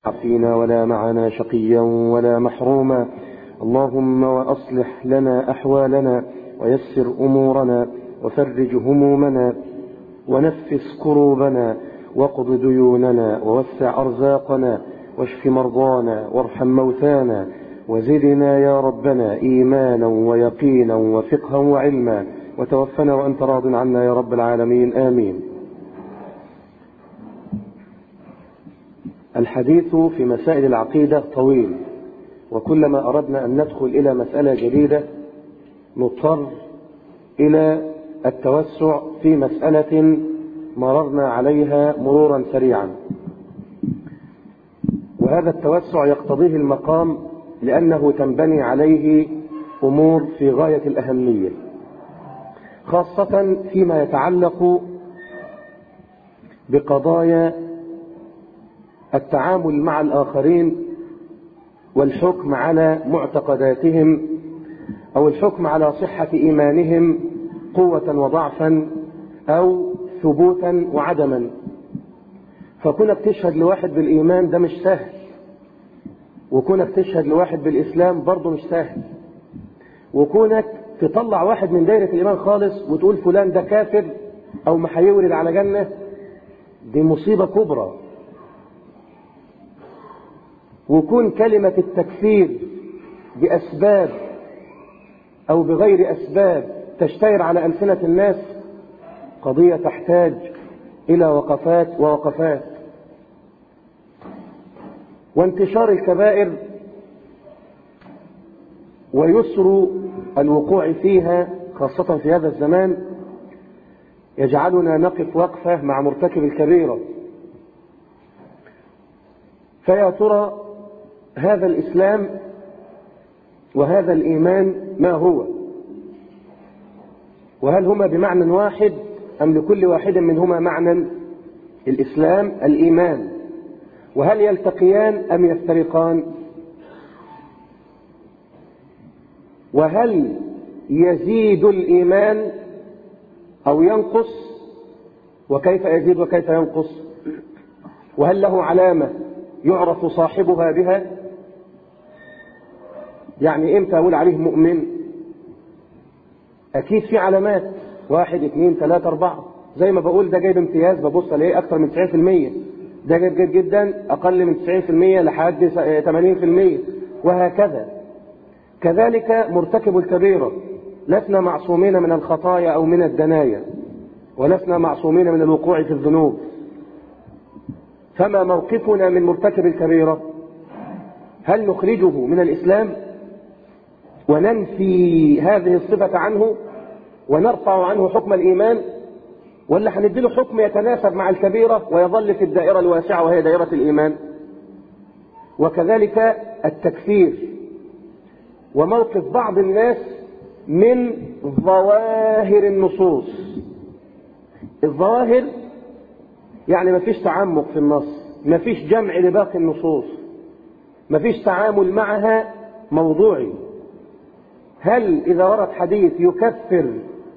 فينا ولا معنا شقيا ولا محروما. اللهم وأصلح لنا أحوالنا ويسر أمورنا وفرج همومنا ونفس كروبنا واقض ديوننا ووسع أرزاقنا واشف مرضانا وارحم موتانا وزدنا يا ربنا إيمانا ويقينا وفقها وعلما وتوفنا وأنت راض عنا يا رب العالمين آمين. الحديث في مسائل العقيدة طويل، وكلما أردنا أن ندخل إلى مسألة جديدة نضطر إلى التوسع في مسألة مررنا عليها مرورا سريعا، وهذا التوسع يقتضيه المقام لأنه تنبني عليه أمور في غاية الأهمية، خاصة فيما يتعلق بقضايا التعامل مع الآخرين والحكم على معتقداتهم أو الحكم على صحة إيمانهم قوة وضعفا أو ثبوتا وعدما. فكونك تشهد لواحد بالإيمان ده مش سهل، وكونك تشهد لواحد بالإسلام برضه مش سهل، وكونك تطلع واحد من دائرة الإيمان خالص وتقول فلان ده كافر أو محيورد على جنة، دي مصيبة كبرى. وكون كلمة التكفير بأسباب أو بغير أسباب تشتهر على ألسنة الناس قضية تحتاج إلى وقفات ووقفات. وانتشار الكبائر ويسر الوقوع فيها خاصة في هذا الزمان يجعلنا نقف وقفة مع مرتكب الكبيرة. فيا ترى هذا الإسلام وهذا الإيمان ما هو؟ وهل هما بمعنى واحد أم لكل واحد منهما معنى؟ الإسلام الإيمان، وهل يلتقيان أم يفترقان؟ وهل يزيد الإيمان أو ينقص؟ وكيف يزيد وكيف ينقص؟ وهل له علامة يعرف صاحبها بها؟ يعني إمتى أقول عليه مؤمن؟ أكيد في علامات، 1 2 3 4. زي ما بقول ده جايب امتياز ببص عليه أكثر من 90%، ده جايب جيد جدا أقل من 90% لحد 80%، وهكذا. كذلك مرتكب الكبيرة، لسنا معصومين من الخطايا أو من الدنايا، ولسنا معصومين من الوقوع في الذنوب. فما موقفنا من مرتكب الكبيرة؟ هل نخرجه من الإسلام وننفي هذه الصفة عنه ونرفع عنه حكم الإيمان، ولا هنديله حكم يتناسب مع الكبيرة ويظل في الدائرة الواسعة وهي دائرة الإيمان؟ وكذلك التكفير وموقف بعض الناس من ظواهر النصوص. الظواهر يعني ما فيش تعمق في النص، ما فيش جمع لباقي النصوص، ما فيش تعامل معها موضوعي. هل إذا ورد حديث يكفر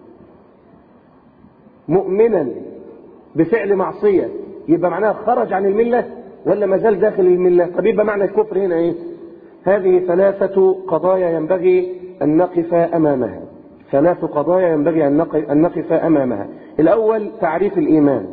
مؤمنا بفعل معصية يبقى معناه خرج عن الملة ولا ما زال داخل الملة؟ طب يبقى معنى الكفر هنا إيه؟ هذه 3 قضايا ينبغي أن نقف أمامها، 3 قضايا ينبغي أن نقف أمامها. الأول تعريف الإيمان.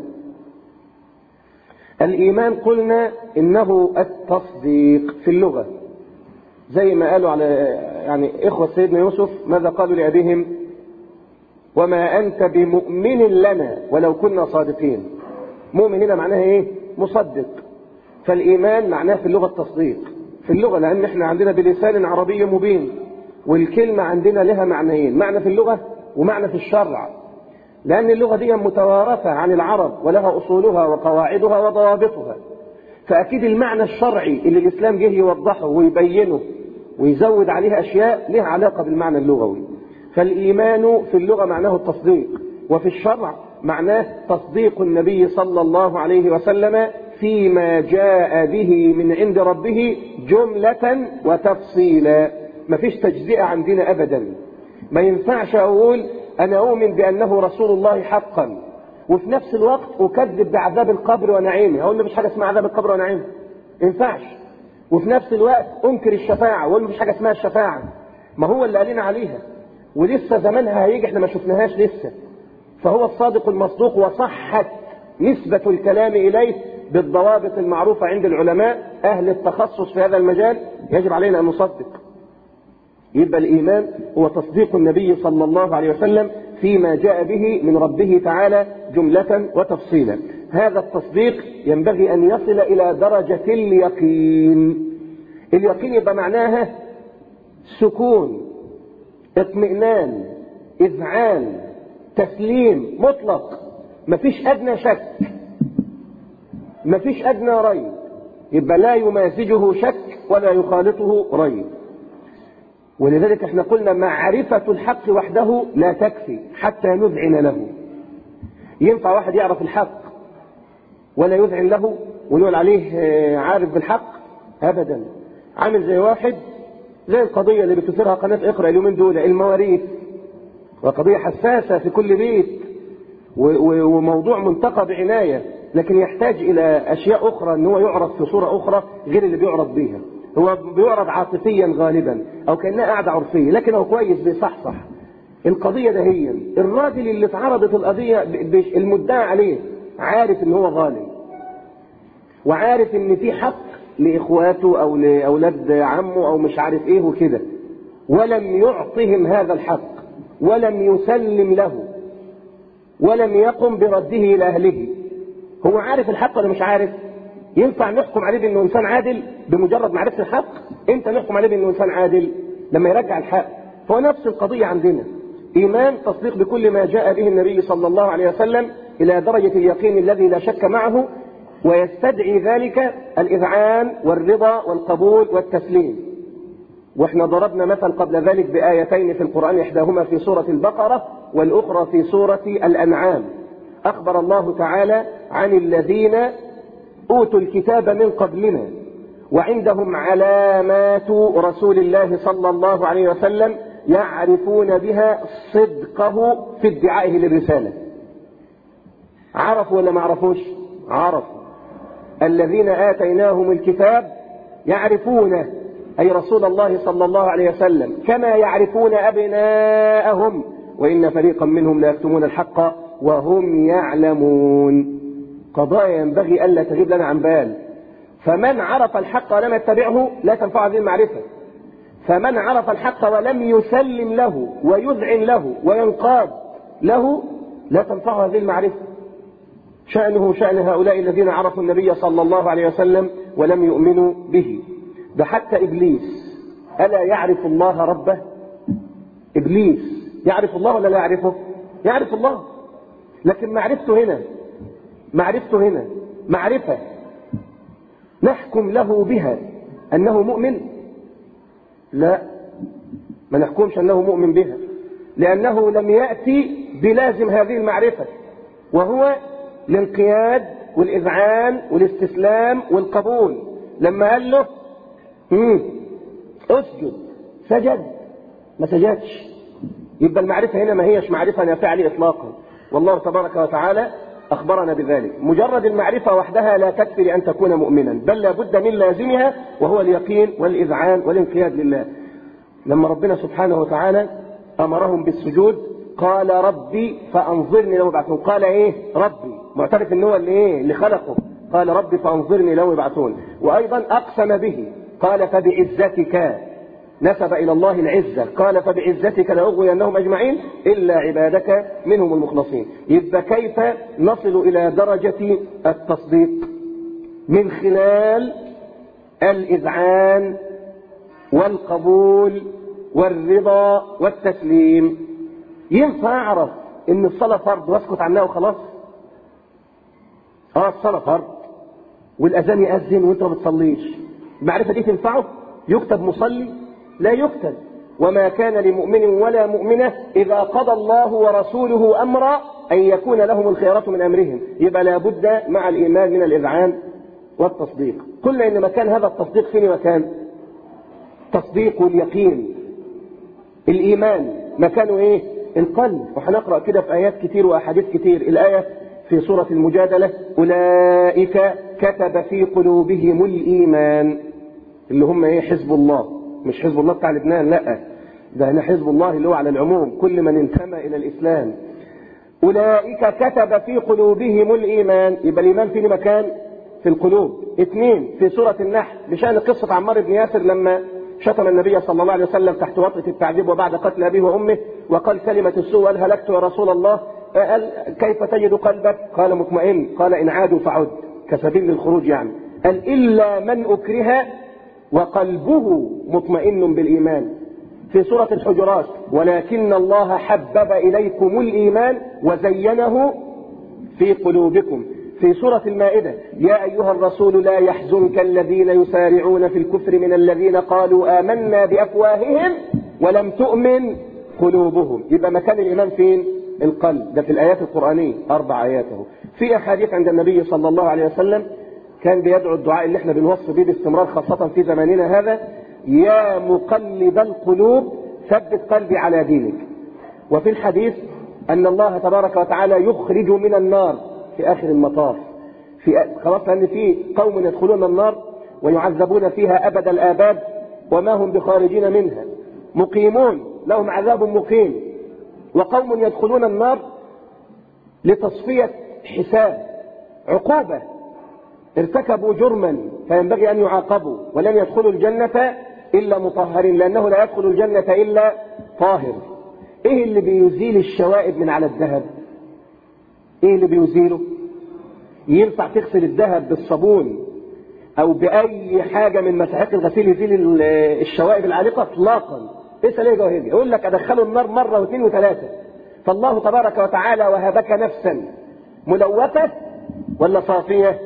الإيمان قلنا إنه التصديق في اللغة، زي ما قالوا على يعني إخوة سيدنا يوسف، ماذا قالوا لأبيهم؟ وما أنت بمؤمن لنا ولو كنا صادقين. مؤمن هنا معناها إيه؟ مصدق. فالإيمان معناه في اللغة التصديق، في اللغة، لأن إحنا عندنا بلسان عربي مبين، والكلمة عندنا لها معنيين، معنى في اللغة ومعنى في الشرع، لأن اللغة دي متوارثة عن العرب ولها أصولها وقواعدها وضوابطها. فأكيد المعنى الشرعي اللي الإسلام جه يوضحه ويبينه ويزود عليها أشياء لها علاقة بالمعنى اللغوي. فالإيمان في اللغة معناه التصديق، وفي الشرع معناه تصديق النبي صلى الله عليه وسلم فيما جاء به من عند ربه جملة وتفصيلا. ما فيش تجزئة عندنا أبدا. ما ينفعش أقول أنا أؤمن بأنه رسول الله حقا وفي نفس الوقت أكذب بعذاب القبر ونعيمه، أقول ما فيش حاجة اسمها عذاب القبر ونعيمه. ينفعش. وفي نفس الوقت انكر الشفاعه واقول مفيش حاجه اسمها الشفاعه، ما هو اللي قالنا عليها ولسه زمانها هيجي احنا ما شفناهاش لسه. فهو الصادق المصدوق، وصحت نسبه الكلام اليه بالضوابط المعروفه عند العلماء اهل التخصص في هذا المجال، يجب علينا ان نصدق. يبقى الايمان هو تصديق النبي صلى الله عليه وسلم فيما جاء به من ربه تعالى جمله وتفصيلا. هذا التصديق ينبغي ان يصل الى درجه اليقين. اليقين يبقى معناها سكون، اطمئنان، اذعان، تسليم مطلق، مفيش ادنى شك، مفيش ادنى ريب. يبقى لا يمازجه شك ولا يخالطه ريب. ولذلك احنا قلنا معرفة الحق وحده لا تكفي حتى نذعن له. ينفع واحد يعرف الحق ولا يذعن له ونقول عليه عارف بالحق؟ ابدا. عامل زي واحد، زي القضية اللي بتثيرها قناة اقرأ اليومين دول، المواريث، وقضية حساسة في كل بيت وموضوع منتقى بعناية، لكن يحتاج الى اشياء اخرى ان هو يعرض في صورة اخرى غير اللي بيعرض بيها. هو بيعرض عاطفيا غالبا او كأنها قاعدة عرفية، لكن هو كويس بيصحصح. القضية ده هي الراجل اللي اتعرضت القضية المدعى عليه عارف ان هو ظالم، وعارف ان في حق لاخواته او لاولاد عمه او مش عارف ايه وكده، ولم يعطهم هذا الحق ولم يسلم له ولم يقم برده الى اهله. هو عارف الحق ولا مش عارف؟ ينفع نحكم عليه بانه انسان عادل بمجرد معرفه الحق؟ امتى نحكم عليه بانه انسان عادل؟ لما يرجع الحق. هو نفس القضيه عندنا، ايمان تصديق بكل ما جاء به النبي صلى الله عليه وسلم الى درجه اليقين الذي لا شك معه، ويستدعي ذلك الاذعان والرضا والقبول والتسليم. واحنا ضربنا مثل قبل ذلك بايتين في القران، احداهما في سوره البقره والاخرى في سوره الانعام. اخبر الله تعالى عن الذين اوتوا الكتاب من قبلنا وعندهم علامات رسول الله صلى الله عليه وسلم يعرفون بها صدقه في ادعائه للرساله. عرفوا ولا ما عرفوش؟ عرفوا. الذين آتيناهم الكتاب يعرفونه، أي رسول الله صلى الله عليه وسلم، كما يعرفون أبناءهم وإن فريقا منهم لا يكتمون الحق وهم يعلمون. قضايا ينبغي ألا تغيب لنا عن بال. فمن عرف الحق ولم يتبعه لا تنفع هذه المعرفة. فمن عرف الحق ولم يسلم له ويذعن له وينقاد له لا تنفع هذه المعرفة. شأنه شأن هؤلاء الذين عرفوا النبي صلى الله عليه وسلم ولم يؤمنوا به. ده حتى إبليس ألا يعرف الله ربه؟ إبليس يعرف الله ولا لا يعرفه؟ يعرف الله، لكن معرفته هنا معرفة نحكم له بها أنه مؤمن؟ لا، ما نحكمش أنه مؤمن بها، لأنه لم يأتي بلازم هذه المعرفة، وهو الانقياد والإذعان والاستسلام والقبول. لما قال له اسجد سجد، ما سجدش. يبقى المعرفة هنا ما هيش معرفة نافعة لي إطلاقا، والله تبارك وتعالى أخبرنا بذلك. مجرد المعرفة وحدها لا تكفي لأن تكون مؤمنا، بل لابد من لازمها وهو اليقين والإذعان والانقياد لله. لما ربنا سبحانه وتعالى أمرهم بالسجود قال ربي فأنظرني يوم يبعثون. قال إيه؟ ربي، معترف إن هو اللي خلقه. قال ربي فأنظرني يوم يبعثون. وأيضا أقسم به قال فبعزتك، نسب إلى الله العزة، قال فبعزتك لأغوينهم أجمعين إلا عبادك منهم المخلصين. يبقى كيف نصل إلى درجة التصديق؟ من خلال الإذعان والقبول والرضا والتسليم. ينفع أعرف إن الصلاة فرض واسكت عنها وخلاص؟ الصلاة فرض والأذان يأذن وانت ما بتصليش، المعرفة دي تنفعه؟ يكتب مصلي؟ لا يكتب. وما كان لمؤمن ولا مؤمنة إذا قضى الله ورسوله أمرا أن يكون لهم الخيرة من أمرهم. يبقى لابد مع الإيمان من الإذعان والتصديق. قلنا إن مكان هذا التصديق فين؟ مكان تصديق واليقين. الإيمان مكانه إيه؟ القلب. وهنقرأ كده في آيات كتير وأحاديث كتير. الآية في سورة المجادلة أولئك كتب في قلوبهم الإيمان، اللي هم ايه؟ حزب الله. مش حزب الله بتاع لبنان، لا، ده هنا حزب الله اللي هو على العموم، كل من انتمى إلى الإسلام. أولئك كتب في قلوبهم الإيمان، يبقى الإيمان فيه مكان في القلوب. 2 في سورة النحل بشأن قصة عمار بن ياسر لما شتم النبي صلى الله عليه وسلم تحت وطأة التعذيب وبعد قتل أبيه وأمه، وقال كلمة السوء، قال هلكت يا رسول الله. قال كيف تجد قلبك؟ قال مطمئن. قال إن عادوا فعد، كسبيل للخروج يعني. قال إلا من أكره وقلبه مطمئن بالإيمان. في سورة الحجرات ولكن الله حبب إليكم الإيمان وزينه في قلوبكم. في سورة المائدة يا أيها الرسول لا يحزنك الذين يسارعون في الكفر من الذين قالوا آمنا بأفواههم ولم تؤمن قلوبهم. يبقى مكان الإيمان فين؟ القلب. ده في الآيات القرآنية 4 آيات اهو. في أحاديث عند النبي صلى الله عليه وسلم كان بيدعو الدعاء اللي احنا بنوصي به باستمرار خاصة في زماننا هذا: يا مقلب القلوب ثبت قلبي على دينك. وفي الحديث أن الله تبارك وتعالى يخرج من النار في آخر المطاف، خلاص، لأن في قوم يدخلون النار ويعذبون فيها أبد الآباد وما هم بخارجين منها، مقيمون لهم عذاب مقيم. وقوم يدخلون النار لتصفية حساب، عقوبة، ارتكبوا جرما فينبغي أن يعاقبوا، ولن يدخلوا الجنة إلا مطهرين، لأنه لا يدخل الجنة إلا طاهر. إيه اللي بيزيل الشوائب من على الذهب؟ إيه اللي بيزيله؟ ينفع تغسل الذهب بالصابون أو بأي حاجة من مساحيق الغسيل يزيل الشوائب العالقة؟ إطلاقا. اسأل إيه جوهري؟ يقول لك أدخله النار مرة واثنين وثلاثة. فالله تبارك وتعالى وهبك نفسا ملوثة ولا صافية؟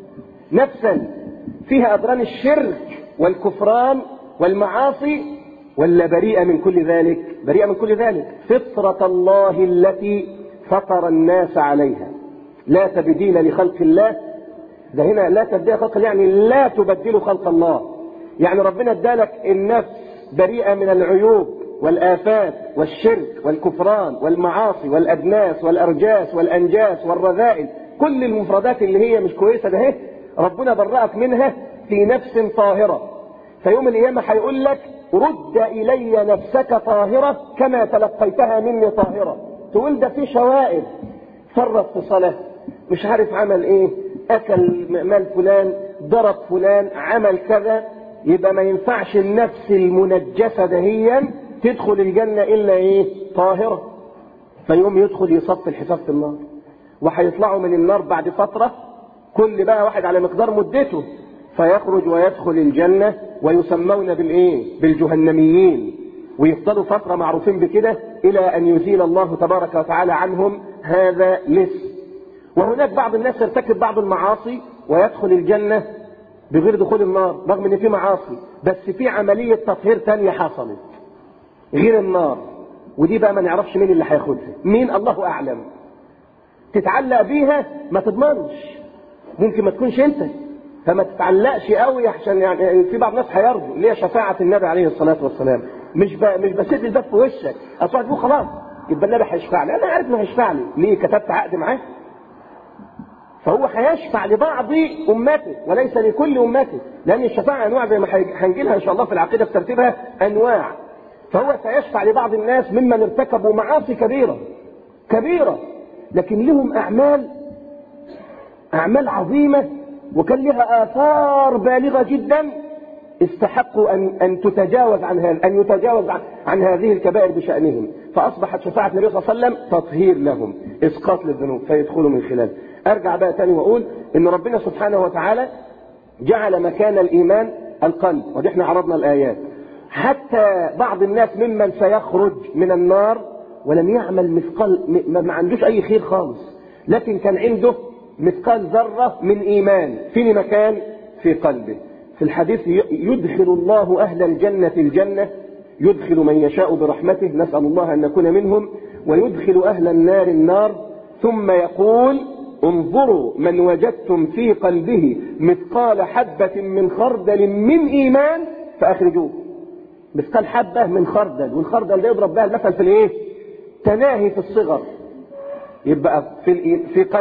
نفسا فيها أدران الشرك والكفران والمعاصي، ولا بريئة من كل ذلك؟ بريئة من كل ذلك. فطرة الله التي فطر الناس عليها، لا تبديل لخلق الله. ده هنا لا تبديل خلق الله يعني لا تبدل خلق الله، يعني ربنا ادالك النفس بريئة من العيوب والآفات والشرك والكفران والمعاصي والأدناس والأرجاس والأنجاس والرذائل، كل المفردات اللي هي مش كويسة ده ربنا برأك منها في نفس طاهرة. فيوم القيامة هيقول لك رد إلي نفسك طاهرة كما تلقيتها مني طاهرة. تقول ده في شوائب، فرط في صلاة، مش عارف عمل ايه، اكل مال فلان، ضرب فلان، عمل كذا، يبقى ما ينفعش النفس المنجسة دهيا تدخل الجنة الا ايه؟ طاهرة. فيوم يدخل يصف الحساب في النار، وهيطلعوا من النار بعد فترة، كل بقى واحد على مقدار مدته، فيخرج ويدخل الجنة ويسمون بالايه؟ بالجهنميين، ويفضلوا فترة معروفين بكده إلى أن يزيل الله تبارك وتعالى عنهم هذا لس. وهناك بعض الناس يرتكب بعض المعاصي ويدخل الجنة بغير دخول النار، رغم ان في معاصي، بس في عملية تطهير تانية حصلت غير النار، ودي بقى ما نعرفش مين اللي هياخدها، مين الله أعلم. تتعلق بيها ما تضمنش، ممكن ما تكونش انت، فما تتعلقش قوي، عشان يعني في بعض الناس هيرجو اللي هي شفاعة النبي عليه الصلاة والسلام. مش بسد الباب في وشك، اصل تقول خلاص يبقى النبي هيشفع لي، انا عارف انه هيشفع لي، ليه؟ كتبت عقد معاه. فهو هيشفع لبعض امته وليس لكل امته، لان الشفاعة انواع زي ما هنجي لها ان شاء الله في العقيدة بترتيبها انواع. فهو سيشفع لبعض الناس ممن ارتكبوا معاصي كبيرة، لكن لهم اعمال عظيمة وكان لها آثار بالغة جدا، استحقوا أن تتجاوز عن هذا، أن يتجاوز عن هذه الكبائر بشأنهم. فأصبحت شفاعة النبي صلى الله عليه وسلم تطهير لهم، إسقاط للذنوب فيدخلوا من خلاله. أرجع بقى تاني وأقول إن ربنا سبحانه وتعالى جعل مكان الإيمان القلب، ودي احنا عرضنا الآيات. حتى بعض الناس ممن سيخرج من النار ولم يعمل مثقال، ما عندوش أي خير خالص، لكن كان عنده مثقال ذرة من إيمان، فين مكان؟ في قلبه. في الحديث يدخل الله أهل الجنة يدخل من يشاء برحمته، نسأل الله أن نكون منهم، ويدخل أهل النار ثم يقول انظروا من وجدتم في قلبه مثقال حبة من خردل من إيمان فأخرجوه. مثقال حبة من خردل، والخردل ده يضرب بها المثل في الايه؟ تناهي في الصغر. يبقى في قلبه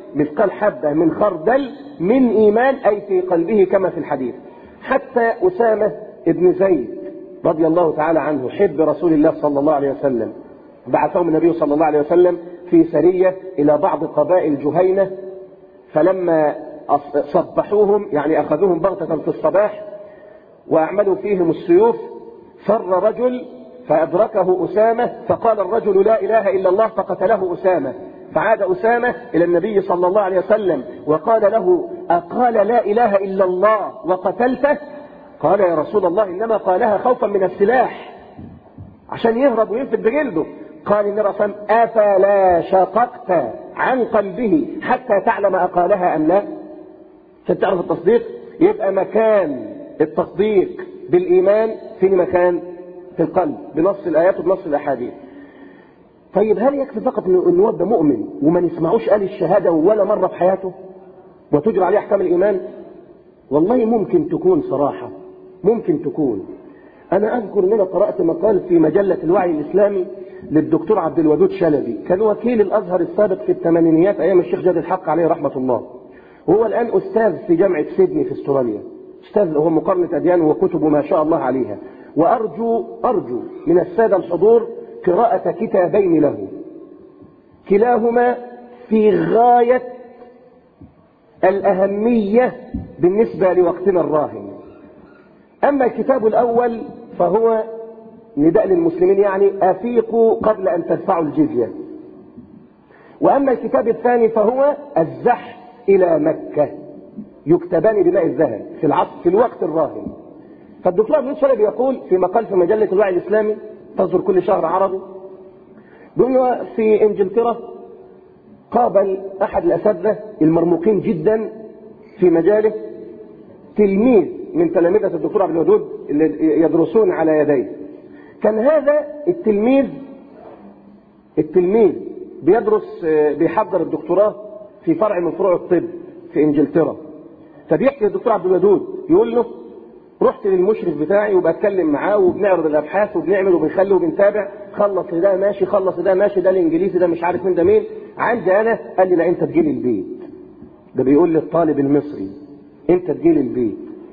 مثقال حبة من خردل من إيمان، أي في قلبه كما في الحديث. حتى أسامة ابن زيد رضي الله تعالى عنه حب رسول الله صلى الله عليه وسلم، بعثهم النبي صلى الله عليه وسلم في سرية إلى بعض قبائل جهينة، فلما صبحوهم يعني أخذوهم بغتة في الصباح وأعملوا فيهم السيوف، فر رجل فأدركه أسامة فقال الرجل لا إله إلا الله فقتله أسامة. فعاد أسامة إلى النبي صلى الله عليه وسلم وقال له أقال لا إله إلا الله وقتلته؟ قال يا رسول الله إنما قالها خوفا من السلاح عشان يهرب وينفد بجلده. قال النبي صلى الله عليه وسلم أفلا شققت عن قلبه حتى تعلم أقالها أم لا؟ عشان تعرف التصديق. يبقى مكان التصديق بالإيمان في مكان في القلب بنص الآيات وبنص الأحاديث. طيب هل يكفي فقط أنه يبقى مؤمن وما نسمعوش قال الشهادة ولا مرة في حياته وتجرى عليه أحكام الإيمان؟ والله ممكن تكون صراحة، ممكن تكون. أنا أذكر أن أنا قرأت مقال في مجلة الوعي الإسلامي للدكتور عبد الودود شلبي، كان وكيل الأزهر السابق في الثمانينيات أيام الشيخ جاد الحق عليه رحمة الله، وهو الآن أستاذ في جامعة سيدني في استراليا، أستاذ هو مقارنة أديان وكتبه ما شاء الله عليها. وأرجو من السادة الحضور قراءة كتابين له، كلاهما في غاية الأهمية بالنسبة لوقتنا الراهن. أما الكتاب الأول فهو نداء للمسلمين، يعني أفيقوا قبل أن تدفعوا الجزية. وأما الكتاب الثاني فهو الزحف إلى مكة، يكتبان بماء الذهب في الوقت الراهن. فالدكتور عبد الودود شلبي يقول في مقال في مجلة الوعي الإسلامي تصدر كل شهر عربي، بيقول في إنجلترا قابل أحد الأساتذة المرموقين جدا في مجاله تلميذ من تلاميذة الدكتور عبد الودود اللي يدرسون على يديه. كان هذا التلميذ بيحضر الدكتوراه في فرع من فروع الطب في إنجلترا. فبيحكي الدكتور عبد الودود يقول له رحت للمشرف بتاعي وبتكلم معاه وبنعرض الابحاث وبنعمل وبنخلي وبنتابع، خلص ده ماشي، خلص ده ماشي، ده الانجليزي ده مش عارف مين ده مين، عندي انا. قال لي لا انت تجيلي البيت. ده بيقول للطالب المصري انت تجيلي البيت.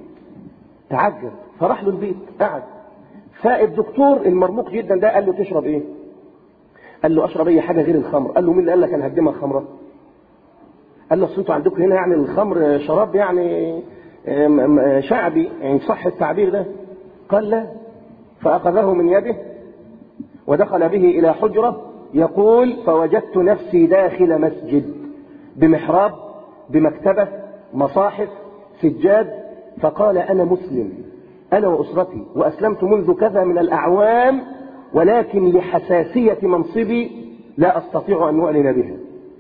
تعجب، فراح له البيت قعد. فالدكتور المرموق جدا ده قال له تشرب ايه؟ قال له اشرب اي حاجه غير الخمر. قال له مين اللي قال لك انا هقدمها الخمره؟ قال له اصل انتوا عندكم هنا يعني الخمر شراب يعني شعبي، يعني صح التعبير ده؟ قال لا. فأخذه من يده ودخل به إلى حجرة، يقول فوجدت نفسي داخل مسجد بمحراب بمكتبة مصاحف سجاد، فقال أنا مسلم أنا وأسرتي وأسلمت منذ كذا من الأعوام، ولكن لحساسية منصبي لا أستطيع أن أعلن بها.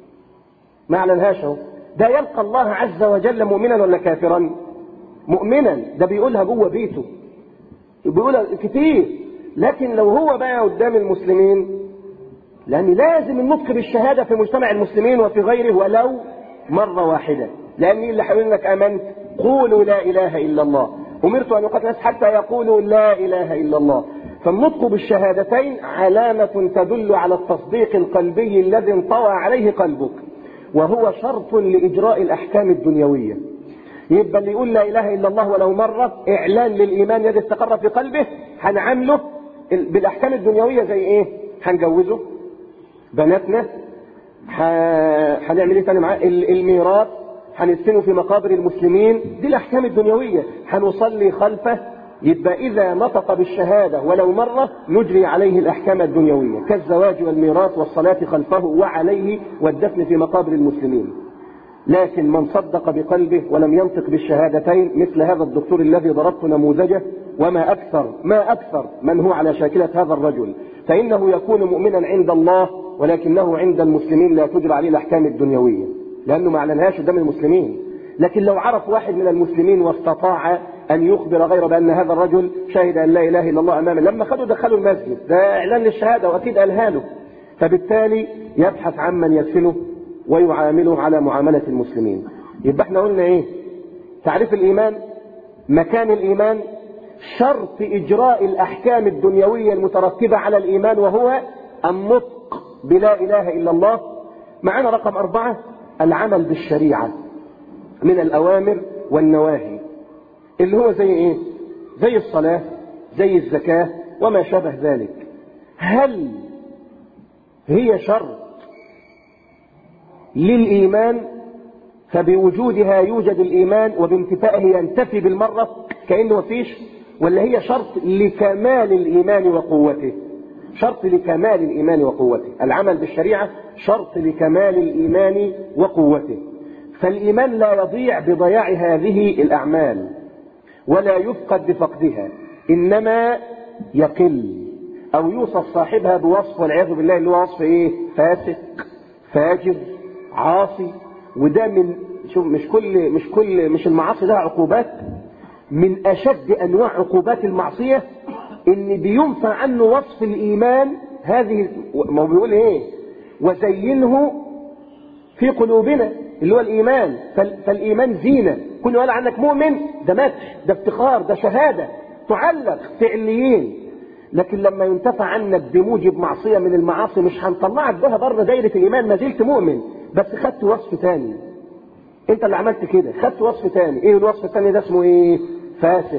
ما أعلنهاش هو. ده يلقى الله عز وجل مؤمنا ولا كافرا؟ مؤمنا. ده بيقولها جوه بيته، بيقولها كتير. لكن لو هو بقى قدام المسلمين، لأن لازم النطق بالشهادة في مجتمع المسلمين وفي غيره ولو مرة واحدة. لأن اللي حاول لك آمنت قولوا لا إله إلا الله، أمرت أن أقاتل الناس حتى يقولوا لا إله إلا الله. فالنطق بالشهادتين علامة تدل على التصديق القلبي الذي انطوى عليه قلبك، وهو شرط لإجراء الأحكام الدنيوية. يبقى اللي يقول لا إله إلا الله ولو مرة إعلان للإيمان الذي استقر في قلبه، هنعمله بالأحكام الدنيوية زي إيه؟ هنجوزه بناتنا، هنعمل إيه تاني معاه؟ الميراث، هنسكنه في مقابر المسلمين، دي الأحكام الدنيوية. هنصلي خلفه. يبقى إذا نطق بالشهادة ولو مرة نجري عليه الأحكام الدنيوية كالزواج والميراث والصلاة خلفه وعليه والدفن في مقابر المسلمين. لكن من صدق بقلبه ولم ينطق بالشهادتين مثل هذا الدكتور الذي ضربت نموذجه، وما أكثر من هو على شاكلة هذا الرجل، فإنه يكون مؤمنا عند الله ولكنه عند المسلمين لا تجرى عليه الأحكام الدنيوية لأنه ما أعلنهاش قدام المسلمين. لكن لو عرف واحد من المسلمين واستطاع أن يخبر غيره بأن هذا الرجل شهد أن لا إله إلا الله أمامه، لما خدوا دخلوا المسجد، ده إعلان للشهادة وأكيد قالها له، فبالتالي يبحث عن من يدفنه ويعامله على معاملة المسلمين. يبقى احنا قلنا ايه؟ تعريف الإيمان، مكان الإيمان، شرط إجراء الأحكام الدنيوية المترتبة على الإيمان وهو النطق بلا إله إلا الله. معنا رقم 4 العمل بالشريعة من الأوامر والنواهي، اللي هو زي إيه؟ زي الصلاة، زي الزكاة وما شابه ذلك. هل هي شرط للإيمان فبوجودها يوجد الإيمان وبانتفائه ينتفي بالمرة كأنه مفيش، ولا هي شرط لكمال الإيمان وقوته؟ شرط لكمال الإيمان وقوته. العمل بالشريعة شرط لكمال الإيمان وقوته. فالإيمان لا يضيع بضياع هذه الأعمال ولا يفقد بفقدها، إنما يقل أو يوصف صاحبها بوصف والعياذ بالله اللي هو وصف إيه؟ فاسق، فاجر، عاصي. وده من مش المعاصي ده عقوبات، من أشد أنواع عقوبات المعصية إن بينفى عنه وصف الإيمان. هذه ما هو بيقول إيه؟ وزينه في قلوبنا اللي هو الإيمان. فالإيمان زينة، كل ولا عنك مؤمن ده مدح، ده افتخار، ده شهادة تعلق فعليين. لكن لما ينتفع عنك بموجب معصية من المعاصي مش هنطلعك بها بره دايرة الإيمان، ما زلت مؤمن بس خدت وصف تاني. انت اللي عملت كده، خدت وصف تاني. ايه الوصف التاني ده؟ اسمه ايه؟ فاسق،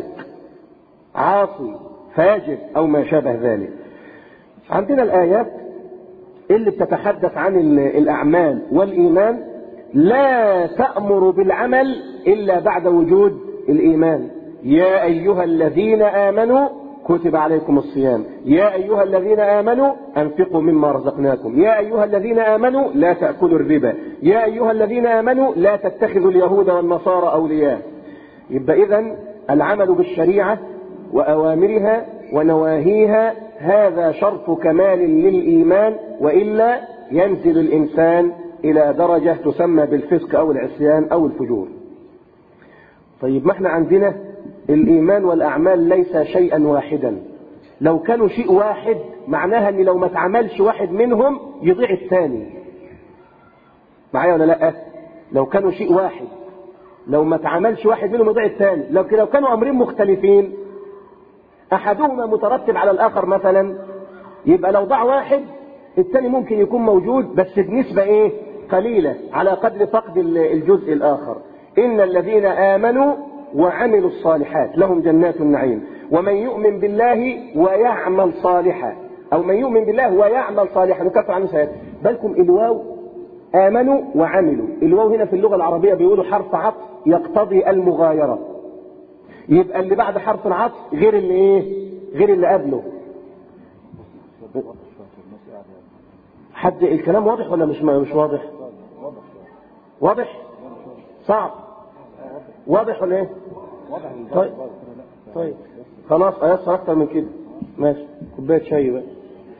عاصي، فاجر او ما شابه ذلك. عندنا الآيات اللي بتتحدث عن الأعمال والإيمان لا تأمر بالعمل إلا بعد وجود الإيمان. يا أيها الذين آمنوا كتب عليكم الصيام، يا أيها الذين آمنوا أنفقوا مما رزقناكم، يا أيها الذين آمنوا لا تأكلوا الربا، يا أيها الذين آمنوا لا تتخذوا اليهود والنصارى أولياء. يبقى إذن العمل بالشريعة وأوامرها ونواهيها هذا شرط كمال للإيمان، وإلا ينزل الإنسان إلى درجة تسمى بالفسق أو العصيان أو الفجور. طيب ما احنا عندنا الإيمان والأعمال ليس شيئا واحدا. لو كانوا شيء واحد معناها أن لو ما تعملش واحد منهم يضيع الثاني. معايا ولا لا؟ لو كانوا شيء واحد لو ما تعملش واحد منهم يضيع الثاني. لو كانوا أمرين مختلفين أحدهما مترتب على الآخر مثلا، يبقى لو ضاع واحد الثاني ممكن يكون موجود بس بنسبة إيه؟ قليلة على قدر فقد الجزء الآخر. إن الذين آمنوا وعملوا الصالحات لهم جنات النعيم ومن يؤمن بالله ويعمل صالحا، أو من يؤمن بالله ويعمل صالحا نكفر عنه سيئاته. بالكم الواو آمنوا وعملوا، الواو هنا في اللغة العربية بيقولوا حرف عطف يقتضي المغايرة. يبقى اللي بعد حرف العطف غير اللي ايه؟ غير اللي قبله. حد الكلام واضح ولا مش واضح؟ واضح؟ صعب؟ واضح ولا ايه؟ طيب خلاص ايسر اكتر من كده. ماشي، كوبايه شاي بقى.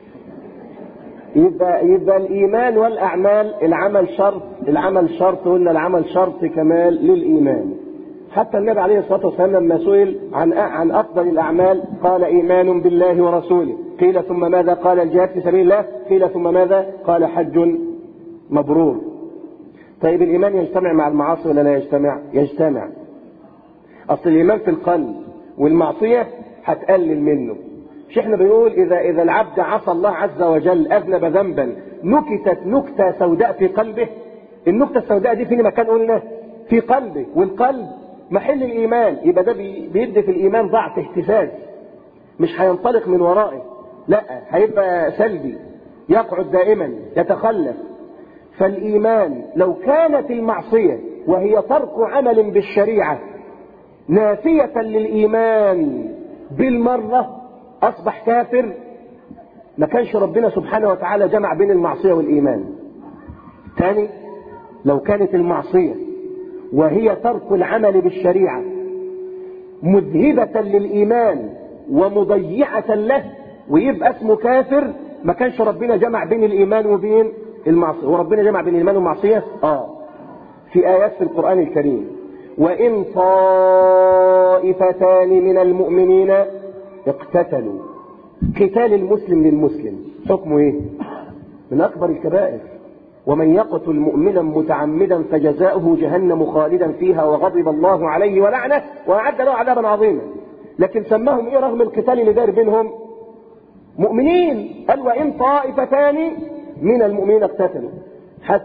يبقى الايمان والاعمال العمل شرط قلنا العمل شرط كمال للايمان. حتى النبي عليه الصلاه والسلام لما سئل عن افضل الاعمال قال ايمان بالله ورسوله. قيل ثم ماذا؟ قال الجهاد في سبيل الله. قيل ثم ماذا؟ قال حج مبرور. طيب الايمان يجتمع مع المعاصي ولا لا يجتمع؟ يجتمع. اصل الايمان في القلب والمعصيه هتقلل منه. مش احنا بنقول اذا العبد عصى الله عز وجل اذنب ذنبا نكتت نكته سوداء في قلبه. النكته السوداء دي فين مكان؟ قلنا في قلبه، والقلب محل الايمان. يبقى ده بيدي في الايمان ضعف اهتزاز، مش هينطلق من ورائه، لا هيبقى سلبي يقعد دائما يتخلف. فالايمان لو كانت المعصيه وهي ترك عمل بالشريعه نافيه للايمان بالمره أصبح كافر، ما كانش ربنا سبحانه وتعالى جمع بين المعصية والإيمان. ثاني، لو كانت المعصية وهي ترك العمل بالشريعة مذهبة للإيمان ومضيعة له ويبقى اسمه كافر، ما كانش ربنا جمع بين الإيمان وبين المعصية. وربنا جمع بين الإيمان والمعصية في آيات في القرآن الكريم. وإن طائفتان من المؤمنين اقتتلوا. قتال المسلم للمسلم حكمه ايه؟ من اكبر الكبائر. ومن يقتل مؤمنا متعمدا فجزاؤه جهنم خالدا فيها وغضب الله عليه ولعنه واعد له عذابا عظيما. لكن سماهم ايه رغم القتال اللي دار بينهم؟ مؤمنين. قال وان طائفتان من المؤمنين اقتتلوا. حتى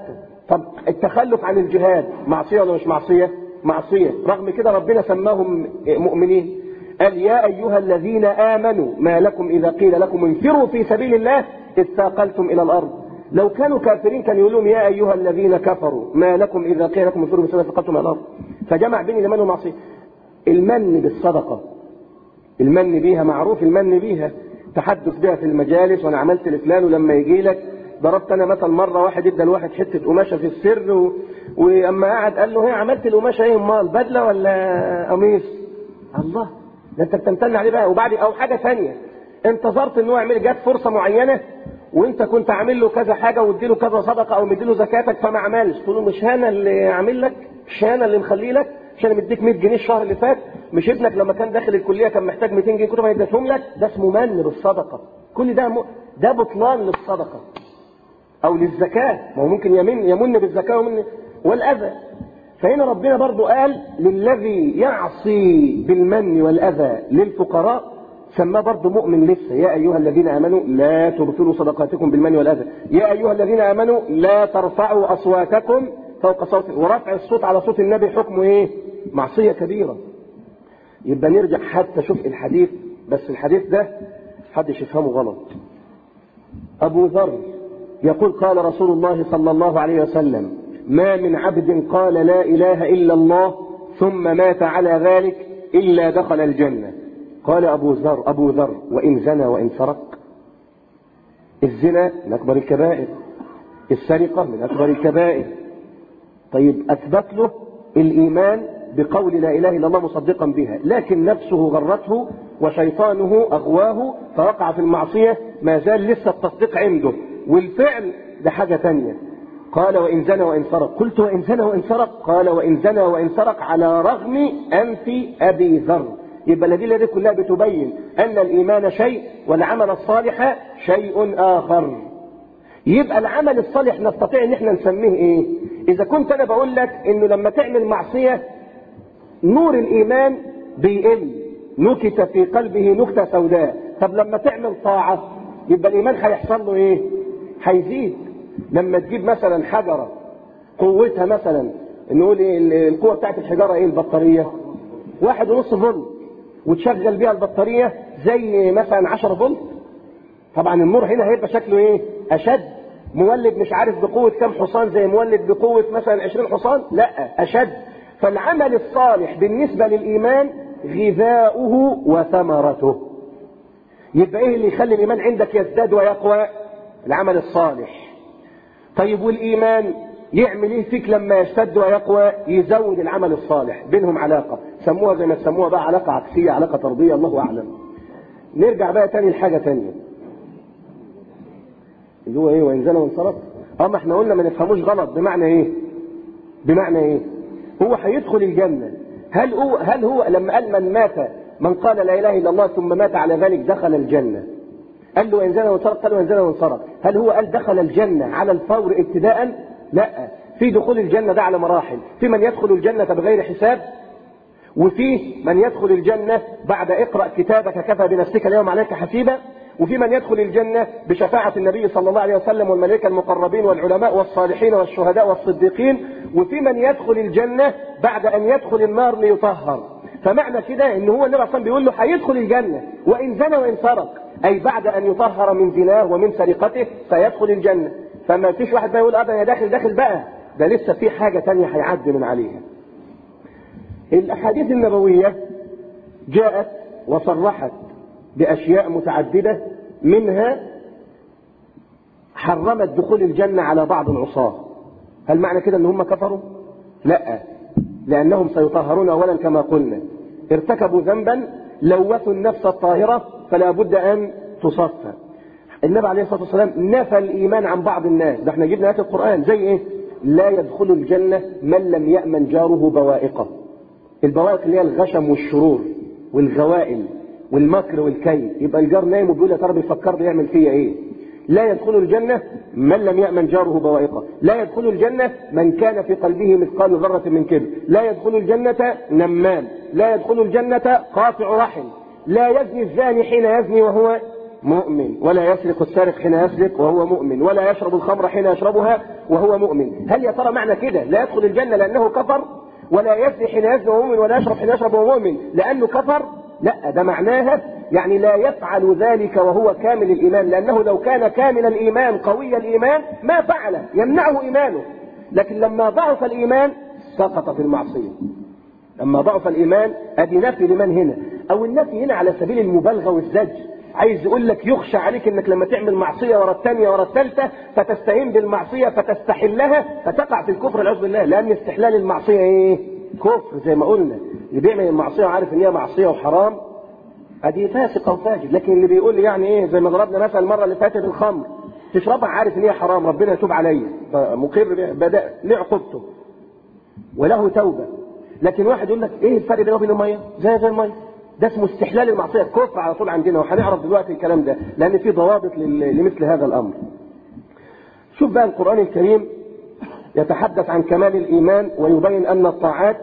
طب التخلف عن الجهاد معصية ولا مش معصية؟ معصية. رغم كده ربنا سماهم مؤمنين، قال يا أيها الذين آمنوا ما لكم إذا قيل لكم انفروا في سبيل الله اثاقلتم إلى الأرض. لو كانوا كافرين كان يقولون يا أيها الذين كفروا ما لكم إذا قيل لكم انفروا في سبيل الله اثاقلتم إلى الأرض. فجمع بين الإيمان والمعصية. المن بالصدقة، المن بيها معروف، المن بيها تحدث بها في المجالس، وانا عملت لفلان، ولما يجي لك ضربت انا مثلا مره واحد ادى لواحد حته قماشه في السر واما قعد قال له هي عملت القماشه ايه امال بدله ولا قميص؟ الله، ده انت بتمتن عليه بقى. وبعد او حاجه ثانيه انتظرت ان هو يعمل، جات فرصه معينه وانت كنت عامل له كذا حاجه وادي له كذا صدقه او مدي له زكاتك فما عملش، تقول له مش انا اللي عامل لك، مش انا اللي مخلي لك، مش انا مديك 100 جنيه الشهر اللي فات، مش ابنك لما كان داخل الكليه كان محتاج 200 جنيه كنت ما اديتهم لك. ده اسمه من بالصدقه. كل ده بطلان للصدقه او للزكاه. ما هو ممكن يمن بالزكاه والاذى. فهنا ربنا برضو قال للذي يعصي بالمن والاذى للفقراء سماه برضو مؤمن لسه. يا ايها الذين امنوا لا تبطلوا صدقاتكم بالمن والاذى، يا ايها الذين امنوا لا ترفعوا اصواتكم فوق صوت، ورفع الصوت على صوت النبي حكمه ايه؟ معصيه كبيره. يبقى نرجع حتى شوف الحديث، بس الحديث ده حدش يفهمه غلط. ابو ذر يقول قال رسول الله صلى الله عليه وسلم ما من عبد قال لا اله الا الله ثم مات على ذلك الا دخل الجنه. قال ابو ذر وان زنى وان سرق. الزنا من اكبر الكبائر، السرقه من اكبر الكبائر. طيب اثبت له الايمان بقول لا اله الا الله مصدقا بها، لكن نفسه غرته وشيطانه اغواه فوقع في المعصيه، ما زال لسه التصديق عنده والفعل ده حاجه ثانيه. قال وان زنى وان سرق. قلت وان زنى وان سرق؟ قال وان زنى وان سرق على رغم انف ابي ذر. يبقى الادله دي كلها بتبين ان الايمان شيء والعمل الصالح شيء اخر. يبقى العمل الصالح نستطيع ان احنا نسميه ايه؟ اذا كنت انا بقول لك انه لما تعمل معصيه نور الايمان بيقل، نكت في قلبه نكته سوداء. طب لما تعمل طاعه يبقى الايمان هيحصل له ايه؟ هيزيد. لما تجيب مثلا حجره قوتها مثلا نقول ايه القوه بتاعت الحجاره ايه؟ البطاريه 1.5 فولت، وتشغل بيها البطاريه زي مثلا 10 فولت، طبعا النور هنا هيبقى شكله ايه؟ اشد. مولد مش عارف بقوه كام حصان زي مولد بقوه مثلا 20 حصان، لا اشد. فالعمل الصالح بالنسبه للايمان غذاؤه وثمرته. يبقى ايه اللي يخلي الايمان عندك يزداد ويقوى؟ العمل الصالح. طيب والايمان يعمل ايه فيك لما يشتد ويقوى؟ يزود العمل الصالح. بينهم علاقه، سموها زي ما تسموها بقى علاقه عكسيه، علاقه طرديه، الله اعلم. نرجع بقى تاني لحاجه تانيه اللي هو ايه؟ وان زنى وان سرق. ما احنا قلنا ما نفهموش غلط. بمعنى ايه؟ بمعنى ايه؟ هو هيدخل الجنه. هل هو لما قال من قال لا اله الا الله ثم مات على ذلك دخل الجنه، قال له وان زنى وان سرق؟ قال وان زنى وان سرق. هل هو قال دخل الجنه على الفور ابتداء؟ لا، في دخول الجنه ده على مراحل. في من يدخل الجنه بغير حساب، وفي من يدخل الجنه بعد اقرأ كتابك كفى بنفسك اليوم عليك حسيبا، وفي من يدخل الجنة بشفاعة النبي صلى الله عليه وسلم والملائكة المقربين والعلماء والصالحين والشهداء والصديقين، وفي من يدخل الجنة بعد أن يدخل النار ليطهر. فمعنى كده إن هو النبي صلى الله عليه وسلم بيقول له هيدخل الجنة وإن زنى وإن سرق، أي بعد أن يطهر من زناه ومن سرقته سيدخل الجنة. فما فيش واحد بقى يقول أنا داخل بقى، ده لسه في حاجة تانية هيعدي من عليها. الأحاديث النبوية جاءت وصرحت بأشياء متعددة، منها حرمت دخول الجنة على بعض العصاة. هل معنى كده ان هم كفروا؟ لا، لأنهم سيطهرون أولا كما قلنا، ارتكبوا ذنبا لوثوا النفس الطاهرة فلا بد أن تصفى. النبي عليه الصلاة والسلام نفى الإيمان عن بعض الناس. ده احنا جبنا آيات القرآن زي ايه؟ لا يدخل الجنة من لم يأمن جاره بوائقه. البوائق اللي هي الغشم والشرور والغوائل والمكر والكيد. يبقى الجار نايم وبيقول يا ترى بيفكر يعمل فيا ايه. لا يدخل الجنة من لم يأمن جاره بوائقه. لا يدخل الجنة من كان في قلبه مثقال ذرة من كبر. لا يدخل الجنة نمام. لا يدخل الجنة قاطع رحم. لا يزني الزاني حين يزني وهو مؤمن، ولا يسرق السارق حين يسرق وهو مؤمن، ولا يشرب الخمر حين يشربها وهو مؤمن. هل يا ترى معنى كده لا يدخل الجنة لأنه كفر؟ ولا يزني حين يزني وهو مؤمن؟ ولا يشرب حين يشرب وهو مؤمن لأنه كفر؟ لا، ده معناها يعني لا يفعل ذلك وهو كامل الإيمان، لأنه لو كان كامل الإيمان قوي الإيمان ما فعله، يمنعه إيمانه. لكن لما ضعف الإيمان سقط في المعصية. لما ضعف الإيمان أدي نفي لمن هنا، أو النفي هنا على سبيل المبالغة والزج. عايز يقول لك يخشى عليك انك لما تعمل معصية ورا الثانية ورا الثالثة فتستهين بالمعصية فتستحلها فتقع في الكفر والعياذ بالله، لأن استحلال المعصية ايه؟ كفر زي ما قلنا. اللي بيعمل المعصية وعارف ان هي معصية وحرام ادي فاسق او فاجر. لكن اللي بيقول لي يعني ايه، زي ما ضربنا مثلا المرة اللي فاتت الخمر، تشربها عارف ان هي حرام، ربنا يتوب عليا، مقر بدأ ليه عقوبته وله توبة. لكن واحد يقول لك ايه الفرق بينه وبين المية؟ زي المية. ده اسمه استحلال المعصية، كفر على طول عندنا، وهنعرف دلوقتي الكلام ده لأن في ضوابط لمثل هذا الأمر. شوف بقى القرآن الكريم يتحدث عن كمال الإيمان ويبين أن الطاعات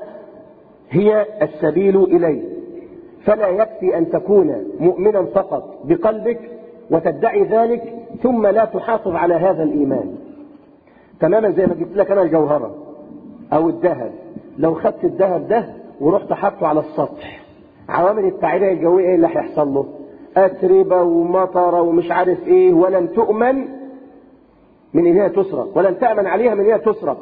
هي السبيل إليه، فلا يكفي أن تكون مؤمنا فقط بقلبك وتدعي ذلك ثم لا تحافظ على هذا الإيمان. تماما زي ما جبت لك أنا الجوهرة أو الذهب، لو خدت الذهب ده ورحت حطه على السطح، عوامل التعرية الجوية ايه اللي هيحصل له؟ اتربة ومطر ومش عارف ايه، ولن تؤمن من ان هي تسرق، ولن تأمن عليها من ان هي تسرق.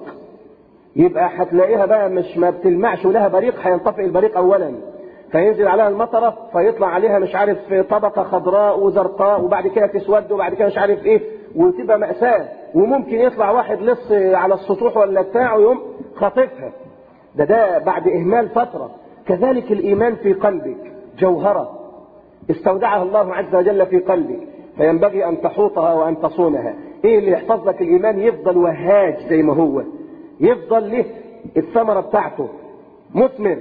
يبقى هتلاقيها بقى مش ما بتلمعش ولها بريق، هينطفئ البريق اولا، فينزل عليها المطرة فيطلع عليها مش عارف طبقة خضراء وزرقاء، وبعد كده تسود، وبعد كده مش عارف ايه، وتبقى مأساة. وممكن يطلع واحد لص على السطوح ولا بتاع ويقوم خاطفها. ده بعد اهمال فترة. كذلك الإيمان في قلبك جوهرة استودعها الله عز وجل في قلبك، فينبغي أن تحوطها وأن تصونها. إيه اللي يحفظ لك الإيمان؟ يفضل وهاج زي ما هو، يفضل له الثمرة بتاعته مثمر،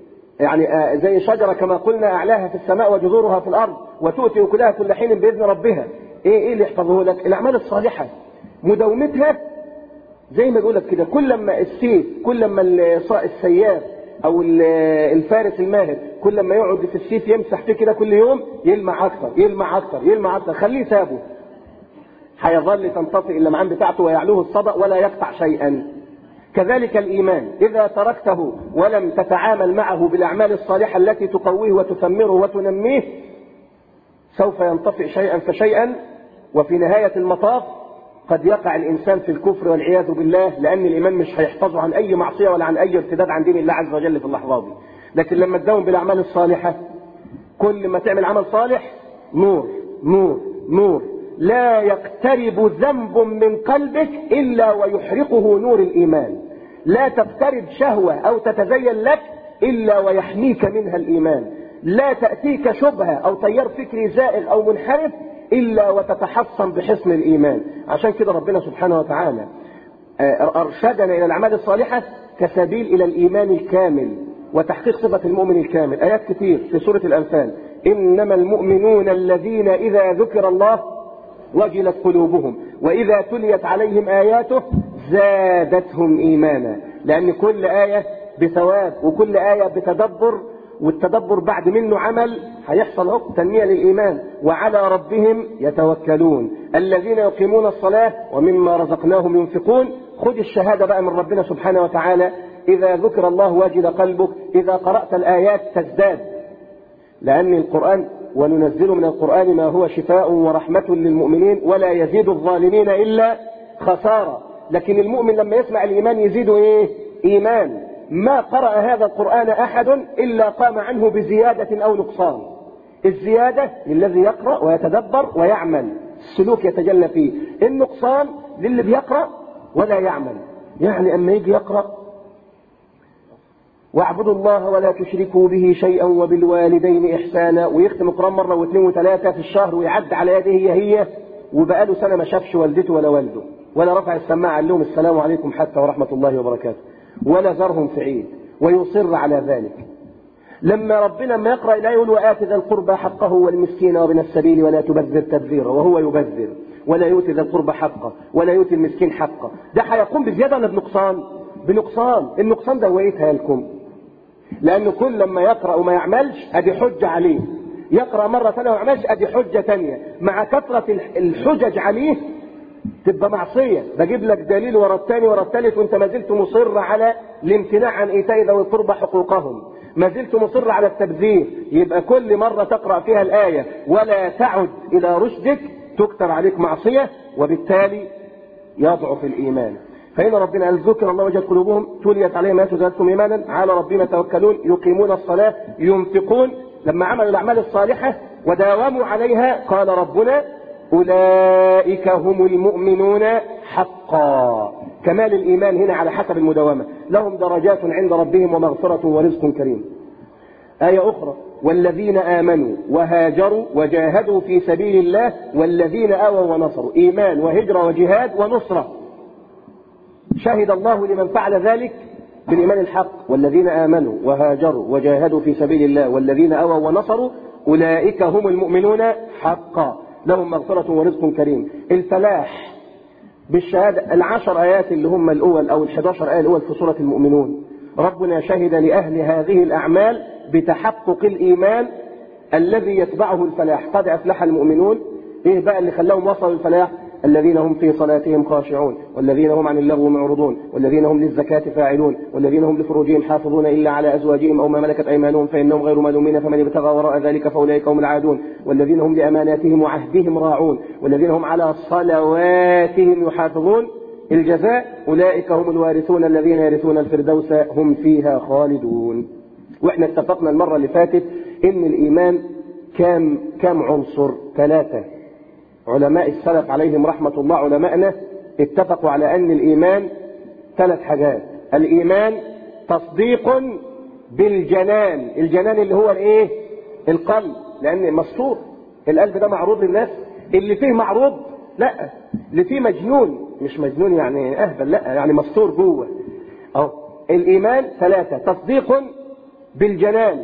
يعني زي شجرة كما قلنا أعلاها في السماء وجذورها في الأرض وتؤتي أكلها كل حين بإذن ربها. إيه اللي يحفظه لك؟ الأعمال الصالحة مداومتها. زي ما بيقولك كده، كل ما السيف، كل ما السياف او الفارس الماهر كل ما يقعد في السيف يمسح فيه كده كل يوم يلمع اكتر يلمع اكتر يلمع اكتر، خليه سابه هيظل تنطفئ اللمعان بتاعته ويعلوه الصدأ ولا يقطع شيئا. كذلك الإيمان إذا تركته ولم تتعامل معه بالأعمال الصالحة التي تقويه وتثمره وتنميه سوف ينطفئ شيئا فشيئا، وفي نهاية المطاف قد يقع الإنسان في الكفر والعياذ بالله، لأن الإيمان مش هيحفظه عن أي معصية ولا عن أي ارتداد عن دين الله عز وجل في اللحظة دي. لكن لما تداوم بالأعمال الصالحة، كل ما تعمل عمل صالح نور نور نور، لا يقترب ذنب من قلبك إلا ويحرقه نور الإيمان، لا تقترب شهوة أو تتزين لك إلا ويحميك منها الإيمان، لا تأتيك شبهة أو تيار فكري زائغ أو منحرف إلا وتتحصن بحصن الإيمان. عشان كده ربنا سبحانه وتعالى أرشدنا إلى الأعمال الصالحة كسبيل إلى الإيمان الكامل وتحقيق صفة المؤمن الكامل. آيات كتير في سورة الأنفال: إنما المؤمنون الذين إذا ذكر الله وجلت قلوبهم وإذا تليت عليهم آياته زادتهم إيمانا. لأن كل آية بثواب وكل آية بتدبر، والتدبر بعد منه عمل هيحصل تنمية للإيمان. وعلى ربهم يتوكلون الذين يقيمون الصلاة ومما رزقناهم ينفقون. خذ الشهادة بقى من ربنا سبحانه وتعالى: إذا ذكر الله وجد قلبك، إذا قرأت الآيات تزداد. لأن القرآن وننزل من القرآن ما هو شفاء ورحمة للمؤمنين ولا يزيد الظالمين إلا خسارة. لكن المؤمن لما يسمع الإيمان يزيد إيه؟ إيمان. ما قرأ هذا القرآن أحد إلا قام عنه بزيادة أو نقصان. الزيادة للذي يقرأ ويتدبر ويعمل، السلوك يتجلى فيه. النقصان للي بيقرأ ولا يعمل. يعني أما يجي يقرأ: واعبدوا الله ولا تشركوا به شيئا وبالوالدين إحسانا، ويختم القرآن مرة واثنين وثلاثة في الشهر ويعد على يده هي وبقاله سنة ما شافش والدته ولا والده، ولا رفع السماعة قال لهم السلام عليكم حتى ورحمة الله وبركاته، ولا زارهم في عيد، ويصر على ذلك. لما ربنا ما يقرأ الآية يقول: وآت ذا القربى حقه والمسكين وابن السبيل ولا تبذر تبذيرا، وهو يبذر ولا يؤتي ذا القربى حقه ولا يؤتي المسكين حقه. ده هيقوم بزيادة ولا بنقصان؟ بنقصان. النقصان ده ويتها لكم، لأنه كل لما يقرأ وما يعملش أدي حجة عليه، يقرأ مرة ثانية وما يعملش أدي حجة ثانية. مع كثرة الحجج عليه تبقى معصية، بجيب لك دليل ورا الثاني ورا الثالث وانت ما زلت مصر على الامتناع عن ايتاء ذوي القربى حقوقهم، ما زلت مصر على التبذير، يبقى كل مرة تقرأ فيها الآية ولا تعد إلى رشدك تكتر عليك معصية، وبالتالي يضعف الإيمان. فهنا ربنا قال ذكر الله وجهت قلوبهم توليت عليهم آيات زادتهم إيمانا على ربهم يتوكلون يقيمون الصلاة ينفقون. لما عملوا الأعمال الصالحة وداوموا عليها قال ربنا أولئك هم المؤمنون حقا. كمال الإيمان هنا على حسب المداومة، لهم درجات عند ربهم ومغفرة ورزق كريم. آية أخرى والذين آمنوا وهاجروا وجاهدوا في سبيل الله والذين آووا ونصروا. إيمان وهجرة وجهاد ونصرة. شهد الله لمن فعل ذلك بالإيمان الحق، والذين آمنوا وهاجروا وجاهدوا في سبيل الله والذين آووا ونصروا أولئك هم المؤمنون حقا لهم مغفرة ورزق كريم. الفلاح بالشهادة 10 آيات اللي هم الأول أو 11 آية الأول في سورة المؤمنون، ربنا شهد لأهل هذه الأعمال بتحقق الإيمان الذي يتبعه الفلاح. قد أفلح المؤمنون. إيه بقى اللي خلاهم وصلوا الفلاح؟ الذين هم في صلاتهم خاشعون والذين هم عن اللغو معرضون والذين هم للزكاة فاعلون والذين هم لفروجهم حافظون إلا على أزواجهم أو ما ملكت أيمانهم فإنهم غير ملومين فمن ابتغى وراء ذلك فأولئك هم العادون والذين هم لأماناتهم وعهدهم راعون والذين هم على صلواتهم يحافظون. الجزاء أولئك هم الوارثون الذين يرثون الفردوس هم فيها خالدون. وإحنا اتفقنا المرة اللي فاتت إن الإيمان كام عنصر؟ 3. علماء السلف عليهم رحمة الله علماءنا اتفقوا على أن الإيمان 3 حاجات. الإيمان تصديق بالجنان، الجنان اللي هو الايه؟ القلب، لأن مستور القلب ده معروض للناس. اللي فيه معروض لا، اللي فيه مجنون، مش مجنون يعني أهبل، لا يعني مستور جوه. أو الإيمان 3: تصديق بالجنان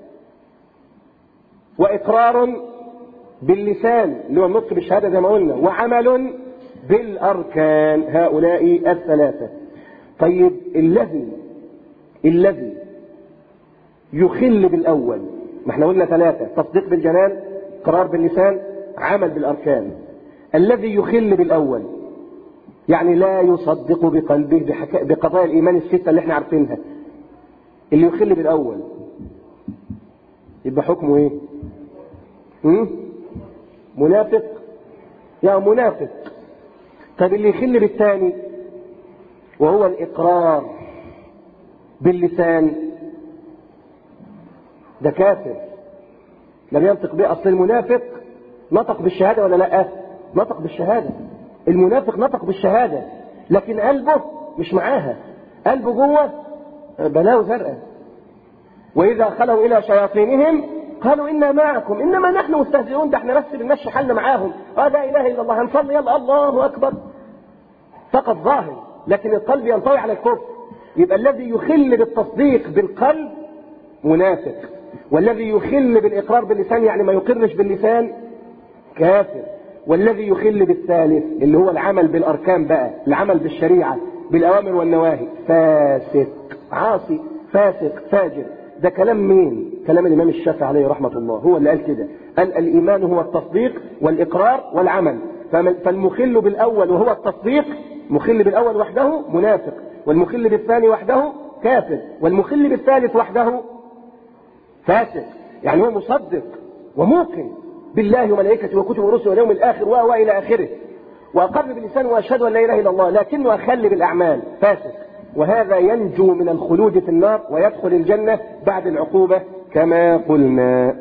وإقرار باللسان اللي هو النطق بالشهادة زي ما قلنا، وعمل بالأركان. هؤلاء 3. طيب الذي يخل بالأول، ما احنا قلنا 3: تصديق بالجنان، إقرار باللسان، عمل بالأركان. الذي يخل بالأول يعني لا يصدق بقلبه بقضايا الإيمان ال6 اللي احنا عارفينها. اللي يخل بالأول يبقى حكمه ايه؟ منافق. يا منافق. طب اللي يخل بالثاني وهو الإقرار باللسان ده كافر، لم ينطق به. أصل المنافق نطق بالشهادة ولا لا؟ نطق بالشهادة. المنافق نطق بالشهادة لكن قلبه مش معاها، قلبه جوه بلاوي زرقاء. وإذا خلوا إلى شياطينهم قالوا إنا معكم إنما نحن مستهزئون، ده احنا بس بنمشي حالنا معاهم. لا إله إلا الله، هنصلي يلا الله أكبر. فقط ظاهر لكن القلب ينطوي على الكفر. يبقى الذي يخل بالتصديق بالقلب منافق، والذي يخل بالإقرار باللسان يعني ما يقرش باللسان كافر، والذي يخل بالثالث اللي هو العمل بالأركان بقى، العمل بالشريعة بالأوامر والنواهي فاسق، عاصي، فاسق، فاجر. ده كلام مين؟ كلام الإمام الشافعي عليه رحمة الله، هو اللي قال كده، قال الإيمان هو التصديق والإقرار والعمل. فالمخل بالأول وهو التصديق، مخل بالأول وحده منافق، والمخل بالثاني وحده كافر، والمخل بالثالث وحده فاسق. يعني هو مصدق وموقن بالله وملائكته وكتبه ورسله واليوم الآخر وإلى آخره، وأقر باللسان وأشهد أن لا إله إلا الله، لكنه أخل بالأعمال فاسق. وهذا ينجو من الخلود في النار ويدخل الجنة بعد العقوبة كما قلنا.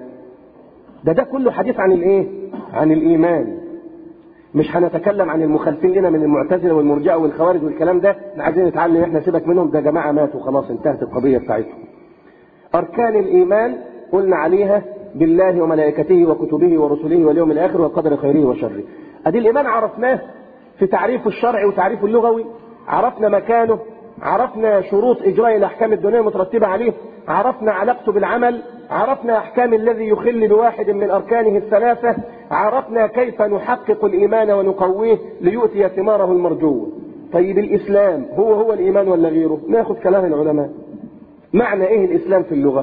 ده كله حديث عن الايه؟ عن الإيمان. مش هنتكلم عن المخالفين لنا من المعتزلة والمرجئة والخوارج والكلام ده، احنا عايزين نتعلم، احنا سيبك منهم، ده جماعة ماتوا خلاص، انتهت القضية بتاعتهم. أركان الإيمان قلنا عليها بالله وملائكته وكتبه ورسله واليوم الآخر والقدر خيره وشره. ادي الإيمان عرفناه في تعريف الشرعي وتعريف اللغوي، عرفنا مكانه، عرفنا شروط إجراء الأحكام الدنيا المترتبة عليه، عرفنا علاقته بالعمل، عرفنا أحكام الذي يخل بواحد من أركانه ال3، عرفنا كيف نحقق الإيمان ونقويه ليؤتي ثماره المرجوة. طيب الإسلام هو الإيمان ولا غيره؟ ناخذ كلام العلماء. معنى إيه الإسلام في اللغة؟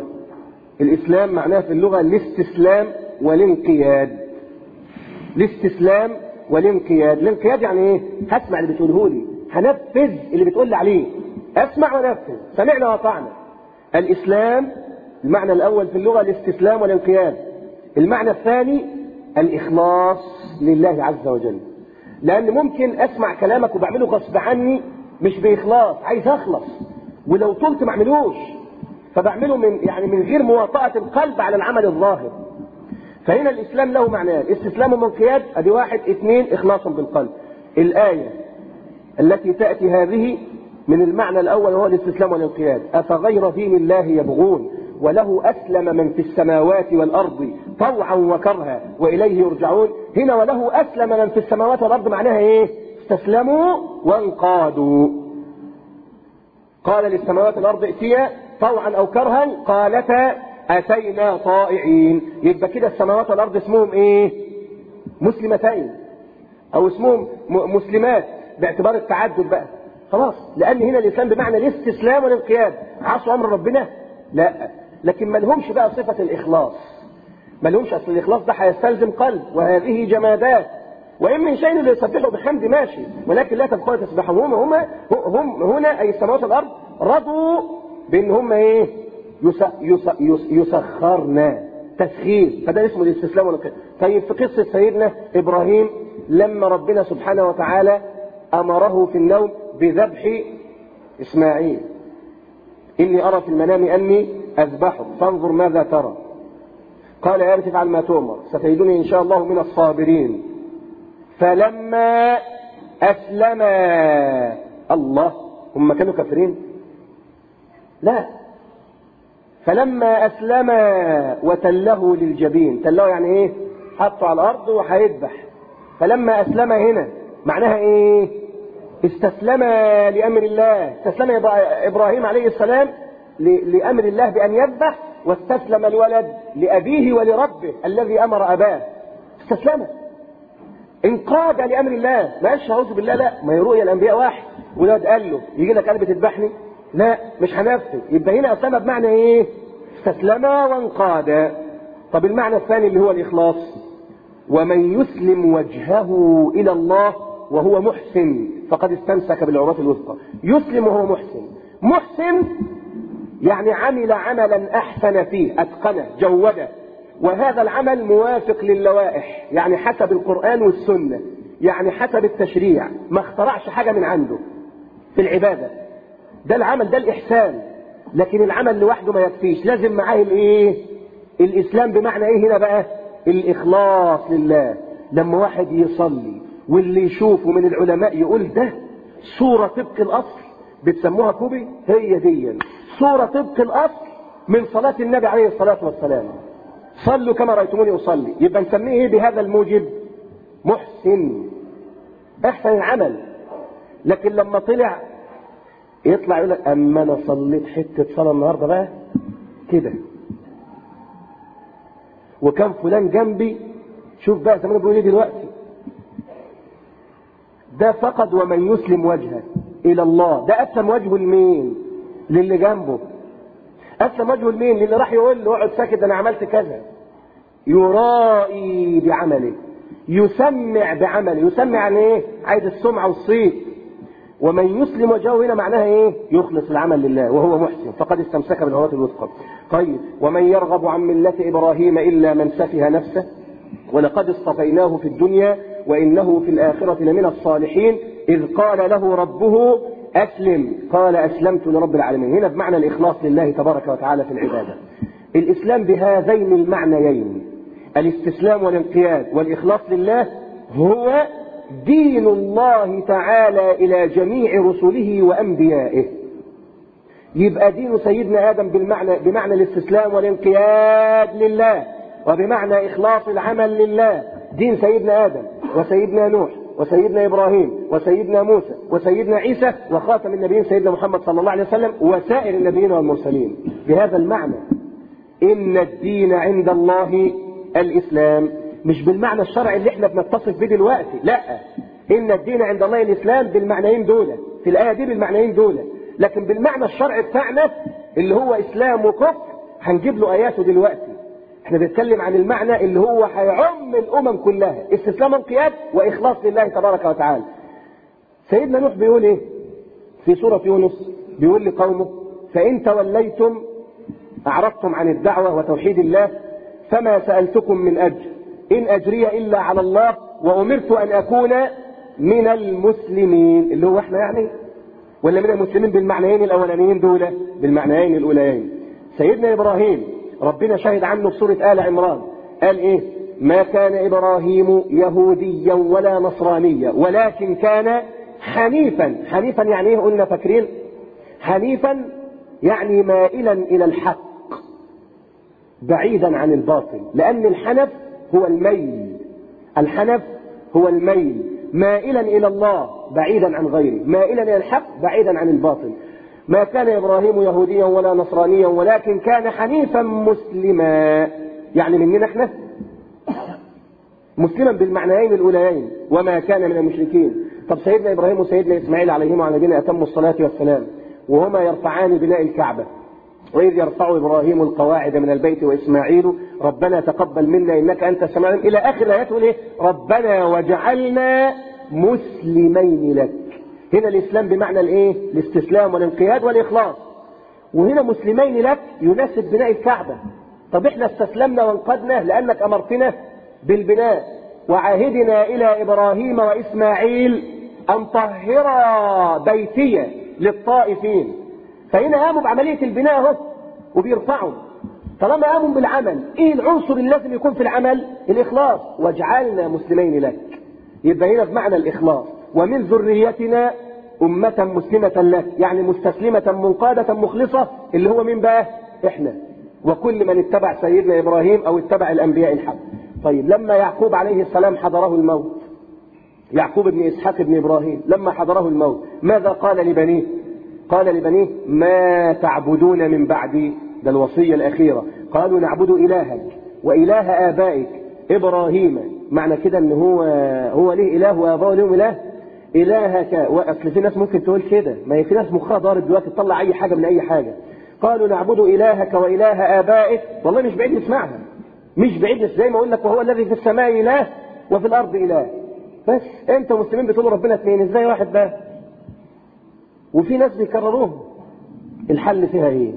الإسلام معناه في اللغة الاستسلام والانقياد. الاستسلام والانقياد. الانقياد يعني ايه؟ هسمع اللي بتقوله لي، هنفذ اللي بتقول لي عليه، اسمع ونفذ، سمعنا وطعنا. الاسلام المعنى الاول في اللغه الاستسلام والانقياد. المعنى الثاني الاخلاص لله عز وجل، لان ممكن اسمع كلامك وبعمله غصب عني مش باخلاص، عايز اخلص، ولو طلت ما اعملوش، فبعمله من غير مواطأة القلب على العمل الظاهر. فهنا الاسلام له معنيان، استسلام وانقياد، ادي واحد. اثنين، اخلاص بالقلب. الايه التي تاتي هذه من المعنى الاول وهو الاستسلام والانقياد. افغير دين الله يبغون وله اسلم من في السماوات والارض طوعا وكرها واليه يرجعون. هنا وله اسلم من في السماوات والارض معناها ايه؟ استسلموا وانقادوا. قال للسماوات والارض ائتيا طوعا او كرها قالتا اتينا طائعين. يبقى كده السماوات والارض اسمهم ايه؟ مسلمتين، او اسمهم مسلمات باعتبار التعدد بقى، خلاص. لان هنا الاسلام بمعنى الاستسلام والانقياد. عصوا امر ربنا؟ لا، لكن ما لهمش بقى صفه الاخلاص، ما لهمش. اصل الاخلاص ده هيستلزم قلب، وهذه جمادات. وان من شيء ليسبحوا بحمد ماشي، ولكن لا تبقوا تسبحهم. هم هنا اي السماوات والارض رضوا بان هم ايه؟ يسخرنا تسخير، فده اسمه الاستسلام والانقياد. طيب في قصه سيدنا ابراهيم لما ربنا سبحانه وتعالى امره في النوم بذبح اسماعيل، اني ارى في المنام اني اذبحك فانظر ماذا ترى. قال يا ابت افعل ما تؤمر ستجدني ان شاء الله من الصابرين. فلما اسلما، الله، هم كانوا كافرين؟ لا، فلما اسلما وتله للجبين. تله يعني ايه؟ حطه على الارض وهيذبح. فلما اسلم هنا معناها ايه؟ استسلم لامر الله. استسلم ابراهيم عليه السلام لامر الله بان يذبح، واستسلم الولد لابيه ولربه الذي امر اباه. استسلم، انقاد لامر الله. ماشي، اعوذ بالله، لا، ما هي رؤيا الانبياء واحد. ولاد قال له يجي لك قلب تذبحني؟ لا، مش هنفذ. يبقى هنا اسلم بمعنى ايه؟ استسلم وانقاد. طب المعنى الثاني اللي هو الاخلاص، ومن يسلم وجهه الى الله وهو محسن فقد استمسك بالعروة الوثقى. يسلم وهو محسن. محسن يعني عمل عملا احسن فيه، اتقنه، جوده، وهذا العمل موافق للوائح، يعني حسب القرآن والسنة، يعني حسب التشريع، ما اخترعش حاجة من عنده في العبادة. ده العمل، ده الإحسان. لكن العمل لوحده ما يكفيش، لازم معاه الايه؟ الإسلام. بمعنى ايه هنا بقى؟ الإخلاص لله. لما واحد يصلي واللي يشوفه من العلماء يقول ده صورة طبق الأصل، بتسموها كوبي، هي دي صورة طبق الأصل من صلاة النبي عليه الصلاة والسلام. صلوا كما رأيتموني أصلي. يبقى نسميه ايه بهذا الموجب؟ محسن، احسن العمل. لكن لما طلع يطلع يقول لك اما انا صليت حته صلاه النهارده بقى كده، وكان فلان جنبي، شوف بقى زمان بيقول ايه دلوقتي، ده فقد ومن يسلم وجهه الى الله. ده اسلم وجهه لمين؟ للي جنبه. اسلم وجهه لمين؟ للي راح يقول له اقعد ساكت انا عملت كذا. يرائي بعمله، يسمع بعمله. يسمع عن ايه؟ عايز السمعه والصيت. ومن يسلم وجهه هنا معناها ايه؟ يخلص العمل لله وهو محسن فقد استمسك بالعروة الوثقى. طيب، ومن يرغب عن ملة ابراهيم الا من سفه نفسه ولقد اصطفيناه في الدنيا وانه في الاخرة لمن الصالحين اذ قال له ربه اسلم قال اسلمت لرب العالمين. هنا بمعنى الاخلاص لله تبارك وتعالى في العبادة. الاسلام بهذين المعنيين، الاستسلام والانقياد والاخلاص لله، هو دين الله تعالى إلى جميع رسله وأنبيائه. يبقى دين سيدنا آدم بمعنى الاستسلام والانقياد لله، وبمعنى إخلاص العمل لله. دين سيدنا آدم وسيدنا نوح وسيدنا إبراهيم وسيدنا موسى وسيدنا عيسى وخاتم النبيين سيدنا محمد صلى الله عليه وسلم وسائر النبيين والمرسلين بهذا المعنى. إن الدين عند الله الإسلام، مش بالمعنى الشرعي اللي احنا بنتصف به دلوقتي، لا، ان الدين عند الله الاسلام بالمعنيين دول، في الايه دي بالمعنيين دول. لكن بالمعنى الشرعي بتاعنا اللي هو اسلام وكفر هنجيب له اياته دلوقتي. احنا بنتكلم عن المعنى اللي هو هيعم الامم كلها، استسلام انقياد واخلاص لله تبارك وتعالى. سيدنا نوح بيقول ايه في سورة يونس؟ بيقول لقومه: فإن توليتم أعرضتم عن الدعوة وتوحيد الله فما سألتكم من أجر إن أجري إلا على الله وأمرت أن أكون من المسلمين. اللي هو احنا يعني، ولا من المسلمين بالمعنيين الأولانيين دول؟ بالمعنيين الأولانيين. سيدنا إبراهيم ربنا شهد عنه في سورة آل عمران، قال إيه؟ ما كان إبراهيم يهوديا ولا نصرانيا ولكن كان حنيفا. حنيفا يعني إيه؟ قلنا فاكرين؟ حنيفا يعني مائلا إلى الحق بعيدا عن الباطل، لأن الحنف هو الميل. الحنف هو الميل، مائلا إلى الله بعيدا عن غيره، مائلا إلى الحق بعيدا عن الباطل. ما كان إبراهيم يهوديا ولا نصرانيا ولكن كان حنيفا مسلما، يعني مننا احنا مسلما بالمعنيين الأوليين، وما كان من المشركين. طب سيدنا إبراهيم وسيدنا إسماعيل عليهما وعلى نبينا أتموا الصلاة والسلام وهما يرفعان بناء الكعبة، وإذ يرفع إبراهيم القواعد من البيت وإسماعيل ربنا تقبل منا إنك أنت السميع العليم، إلى آخر الآيات. يقول إيه؟ ربنا وجعلنا مسلمين لك. هنا الإسلام بمعنى الإيه؟ الاستسلام والانقياد والإخلاص، وهنا مسلمين لك يناسب بناء الكعبة. طب إحنا استسلمنا وانقدنا لأنك أمرتنا بالبناء، وعاهدنا إلى إبراهيم وإسماعيل أن طهر بيتي للطائفين. فهنا قاموا بعملية البناء اهو وبيرفعوا. طالما قاموا بالعمل، ايه العنصر اللي لازم يكون في العمل؟ الإخلاص. وجعلنا مسلمين لك، يبقى هنا بمعنى الإخلاص. ومن ذريتنا أمة مسلمة لك، يعني مستسلمة منقادة مخلصة، اللي هو مين بقى؟ احنا وكل من اتبع سيدنا إبراهيم أو اتبع الأنبياء الحق. طيب لما يعقوب عليه السلام حضره الموت، يعقوب بن إسحاق بن إبراهيم لما حضره الموت ماذا قال لبنيه؟ قال لبنيه: ما تعبدون من بعدي؟ ده الوصية الأخيرة. قالوا: نعبد إلهك وإله آبائك إبراهيم. معنى كده ان هو ليه إله وآباؤه لهم إله؟ إلهك. وأصل في ناس ممكن تقول كده، ما هي في ناس مخها ضارب دلوقتي تطلع أي حاجة من أي حاجة. قالوا: نعبد إلهك وإله آبائك. والله مش بعيد نسمعها، مش بعيد، زي ما أقول لك: وهو الذي في السماء إله وفي الأرض إله. بس أنت مسلمين بتقولوا ربنا اثنين، إزاي واحد بقى؟ وفي ناس بيكرروها. الحل فيها ايه؟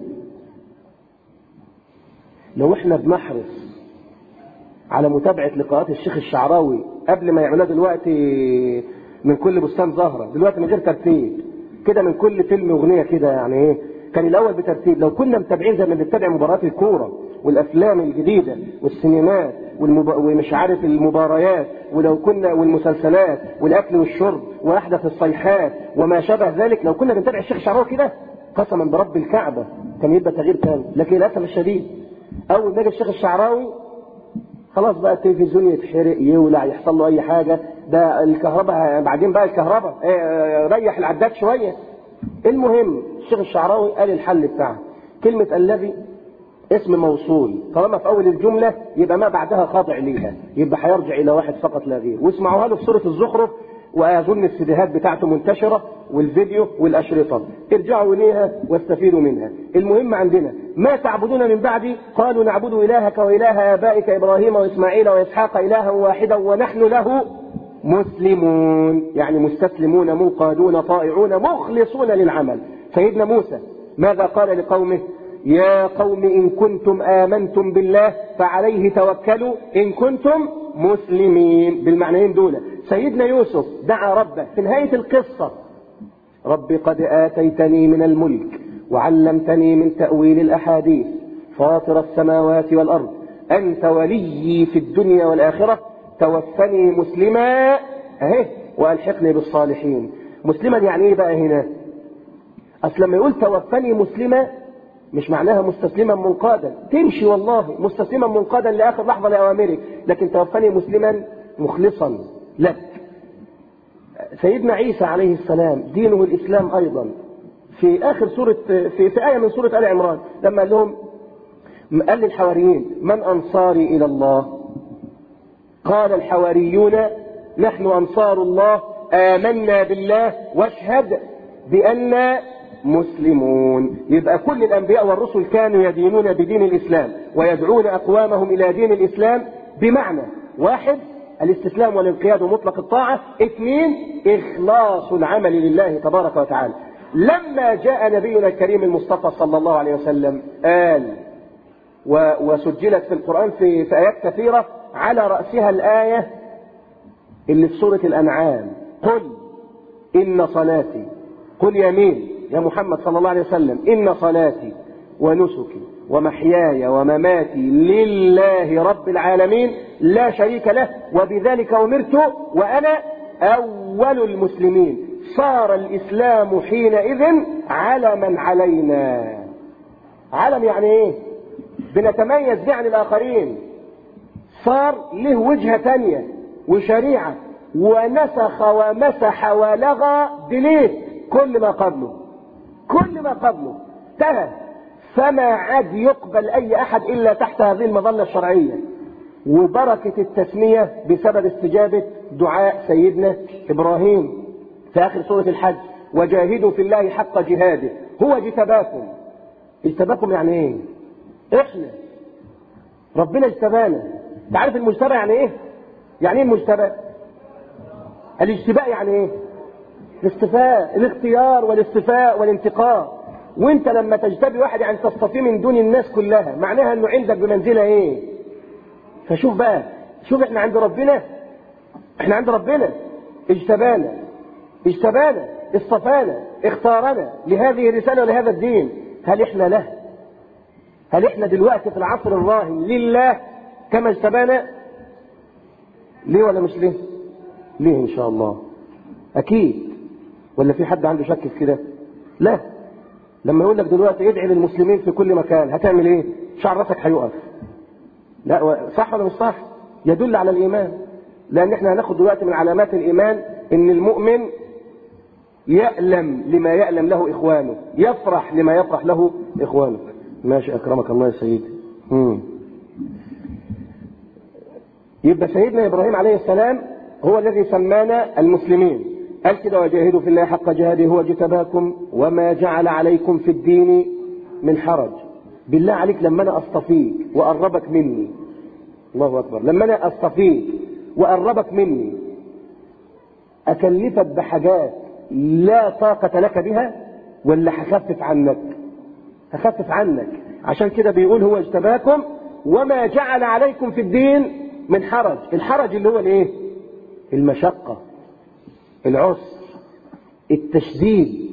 لو احنا بنحرص على متابعة لقاءات الشيخ الشعراوي قبل ما يعملها دلوقتي من كل بستان زهرة، دلوقتي من غير ترتيب كده، من كل فيلم واغنية كده، يعني ايه؟ كان الاول بترتيب. لو كنا متابعين زي ما بنتابع مباريات الكورة والافلام الجديدة والسينمات ومش عارف المباريات، ولو كنا والمسلسلات والاكل والشرب واحدث الصيحات وما شابه ذلك، لو كنا بنتابع الشيخ الشعراوي كده قسما برب الكعبة كان يبقى تغيير كامل. لكن للاسف الشديد اول ما جه الشيخ الشعراوي خلاص بقى التلفزيون يتحرق يولع يحصل له اي حاجة، ده الكهرباء بعدين بقى الكهرباء ريح العداد شوية. المهم الشيخ الشعراوي قال الحل بتاعه كلمة الذي اسم موصول، طالما في اول الجملة يبقى ما بعدها خاضع ليها، يبقى هيرجع الى واحد فقط لا غير. واسمعوها له في سورة الزخرف، واظن السيديهات بتاعته منتشرة والفيديو والاشرطة، ارجعوا اليها واستفيدوا منها. المهم عندنا: ما تعبدون من بعدي؟ قالوا: نعبد الهك واله ابائك ابراهيم واسماعيل واسحاق الها واحدا ونحن له مسلمون، يعني مستسلمون منقادون طائعون مخلصون للعمل. سيدنا موسى ماذا قال لقومه؟ يا قوم إن كنتم آمنتم بالله فعليه توكلوا إن كنتم مسلمين، بالمعنيين دول. سيدنا يوسف دعا ربه في نهاية القصة: رب قد آتيتني من الملك وعلمتني من تأويل الأحاديث فاطر السماوات والأرض أنت ولي في الدنيا والآخرة توفني مسلما وألحقني بالصالحين. مسلما يعني ايه بقى هنا؟ أصل لما يقول توفني مسلما مش معناها مستسلما منقادا، تمشي والله مستسلما منقادا لآخر لحظة لأوامرك، لكن توفني مسلما مخلصا لك. سيدنا عيسى عليه السلام دينه الإسلام أيضا. في آخر سورة في آية من سورة آل عمران لما قال لهم، قال للحواريين: من أنصاري إلى الله؟ قال الحواريون: نحن أنصار الله آمنا بالله واشهد بأننا مسلمون. يبقى كل الأنبياء والرسل كانوا يدينون بدين الإسلام، ويدعون أقوامهم إلى دين الإسلام بمعنى: 1 الاستسلام والانقياد ومطلق الطاعة، 2 إخلاص العمل لله تبارك وتعالى. لما جاء نبينا الكريم المصطفى صلى الله عليه وسلم قال، وسجلت في القرآن في آيات كثيرة، على رأسها الآية اللي في سورة الأنعام: قل إن صلاتي، قل يا مين؟ يا محمد صلى الله عليه وسلم: إن صلاتي ونسكي ومحياي ومماتي لله رب العالمين لا شريك له وبذلك أمرت وأنا أول المسلمين. صار الإسلام حينئذ علما علينا. علم يعني إيه؟ بنتميز به عن الآخرين. صار له وجهة تانية وشريعة، ونسخ ومسح ولغى دليت كل ما قبله، كل ما قبله انتهى. فما عاد يقبل أي أحد إلا تحت هذه المظلة الشرعية. وبركة التسمية بسبب استجابة دعاء سيدنا إبراهيم في آخر سورة الحج: وجاهدوا في الله حق جهاده هو اجتباكم. اجتباكم يعني ايه؟ احنا ربنا اجتبانا. تعرف المجتبى يعني ايه؟ يعني ايه المجتبى؟ الاجتباء يعني ايه؟ الاصطفاء، الاختيار والاصطفاء والانتقاء. وانت لما تجتبي واحد يعني تصطفيه من دون الناس كلها، معناها انه عندك بمنزلة ايه؟ فشوف بقى، شوف احنا عند ربنا، احنا عند ربنا اجتبانا، اجتبانا، اصطفانا، اختارنا لهذه الرسالة ولهذا الدين. هل احنا له؟ هل احنا دلوقتي في العصر الراهن لله كما اجتبانا؟ ليه ولا مش ليه؟ ليه ان شاء الله اكيد. ولا في حد عنده شك في كده؟ لا. لما يقول لك دلوقتي ادعي للمسلمين في كل مكان، هتعمل ايه؟ شعر راسك هيقف. لا، صح ولا مش صح؟ يدل على الايمان. لان احنا هناخد دلوقتي من علامات الايمان ان المؤمن يألم لما يألم له اخوانه، يفرح لما يفرح له اخوانه. ماشي، اكرمك الله يا سيدي. يبقى سيدنا ابراهيم عليه السلام هو الذي سمانا المسلمين. قال كده: وجاهدوا في الله حق جهاده هو اجتباكم وما جعل عليكم في الدين من حرج. بالله عليك لما انا اصطفيك وقربك مني، الله اكبر، لما انا اصطفيك وقربك مني اكلفك بحاجات لا طاقة لك بها ولا هخفف عنك؟ هخفف عنك. عشان كده بيقول هو اجتباكم وما جعل عليكم في الدين من حرج. الحرج اللي هو الايه؟ المشقة، العسر، التشديد.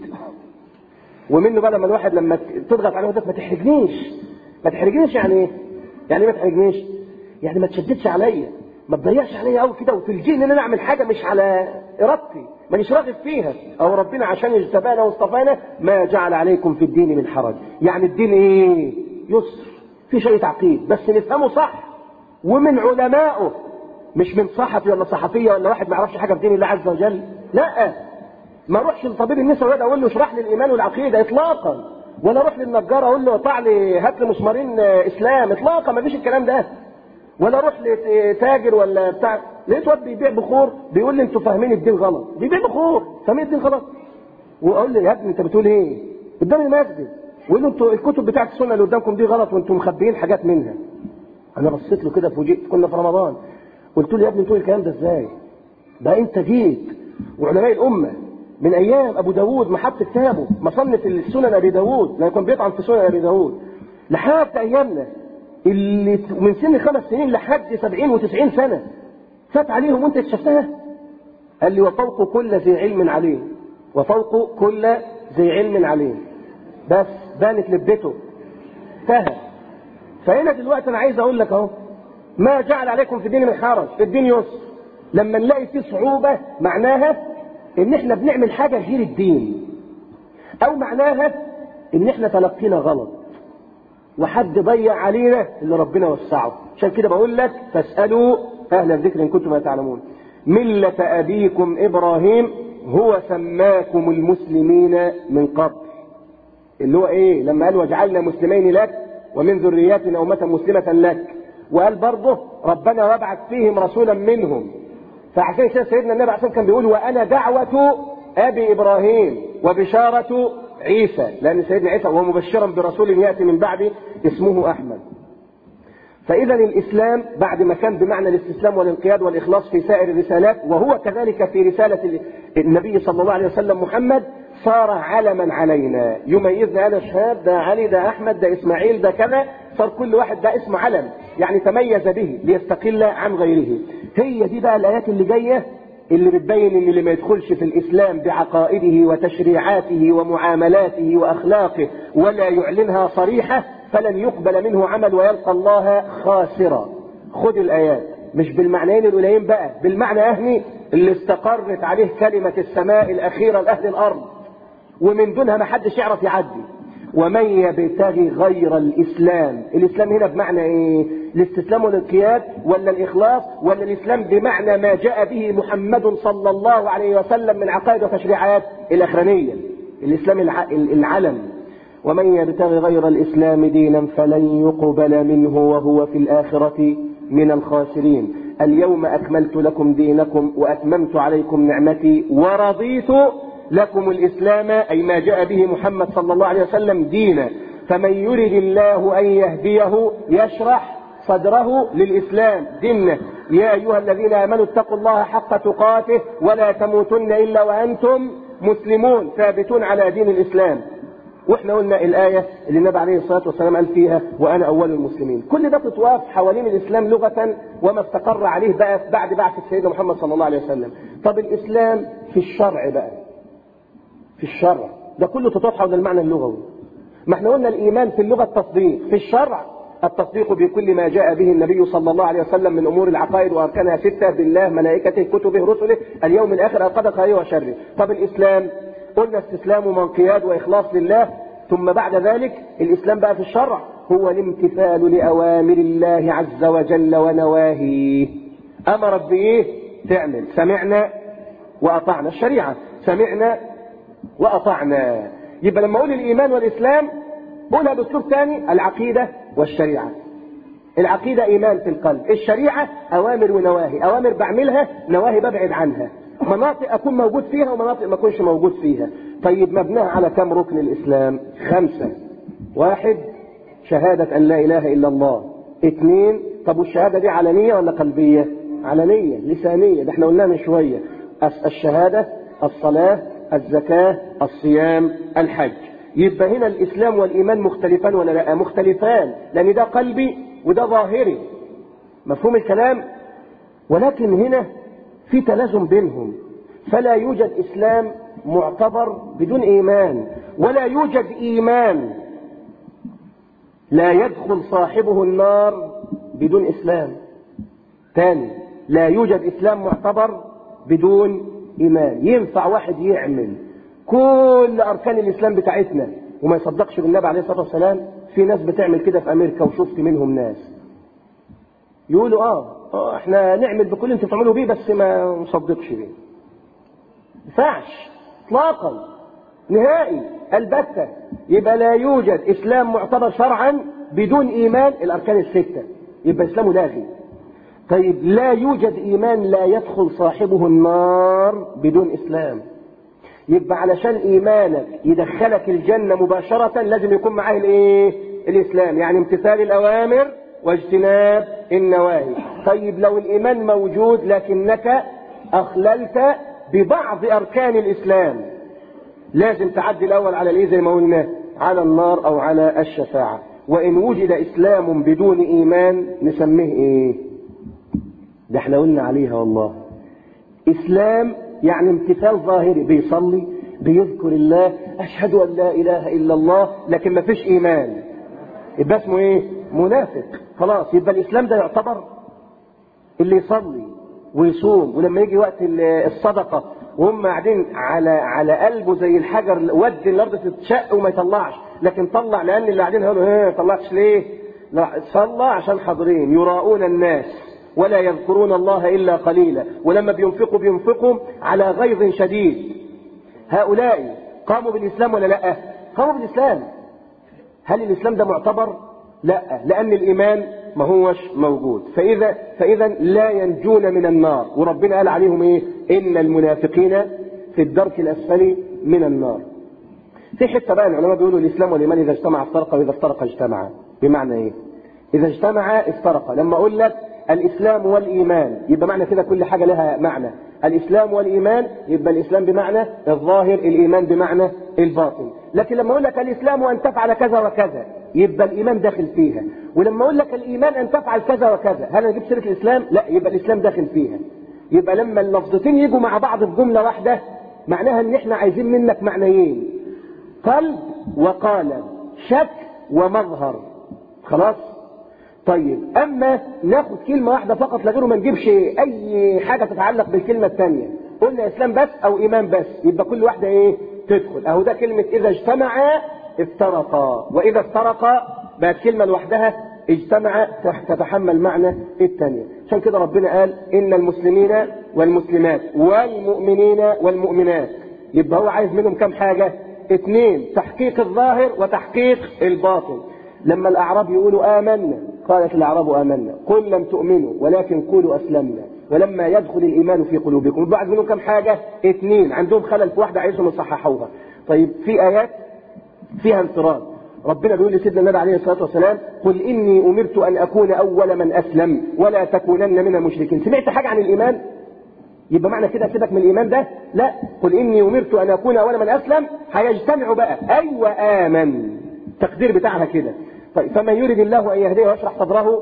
ومنه بقى لما الواحد لما تضغط عليه وتقول ما تحرجنيش، ما تحرجنيش يعني ايه؟ يعني ايه ما تحرجنيش؟ يعني ما تشددش عليا، ما تضيعش عليا قوي كده وتلجئني ان انا اعمل حاجه مش على ارادتي، مانيش راغب فيها. او ربنا عشان اجتبانا واصطفانا ما جعل عليكم في الدين من حرج. يعني الدين ايه؟ يسر، في شيء تعقيد بس نفهمه صح، ومن علمائه، مش من صحفي ولا صحفيه ولا واحد ما يعرفش حاجه في دين الله عز وجل. لا، ما اروحش لطبيب النساء اقول له اشرح لي الايمان والعقيده اطلاقا، ولا اروح للنجار اقول له قطع لي هات لي مسمارين اسلام اطلاقا، ما فيش الكلام ده. ولا اروح لتاجر ولا بتاع، لقيت واد بيبيع بخور بيقول لي انتوا فاهمين الدين غلط، بيبيع بخور فاهمين الدين غلط. واقول له يا ابني انت بتقول ايه؟ قدام المسجد، ويقول له انتوا الكتب بتاعت السنه اللي قدامكم دي غلط وانتم مخبيين حاجات منها. انا بصيت له كده فوجئت، كنا في رمضان، قلت له يا ابني بتقول الكلام ده ازاي؟ ده انت جيت وعلماء الامه من ايام ابو داود ما حط كتابه مصنف السنن ابي داود، لما كان بيطعن في سنن ابي داود، لحد ايامنا اللي من سن 5 سنين لحد 70 و90 سنه فات عليهم وانت اكتشفتها. قال لي وفوق كل ذي علم عليم، وفوق كل ذي علم عليم. بس بانت لبته انتهى. فهنا دلوقتي انا عايز اقول لك اهو، ما جعل عليكم في الدين من حرج، في الدين يسر. لما نلاقي فيه صعوبه معناها ان احنا بنعمل حاجه غير الدين، او معناها ان احنا تلقينا غلط وحد ضيع علينا اللي ربنا وسعه. عشان كده بقول لك فاسالوا اهل الذكر ان كنتم لا تعلمون. مله ابيكم ابراهيم هو سماكم المسلمين من قبل. اللي هو ايه؟ لما قال وجعلنا مسلمين لك ومن ذرياتنا امه مسلمه لك، وقال برضه ربنا وابعث فيهم رسولا منهم. فعشان كده سيدنا النبي عليه الصلاه والسلام كان بيقول وانا دعوه ابي ابراهيم وبشاره عيسى، لان سيدنا عيسى وهو مبشرا برسول ياتي من بعده اسمه احمد. فإذا الإسلام بعد ما كان بمعنى الاستسلام والانقياد والإخلاص في سائر الرسالات، وهو كذلك في رسالة النبي صلى الله عليه وسلم محمد، صار علما علينا يميزنا. أنا شهاب، ده علي، ده أحمد، ده إسماعيل، ده كذا، صار كل واحد ده اسم علم، يعني تميز به ليستقل عن غيره. هي دي بقى الآيات اللي جاية اللي بتبين ان اللي ما يدخلش في الإسلام بعقائده وتشريعاته ومعاملاته وأخلاقه ولا يعلنها صريحة فلن يقبل منه عمل ويلقى الله خاسرا. خد الآيات مش بالمعنيين الأولين بقى، بالمعنى أهني اللي استقرت عليه كلمة السماء الأخيرة لأهل الأرض، ومن دونها ما حدش يعرف يعدي. ومن يبتغي غير الإسلام، الإسلام هنا بمعنى إيه؟ الاستسلام والانقياد ولا الإخلاص، ولا الإسلام بمعنى ما جاء به محمد صلى الله عليه وسلم من عقائد وتشريعات الأخرانية، الإسلام العلم. ومن يبتغي غير الإسلام دينا فلن يقبل منه وهو في الآخرة من الخاسرين. اليوم أكملت لكم دينكم وأتممت عليكم نعمتي ورضيت لكم الإسلام، أي ما جاء به محمد صلى الله عليه وسلم، دينا. فمن يرد الله أن يهديه يشرح صدره للإسلام دينا. يا أيها الذين آمنوا اتقوا الله حق تقاته ولا تموتن إلا وأنتم مسلمون، ثابتون على دين الإسلام. واحنا قلنا الآية اللي النبي عليه الصلاة والسلام قال فيها وأنا أول المسلمين. كل ده تتواف حوالين الإسلام لغة وما استقر عليه بقى بعد بعثة سيدنا محمد صلى الله عليه وسلم. طب الإسلام في الشرع بقى، في الشرع ده كله تتواف حول المعنى اللغوي. ما احنا قلنا الإيمان في اللغة التصديق، في الشرع التصديق بكل ما جاء به النبي صلى الله عليه وسلم من أمور العقائد وأركانها 6 بالله، ملائكته، كتبه، رسله، اليوم الآخر، القدر خيره وشره. طب الإسلام قلنا استسلام وانقياد وإخلاص لله. ثم بعد ذلك الإسلام بقى في الشرع هو الامتثال لأوامر الله عز وجل ونواهيه. أمرت بإيه؟ تعمل، سمعنا وأطعنا، الشريعة سمعنا وأطعنا. يبقى لما أقول الإيمان والإسلام قولها بأسلوب ثاني، العقيدة والشريعة. العقيدة إيمان في القلب، الشريعة أوامر ونواهي، أوامر بعملها، نواهي ببعد عنها، مناطق أكون موجود فيها ومناطق ما أكونش موجود فيها. طيب مبناها على كم ركن الإسلام؟ 5. 1 شهادة أن لا إله إلا الله. 2 طب والشهادة دي علنية ولا قلبية؟ علنية لسانية، ده احنا قلناها من شوية. الشهادة، الصلاة، الزكاة، الصيام، الحج. يبقى هنا الإسلام والإيمان مختلفان ولا لا؟ مختلفان، لأن ده قلبي وده ظاهري، مفهوم الكلام؟ ولكن هنا في تلازم بينهم، فلا يوجد إسلام معتبر بدون إيمان، ولا يوجد إيمان لا يدخل صاحبه النار بدون إسلام. ثاني، لا يوجد إسلام معتبر بدون إيمان. ينفع واحد يعمل كل أركان الإسلام بتاعتنا وما يصدقش بالنبي عليه الصلاة والسلام؟ في ناس بتعمل كده في أمريكا وشفت منهم ناس يقولوا احنا نعمل بكل انتوا بتعملوا بيه بس ما نصدقش بيه. ينفعش اطلاقا نهائي البتة. يبقى لا يوجد إسلام معتبر شرعا بدون إيمان الأركان 6، يبقى إسلامه لاغي. طيب لا يوجد إيمان لا يدخل صاحبه النار بدون إسلام. يبقى علشان إيمانك يدخلك الجنة مباشرة لازم يكون معاه الإسلام، يعني امتثال الأوامر واجتناب النواهي. طيب لو الإيمان موجود لكنك أخللت ببعض أركان الإسلام لازم تعدي الأول على زي ما قلنا، على النار أو على الشفاعة. وإن وجد إسلام بدون إيمان نسميه إيه؟ ده احنا قلنا عليها والله. إسلام يعني امتثال ظاهري، بيصلي، بيذكر الله، أشهد أن لا إله إلا الله، لكن ما فيش إيمان، يبقى اسمه إيه؟ منافق. خلاص يبقى الإسلام ده يعتبر اللي يصلي ويصوم ولما يجي وقت الصدقة وهم قاعدين على قلبه زي الحجر، ودي الأرض تتشق وما يطلعش، لكن طلع لأن اللي قاعدين هيقولوا طلعش ليه؟ لا، صلى عشان حاضرين يراؤون الناس ولا يذكرون الله إلا قليلا، ولما بينفقوا على غيظ شديد. هؤلاء قاموا بالإسلام ولا لا؟ قاموا بالإسلام. هل الإسلام ده معتبر؟ لا، لأن الإيمان ما هوش موجود. فإذا لا ينجون من النار، وربنا قال عليهم إيه؟ إن المنافقين في الدرك الأسفل من النار. في حتة بقى العلماء بيقولوا الإسلام والإيمان إذا اجتمع افترقا وإذا افترقا اجتمعا. بمعنى إيه؟ إذا اجتمع افترق. لما أقول لك الإسلام والإيمان يبقى معنى كده كل حاجة لها معنى. الإسلام والإيمان يبقى الإسلام بمعنى الظاهر، الإيمان بمعنى الباطن. لكن لما أقول لك الإسلام أن تفعل كذا وكذا يبقى الإيمان داخل فيها. ولما أقول لك الإيمان أن تفعل كذا وكذا، هل أنا جبت سيرة الإسلام؟ لا، يبقى الإسلام داخل فيها. يبقى لما اللفظتين يجوا مع بعض في جملة واحدة معناها ان احنا عايزين منك معنيين، قلب وقالب، شك ومظهر. خلاص؟ طيب اما ناخد كلمة واحدة فقط لا غير وما نجيبش اي حاجة تتعلق بالكلمة الثانية، قلنا اسلام بس او ايمان بس، يبقى كل واحدة ايه تدخل. اهو ده كلمة اذا اجتمعا افترقا، واذا افترقا بقت كلمة لوحدها، اجتمع تتحمل معنى الثانية. عشان كده ربنا قال إن المسلمين والمسلمات والمؤمنين والمؤمنات، يبقى هو عايز منهم كم حاجة؟ 2، تحقيق الظاهر وتحقيق الباطن. لما الأعراب يقولوا آمنا، قالت الأعراب آمنا، قل لم تؤمنوا ولكن قولوا أسلمنا ولما يدخل الإيمان في قلوبكم. يبقى عايز منهم كم حاجة؟ 2، عندهم خلل في واحدة عايزهم يصححوها. طيب في آيات فيها انفراد، ربنا بيقول لسيدنا النبي عليه الصلاة والسلام قل إني أمرت أن أكون أول من أسلم ولا تكونن من المشركين. سمعت حاجة عن الإيمان؟ يبقى معنى كده سيبك من الإيمان ده؟ لا، قل إني أمرت أن أكون أول من أسلم هيجتمعوا بقى أيوة آمن، تقدير بتاعها كده. طيب فمن يريد الله أن يهديه ويشرح صدره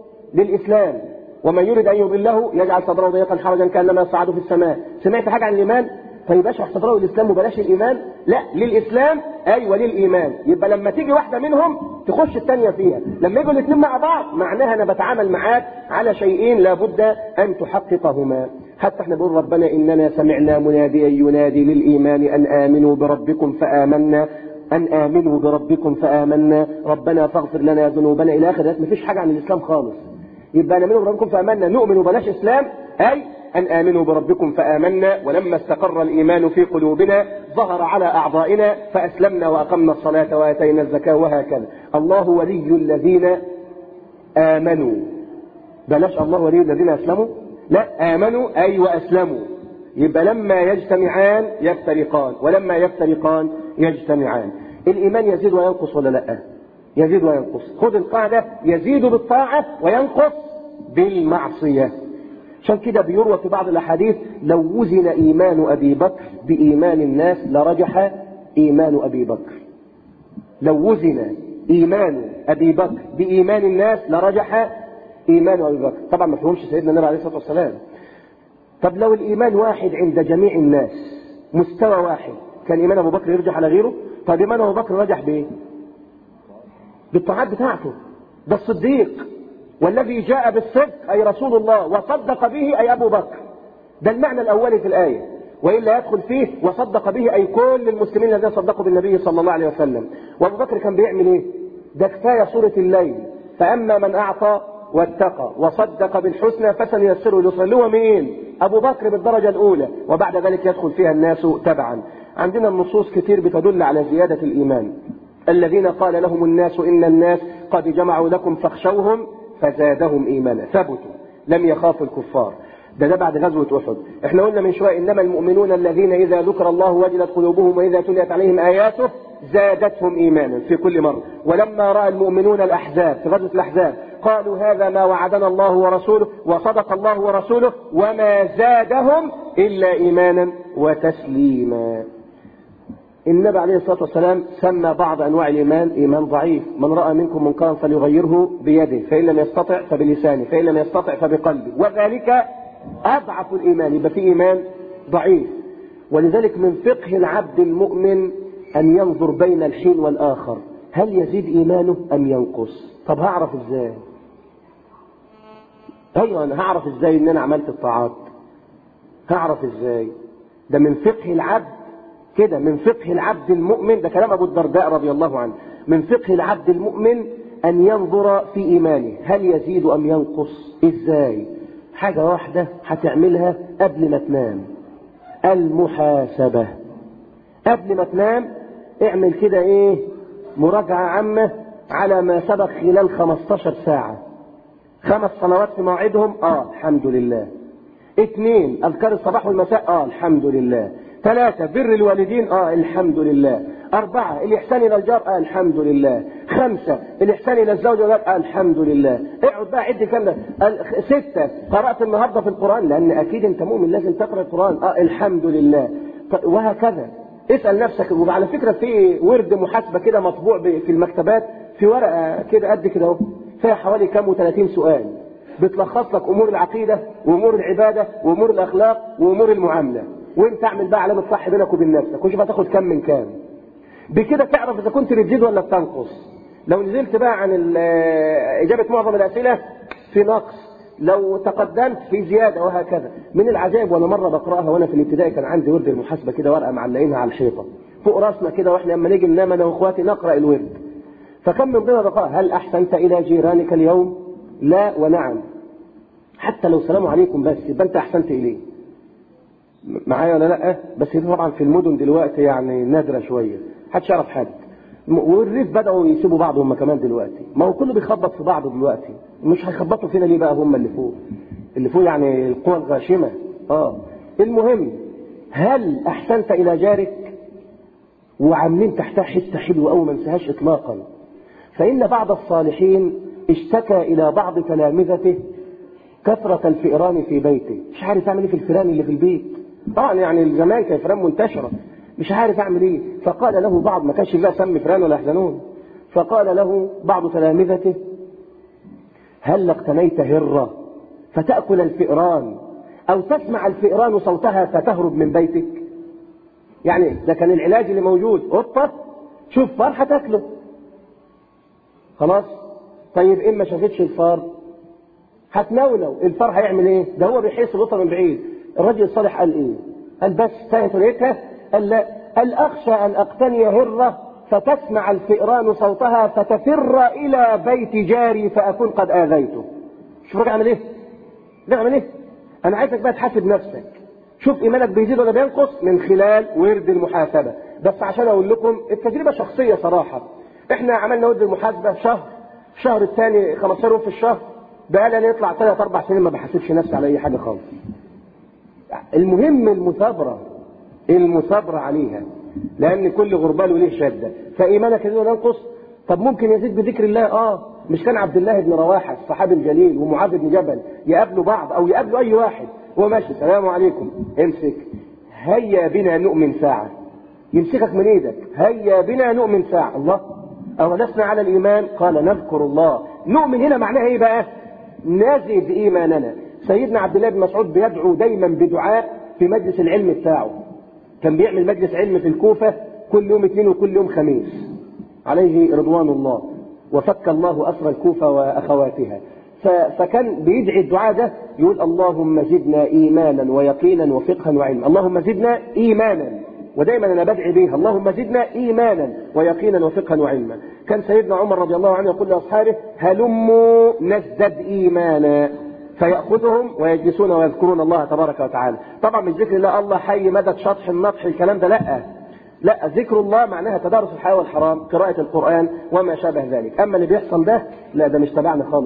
للإسلام ومن يريد أن يضله يجعل صدره ضيقا حرجا كأنما يصعد في السماء. سمعت حاجة عن الإيمان؟ طيب اشرح صدره للإسلام وبلاش الإيمان؟ لا، للإسلام أيوة للإيمان. يبقى لما تيجي واحدة منهم تخش الثانية فيها. لما يجوا الاثنين مع بعض معناها أنا بتعامل معاك على شيئين لابد أن تحققهما. حتى احنا بنقول ربنا إننا سمعنا مناديا ينادي للإيمان أن آمنوا بربكم فآمنا، أن آمنوا بربكم فآمنا ربنا فاغفر لنا ذنوبنا إلى آخر. مفيش حاجة عن الإسلام خالص. يبقى نؤمن بربكم فآمنا، نؤمن وبلاش إسلام، أي أن آمنوا بربكم فآمنا ولما استقر الإيمان في قلوبنا ظهر على أعضائنا فأسلمنا وأقمنا الصلاة وآتينا الزكاة وهكذا. الله ولي الذين آمنوا، بلاش الله ولي الذين أسلموا، لا، آمنوا أي وأسلموا. يبقى لما يجتمعان يفترقان ولما يفترقان يجتمعان. الإيمان يزيد وينقص ولا لا؟ يزيد وينقص. خذ القاعدة، يزيد بالطاعة وينقص بالمعصية. عشان كده بيروى في بعض الأحاديث لو وزن إيمان أبي بكر بإيمان الناس لرجح إيمان أبي بكر. لو وزن إيمان أبي بكر بإيمان الناس لرجح إيمان أبي بكر. طبعا ما فهمش سيدنا النبي عليه الصلاة والسلام. طب لو الإيمان واحد عند جميع الناس مستوى واحد كان إيمان أبو بكر يرجح على غيره؟ طب إيمان أبو بكر رجح بإيه؟ بالطاعات بتاعته، ده الصديق، والذي جاء بالصدق أي رسول الله وصدق به أي أبو بكر. ده المعنى الأولي في الآية، وإلا يدخل فيه وصدق به أي كل المسلمين الذين صدقوا بالنبي صلى الله عليه وسلم. وأبو بكر كان بيعمل إيه؟ ده كفاية سورة الليل، فأما من أعطى واتقى وصدق بالحسنى فسنيسره لليسرى. اللي هو مين؟ أبو بكر بالدرجة الأولى، وبعد ذلك يدخل فيها الناس تبعا. عندنا النصوص كتير بتدل على زيادة الإيمان. الذين قال لهم الناس إن الناس قد جمعوا لكم فاخشوهم فزادهم إيمانا، ثبتوا لم يخافوا الكفار. ده بعد غزوة أحد. احنا قلنا من شوية إنما المؤمنون الذين إذا ذكر الله وجلت قلوبهم وإذا تليت عليهم آياته زادتهم إيمانا في كل مرة. ولما رأى المؤمنون الأحزاب في غزوة الأحزاب قالوا هذا ما وعدنا الله ورسوله وصدق الله ورسوله وما زادهم إلا إيمانا وتسليما. النبي عليه الصلاة والسلام سمى بعض أنواع الإيمان إيمان ضعيف. من رأى منكم منكرا فليغيره بيده فإن لم يستطع فبلسانه فإن لم يستطع فبقلبه وذلك أضعف الإيمان. يبقى في إيمان ضعيف. ولذلك من فقه العبد المؤمن أن ينظر بين الحين والآخر، هل يزيد إيمانه أم ينقص؟ طب هعرف إزاي؟ أيوة أنا هعرف إزاي إن أنا عملت الطاعات؟ هعرف إزاي؟ ده من فقه العبد كده، من فقه العبد المؤمن. ده كلام أبو الدرداء رضي الله عنه. من فقه العبد المؤمن أن ينظر في إيمانه هل يزيد أم ينقص. إزاي؟ حاجة واحدة هتعملها قبل ما تنام، المحاسبة. قبل ما تنام اعمل كده ايه؟ مراجعة عامة على ما سبق خلال 15 ساعة. 5 صلوات في موعدهم الحمد لله. 2 أذكار الصباح والمساء الحمد لله. 3 بر الوالدين الحمد لله. 4 الإحسان إلى الجار، الحمد لله. 5 الإحسان إلى الزوجة، الحمد لله. اقعد بقى عد كام ده. 6 قرأت النهارده في القرآن، لأن أكيد أنت مؤمن لازم تقرأ القرآن، الحمد لله. وهكذا اسأل نفسك. وعلى فكرة في ورد محاسبة كده مطبوع في المكتبات، في ورقة كده قد كده اهو، فيها حوالي كام و30 سؤال، بتلخص لك أمور العقيدة وأمور العبادة وأمور الأخلاق وأمور المعاملة، وانت اعمل بقى علامة صح بينك وبين نفسك وشوف هتاخد كام من كام. بكده تعرف إذا كنت بتزيد ولا بتنقص. لو نزلت بقى عن إجابة معظم الأسئلة في نقص، لو تقدمت في زيادة، وهكذا. من العجائب، وأنا مرة بقرأها وأنا في الابتدائي كان عندي ورد المحاسبة كده، ورقة معلقينها على الحيطة فوق راسنا كده، وإحنا لما نيجي ننام أنا وإخواتي نقرأ الورد. فكم من ضمن بقرأ: هل أحسنت إلى جيرانك اليوم؟ لا ونعم. حتى لو سلام عليكم بس يبقى أنت أحسنت إليه. معايا ولا لا؟ بس طبعا في المدن دلوقتي يعني نادرة شوية، محدش يعرف حد. والريف بدأوا يسيبوا بعض هم كمان دلوقتي. ما هو كله بيخبط في بعضه دلوقتي. مش هيخبطوا فينا ليه بقى؟ هم اللي فوق يعني القوى الغاشمة. المهم، هل أحسنت إلى جارك؟ وعاملين تحتها حتة حلوة أو ما انساهاش إطلاقا. فإن بعض الصالحين اشتكى إلى بعض تلامذته كثرة الفئران في بيته. مش عارف أعمل إيه في الفئران اللي في البيت. طبعا يعني زمان كان فئران منتشرة، مش عارف أعمل إيه. فقال له بعض، ما كانش بقى سمي فئران ولا يحزنون، فقال له بعض تلامذته: هل اقتنيت هرة فتأكل الفئران أو تسمع الفئران صوتها فتهرب من بيتك؟ يعني ده كان العلاج اللي موجود. قطة شوف فار هتاكله، خلاص. طيب إن ما شافتش الفار هتنونو، الفار هيعمل ايه؟ ده هو بيحس القطه من بعيد. الرجل الصالح قال ايه؟ قال بس تاهت ريتها. قال لا، قال اخشى ان اقتني هره فتسمع الفئران صوتها فتفر الى بيت جاري فاكون قد اذيته. شوف الراجل عمل ايه؟ بيعمل ايه؟ انا عايزك بقى تحاسب نفسك، شوف ايمانك بيزيد ولا بينقص من خلال ورد المحاسبه. بس عشان اقول لكم التجربه شخصيه صراحه، احنا عملنا ورد المحاسبه شهر الثاني 15 يوم في الشهر، بقى لي يطلع 3-4 سنين ما بحاسبش نفسي على اي حاجه خالص. المهم المثابره عليها، لان كل غربال وليه شده. فايمانك يزيد ولا ينقص؟ طب ممكن يزيد بذكر الله. مش كان عبد الله بن رواحه الصحابي الجليل ومعاذ بن جبل يقابلوا بعض او يقابلوا اي واحد وهو ماشي: السلام عليكم، امسك، هيا بنا نؤمن ساعه. يمسكك من ايدك: هيا بنا نؤمن ساعه. الله، أولسنا على الإيمان؟ قال: نذكر الله. نؤمن هنا معناها ايه بقى؟ نزد إيماننا. سيدنا عبد الله بن مسعود بيدعو دايما بدعاء في مجلس العلم بتاعه. كان بيعمل مجلس علم في الكوفة كل يوم اثنين وكل يوم خميس، عليه رضوان الله، وفك الله أسر الكوفة وأخواتها. فكان بيدعي الدعاء ده، يقول: اللهم زدنا إيمانا ويقينا وفقها وعلما. اللهم زدنا إيمانا، ودايما أنا بدعي بيها: اللهم زدنا إيمانا ويقينا وفقها وعلما. كان سيدنا عمر رضي الله عنه يقول لأصحابه: هلموا نزدد إيمانا، فيأخذهم ويجلسون ويذكرون الله تبارك وتعالى. طبعا مش ذكر الله الله حي مدد شطح النطح الكلام ده، لا، ذكر الله معناها تدارس الحلال والحرام، قراءة القرآن وما شابه ذلك. أما اللي بيحصل ده لا، ده مش تبعنا خالص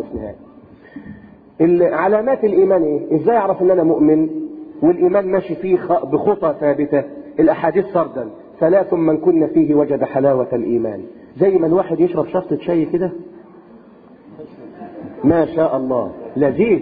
نهائي. علامات الإيمان إيه؟ إزاي أعرف إن أنا مؤمن والإيمان ماشي فيه بخطى ثابتة؟ الأحاديث سردا: 3 من كن فيه وجد حلاوة الإيمان. زي ما الواحد يشرب شفطة شاي كده ما شاء الله لذيذ،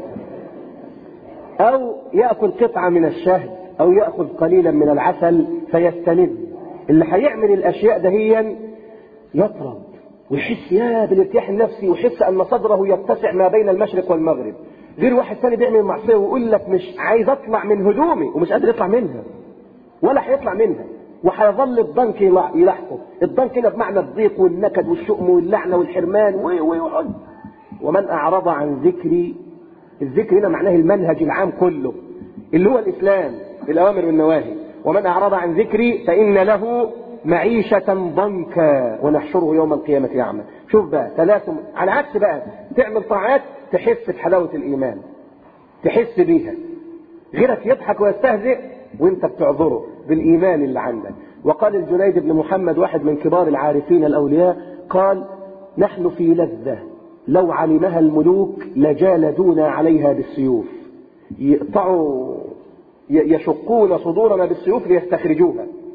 أو يأكل قطعة من الشهد، أو يأخذ قليلا من العسل فيستلذ. اللي هيعمل الأشياء دهيا يطرب ويحس بالارتياح النفسي، ويحس أن صدره يتسع ما بين المشرق والمغرب. غير واحد ثاني بيعمل معصية ويقول لك: مش عايز أطلع من هدومي، ومش قادر يطلع منها ولا هيطلع منها، وهيظل الضنك يلاحقه. الضنك هنا بمعنى الضيق والنكد والشؤم واللعنة والحرمان ويقعد. ومن أعرض عن ذكري، الذكر هنا معناه المنهج العام كله اللي هو الإسلام، الأوامر والنواهي. ومن أعرض عن ذكري فإن له معيشة ضنكا ونحشره يوم القيامة أعمى. شوف بقى 3. على عكس بقى تعمل طاعات تحس بحلاوة الإيمان، تحس بيها. غيرك يضحك ويستهزئ وانت بتعذره بالإيمان اللي عندك. وقال الجنيد بن محمد واحد من كبار العارفين الأولياء، قال: نحن في لذة لو علمها الملوك لجالدونا عليها بالسيوف. يشقون صدورنا بالسيوف ليستخرجوها.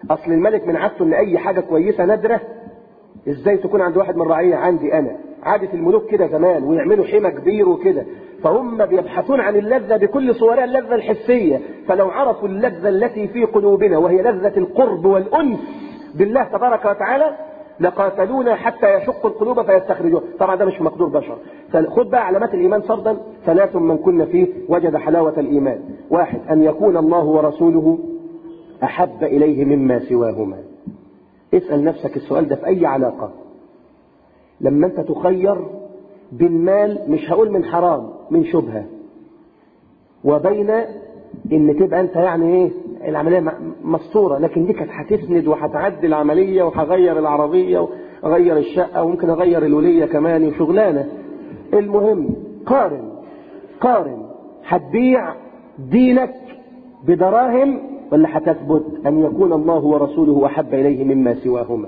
اصل الملك من عادته ان اي حاجة كويسة نادرة ازاي تكون عند واحد من الرعية؟ عندي انا. عادة الملوك كده زمان، ويعملوا حمى كبير وكده، فهم بيبحثون عن اللذة بكل صورها، اللذة الحسية. فلو عرفوا اللذة التي في قلوبنا وهي لذة القرب والأنس بالله تبارك وتعالى لقاتلونا حتى يشق القلوب فيستخرجوها. طبعا ده مش مقدور بشر. فخذ بقى علامات الإيمان صردا. 3 من كن فيه وجد حلاوة الإيمان. 1 أن يكون الله ورسوله أحب إليه مما سواهما. اسأل نفسك السؤال ده في أي علاقة. لما أنت تخير بالمال، مش هقول من حرام، من شبهة، وبين ان تبقى انت يعني ايه العملية مستورة، لكن دي كانت هتسند وهتعدي العملية وهغير العربية وغير الشقة وممكن اغير الولية كمان وشغلانة. المهم قارن هتبيع دينك بدراهم ولا هتثبت ان يكون الله ورسوله احب اليه مما سواهما.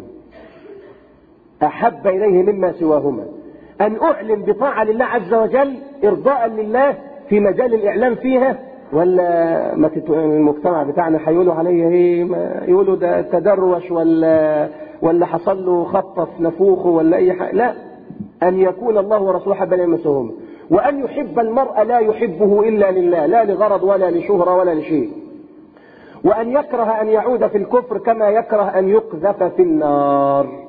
احب اليه مما سواهما. أن أعلم بطاعة لله عز وجل إرضاء لله في مجال الإعلام فيها، ولا ما المجتمع بتاعنا هيقولوا عليه إيه؟ يقولوا ده تدروش ولا حصل له خطة في نفوخه ولا أي حاجة. لا، أن يكون الله ورسوله حب لما سواهما، وأن يحب المرء لا يحبه إلا لله، لا لغرض ولا لشهرة ولا لشيء، وأن يكره أن يعود في الكفر كما يكره أن يقذف في النار.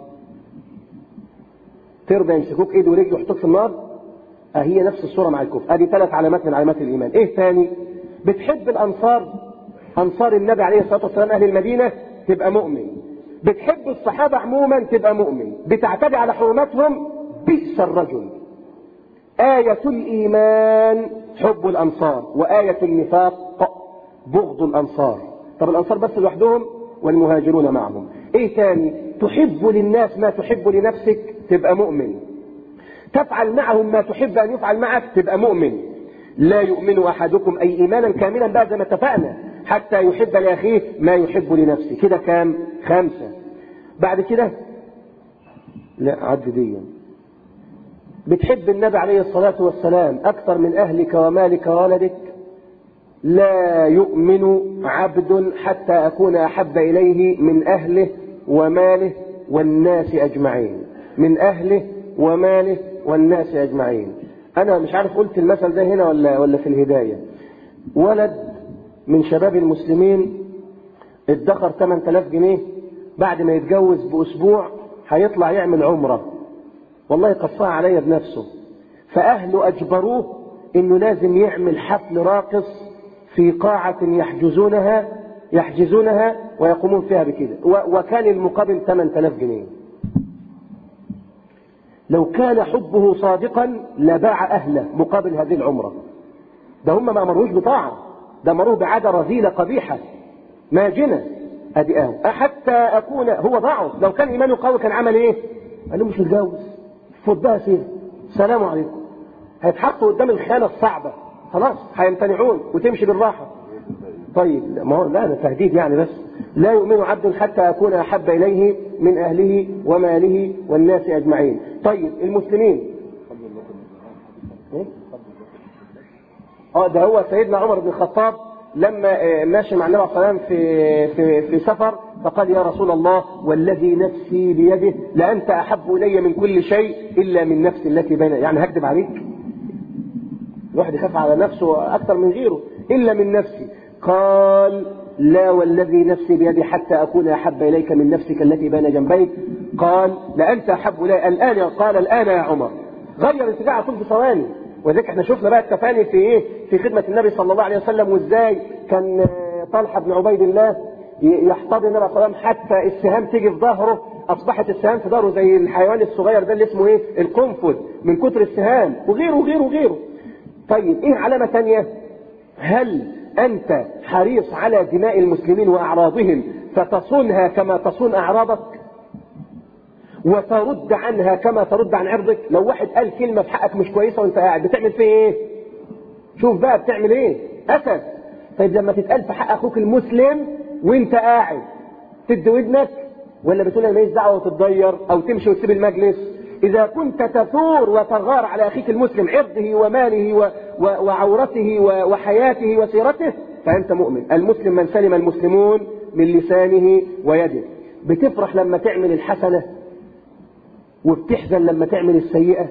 ترضى يمسكوك ايد ورجل ويحطوك في النار؟ هي نفس الصورة مع الكفر. ادي 3 علامات من علامات الايمان. ايه ثاني؟ بتحب الانصار، انصار النبي عليه الصلاة والسلام اهل المدينة، تبقى مؤمن. بتحب الصحابة عموما تبقى مؤمن. بتعتدي على حرمتهم، بئس الرجل. آية الايمان حب الانصار، وآية النفاق بغض الانصار. طب الانصار بس لوحدهم والمهاجرون معهم. ايه ثاني؟ تحب للناس ما تحب لنفسك، تبقى مؤمن. تفعل معهم ما تحب ان يفعل معك، تبقى مؤمن. لا يؤمن احدكم اي ايمانا كاملا بقى زي ما اتفقنا حتى يحب لاخيه ما يحب لنفسه. كده كام؟ 5. بعد كده لا عد دي. بتحب النبي عليه الصلاة والسلام اكثر من اهلك ومالك وولدك. لا يؤمن عبد حتى أكون أحب إليه من أهله وماله والناس أجمعين. من أهله وماله والناس أجمعين. أنا مش عارف قلت المثل ده هنا ولا في الهداية. ولد من شباب المسلمين ادخر 8000 جنيه، بعد ما يتجوز بأسبوع هيطلع يعمل عمرة. والله قصها عليا بنفسه. فأهله أجبروه إنه لازم يعمل حفل راقص في قاعة يحجزونها ويقومون فيها بكده، وكان المقابل 8000 جنيه. لو كان حبه صادقا لباع أهله مقابل هذه العمرة. ده هم ما أمروش بطاعة، ده أمروه بعادة رذيلة قبيحة ماجنة. أدي حتى أكون هو ضعف. لو كان إيمانه قوي كان عمل إيه؟ قال له مش متجوز، فضها سير، السلام عليكم. هيتحطوا قدام الخانة الصعبة، خلاص هيمتنعون وتمشي بالراحة. طيب ما هو لا، ده تهديد يعني. بس لا يؤمن عبد حتى أكون أحب إليه من أهله وماله والناس أجمعين. طيب المسلمين ده هو سيدنا عمر بن الخطاب لما ماشي مع النبي صلى الله عليه وسلم في سفر، فقال يا رسول الله والذي نفسي بيده لأنت أحب إلي من كل شيء إلا من نفسي التي بين. يعني هكذب عليك؟ الواحد يخاف على نفسه أكثر من غيره. إلا من نفسي. قال لا والذي نفسي بيدي حتى أكون أحب إليك من نفسك التي بين جنبيك. قال لأنت أحب إلي الآن. قال الآن يا عمر. غير اتجاه طول بثواني. وذلك احنا شفنا بقى التفاني في ايه؟ في خدمة النبي صلى الله عليه وسلم، وازاي كان طلحة بن عبيد الله يحتضن النبي صلى الله عليه وسلم حتى السهام تيجي في ظهره. اصبحت السهام في ظهره زي الحيوان الصغير ده اللي اسمه ايه؟ القنفذ، من كتر السهام، وغيره وغيره وغيره. طيب ايه علامة تانية؟ هل انت حريص على دماء المسلمين واعراضهم فتصونها كما تصون اعراضك وترد عنها كما ترد عن عرضك؟ لو واحد قال كلمة في حقك مش كويسة وانت قاعد بتعمل فيه ايه؟ شوف بقى بتعمل ايه؟ اسد. طيب لما تتقال في حق اخوك المسلم وانت قاعد تدي ودنك ولا بتقول انا ماليش دعوه وتتضير او تمشي وتسيب المجلس؟ اذا كنت تثور وتغار على اخيك المسلم عرضه وماله وعورته وحياته وسيرته فانت مؤمن. المسلم من سلم المسلمون من لسانه ويده. بتفرح لما تعمل الحسنة وبتحزن لما تعمل السيئة،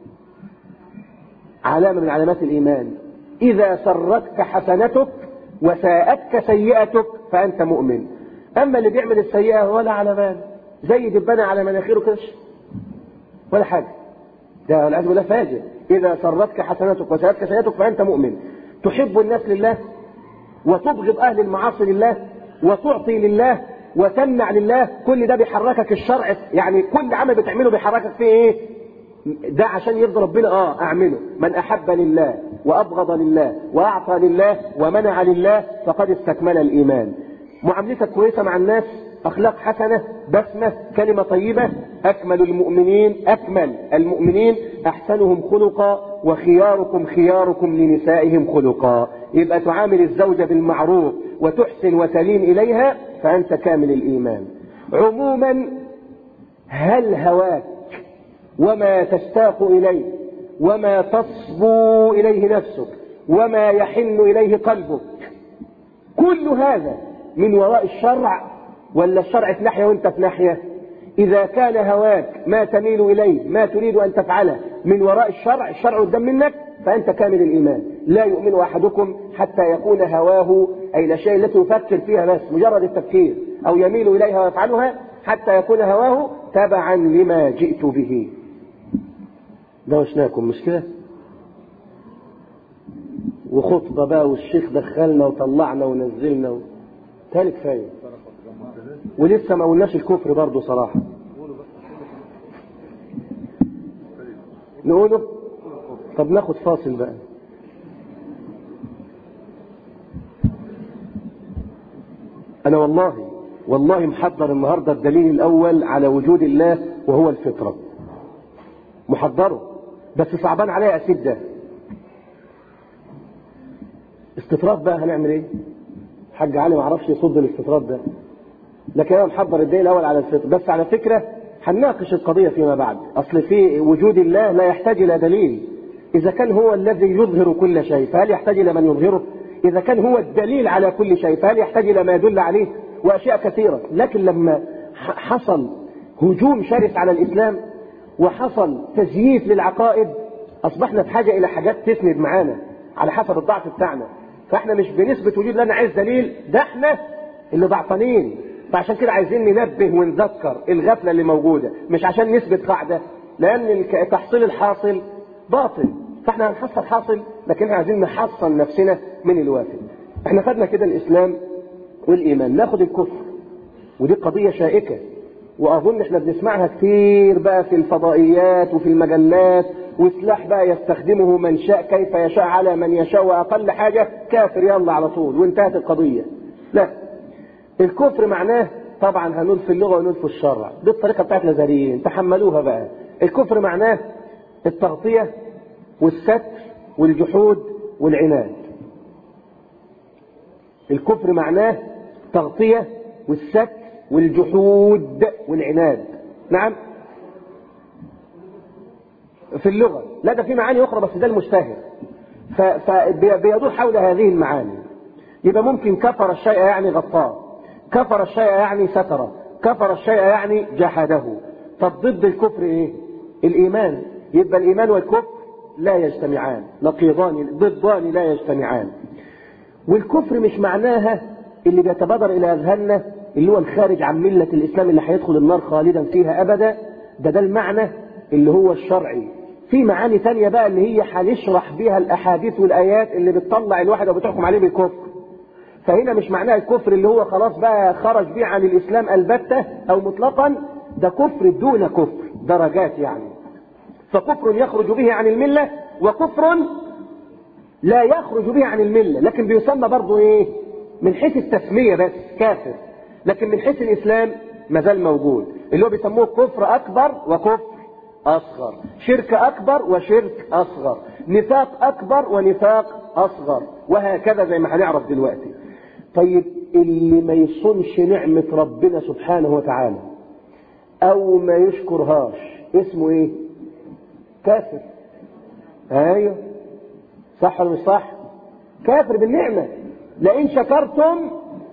علامة من علامات الإيمان. إذا سرتك حسنتك وساءتك سيئتك فأنت مؤمن. أما اللي بيعمل السيئة ولا على بال، زي دبانة على مناخيره كده ولا حاجة، ده والعياذ بالله فاجر. إذا سرتك حسنتك وساءتك سيئتك فأنت مؤمن. تحب الناس لله وتبغض أهل المعاصي لله وتعطي لله وتمنع لله، كل ده بيحركك الشرع. يعني كل عمل بتعمله بيحركك فيه ايه؟ ده عشان يرضي ربنا اعمله. من احب لله وابغض لله واعطى لله ومنع لله فقد استكمل الايمان. معاملتك كويسه مع الناس، اخلاق حسنه، بسمه، كلمه طيبه. اكمل المؤمنين احسنهم خلقا وخياركم خياركم لنسائهم خلقا. يبقى تعامل الزوجه بالمعروف وتحسن وتلين اليها فانت كامل الايمان. عموما، هل هواك وما تشتاق إليه وما تصبو إليه نفسك وما يحن إليه قلبك، كل هذا من وراء الشرع ولا الشرع في ناحية وانت في ناحية؟ إذا كان هواك ما تميل إليه ما تريد أن تفعله من وراء الشرع قدام منك فأنت كامل الإيمان. لا يؤمن أحدكم حتى يكون هواه، أي الأشياء التي يفكر فيها بس مجرد التفكير أو يميل إليها ويفعلها، حتى يكون هواه تبعا لما جئت به. ده وشناكم مش كده؟ وخطبة بقى والشيخ دخلنا وطلعنا ونزلنا تالي كفاية، ولسه ما قلناش الكفر برضه صراحة. نقوله؟ طب ناخد فاصل بقى. أنا والله محضر النهاردة الدليل الأول على وجود الله وهو الفطرة، محضره، بس صعبان عليا أسيب ده. استطراد بقى هنعمل ايه؟ حاج علي ما عرفش يصد الاستطراد ده، لكن انا محضر الدليل الاول على الفطر. بس على فكره هنناقش القضيه فيما بعد. اصل في وجود الله لا يحتاج الى دليل. اذا كان هو الذي يظهر كل شيء فهل يحتاج الى من يظهره؟ اذا كان هو الدليل على كل شيء فهل يحتاج الى ما يدل عليه؟ واشياء كثيره. لكن لما حصل هجوم شرس على الاسلام وحصل تزييف للعقائد اصبحنا بحاجه الى حاجات تسند معانا على حسب الضعف بتاعنا. فاحنا مش بنثبت وجود لنا عايز دليل، ده احنا اللي ضعفانين. فعشان كده عايزين ننبه ونذكر الغفله اللي موجوده، مش عشان نثبت قاعده، لان تحصيل الحاصل باطل. فاحنا هنحصل حاصل، لكن احنا عايزين نحصن نفسنا من الوافل. احنا خدنا كده الاسلام والايمان، ناخد الكفر، ودي قضيه شائكه واظن احنا بنسمعها كتير بقى في الفضائيات وفي المجلات، وسلاح بقى يستخدمه من شاء كيف يشاء على من يشاء، واقل حاجه كافر يلا على طول وانتهت القضيه. لا، الكفر معناه طبعا هنقول في اللغه ونقول في الشرع، دي الطريقه بتاعت النظريين تحملوها بقى. الكفر معناه التغطيه والستر والجحود والعناد. الكفر معناه تغطيه والستر والجحود والعناد. نعم في اللغة، لا ده في معاني أخرى بس ده المشتهر، فبيدور حول هذه المعاني. يبقى ممكن كفر الشيء يعني غطاه، كفر الشيء يعني ستره، كفر الشيء يعني جحده. طب ضد الكفر ايه؟ الإيمان. يبقى الإيمان والكفر لا يجتمعان، نقيضان ضدان لا يجتمعان. والكفر مش معناها اللي بيتبادر إلى أذهاننا اللي هو الخارج عن ملة الإسلام اللي هيدخل النار خالدا فيها أبدا، ده المعنى اللي هو الشرعي. في معاني تانية بقى اللي هي هنشرح بيها الأحاديث والآيات اللي بتطلع الواحد وبتحكم عليه بالكفر. فهنا مش معناها الكفر اللي هو خلاص بقى خرج بيه عن الإسلام البتة أو مطلقا، ده كفر دون كفر، درجات يعني. فكفر يخرج به عن الملة وكفر لا يخرج به عن الملة، لكن بيسمى برضه ايه؟ من حيث التسمية بس كافر، لكن من حيث الإسلام مازال موجود، اللي هو بيسموه كفر أكبر وكفر أصغر، شرك أكبر وشرك أصغر، نفاق أكبر ونفاق أصغر، وهكذا زي ما هنعرف دلوقتي. طيب اللي ما يصونش نعمة ربنا سبحانه وتعالى أو ما يشكرهاش اسمه إيه؟ كافر. أيوه صح ولا مش صح؟ كافر بالنعمة. لئن شكرتم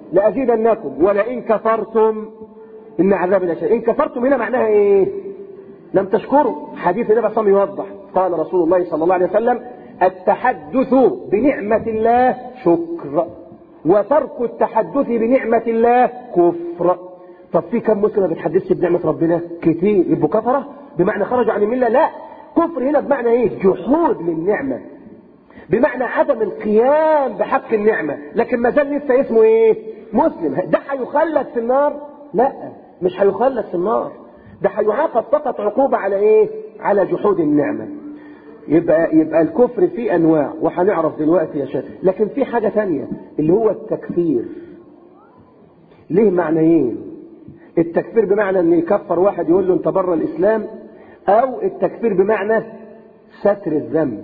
لأزيدنكم ولئن كفرتم إن عذابي لشديد. إن كفرتم هنا معناها إيه؟ لم تشكروا. حديث النبي صلى الله عليه وسلم يوضح، قال رسول الله صلى الله عليه وسلم: التحدث بنعمة الله شكر، وترك التحدث بنعمة الله كفر. طب في كم مسلم ما بيتحدثش بنعمة ربنا؟ كتير. يبقوا كفرة بمعنى خرجوا عن الملة؟ لا، كفر هنا بمعنى ايه؟ جحود للنعمة، بمعنى عدم القيام بحق النعمة، لكن ما زال لسه اسمه ايه؟ مسلم. ده هيخلد في النار؟ لا، مش هيخلد في النار، ده هيعاقب فقط عقوبة على ايه؟ على جحود النعمة. يبقى الكفر فيه انواع، وهنعرف دلوقتي يا شيخ. لكن في حاجة ثانية اللي هو التكفير. ليه معنيين؟ التكفير بمعنى ان يكفر واحد يقول له انت بره الاسلام، او التكفير بمعنى ستر الذنب.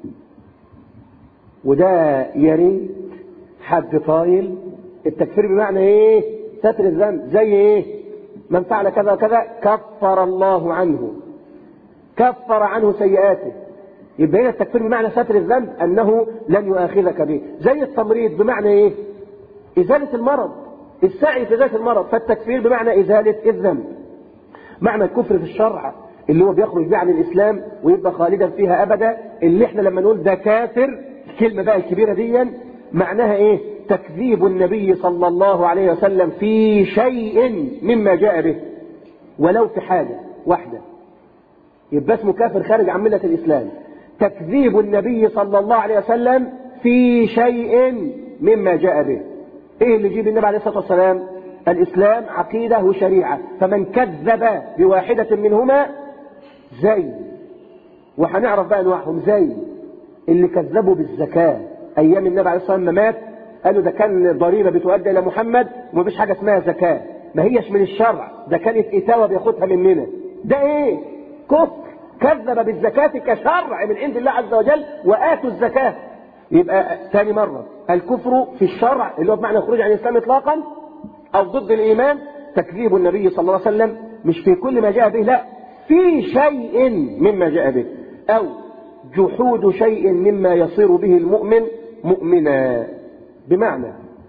وده يا ريت حد طايل. التكفير بمعنى ايه؟ ستر الذنب. زي ايه؟ من فعل كذا وكذا كفر الله عنه، كفر عنه سيئاته. يبقى هنا التكفير بمعنى ستر الذنب، انه لن يؤاخذك به. زي التمريض بمعنى ايه؟ ازالة المرض، السعي في ذات المرض. فالتكفير بمعنى ازالة الذنب. معنى الكفر في الشرع اللي هو بيخرج به عن الاسلام ويبقى خالدا فيها ابدا، اللي احنا لما نقول ده كافر، الكلمة بقى الكبيرة دي معناها ايه؟ تكذيب النبي صلى الله عليه وسلم في شيء مما جاء به، ولو في حاجة واحدة، يبقى اسمه كافر خارج عن ملة الإسلام. تكذيب النبي صلى الله عليه وسلم في شيء مما جاء به. ايه اللي يجيب النبي عليه الصلاة والسلام؟ الإسلام عقيدة وشريعة. فمن كذب بواحدة منهما زي، وهنعرف بقى انواعهم، زي اللي كذبوا بالزكاة ايام النبي عليه الصلاة والسلام مات، قالوا ده كان ضريبة بتؤدى الى محمد ومفيش حاجة اسمها زكاة، ما هيش من الشرع، ده كانت اتاوة بياخدها مننا. ده ايه؟ كفر. كذب بالزكاة كشرع من عند الله عز وجل، وآتوا الزكاة. يبقى ثاني مرة الكفر في الشرع اللي هو بمعنى الخروج عن الإسلام إطلاقا أو ضد الإيمان. تكذيب النبي صلى الله عليه وسلم مش في كل ما جاء به، لا، في شيء مما جاء به، أو جحود شيء مما يصير به المؤمن مؤمنا. بمعنى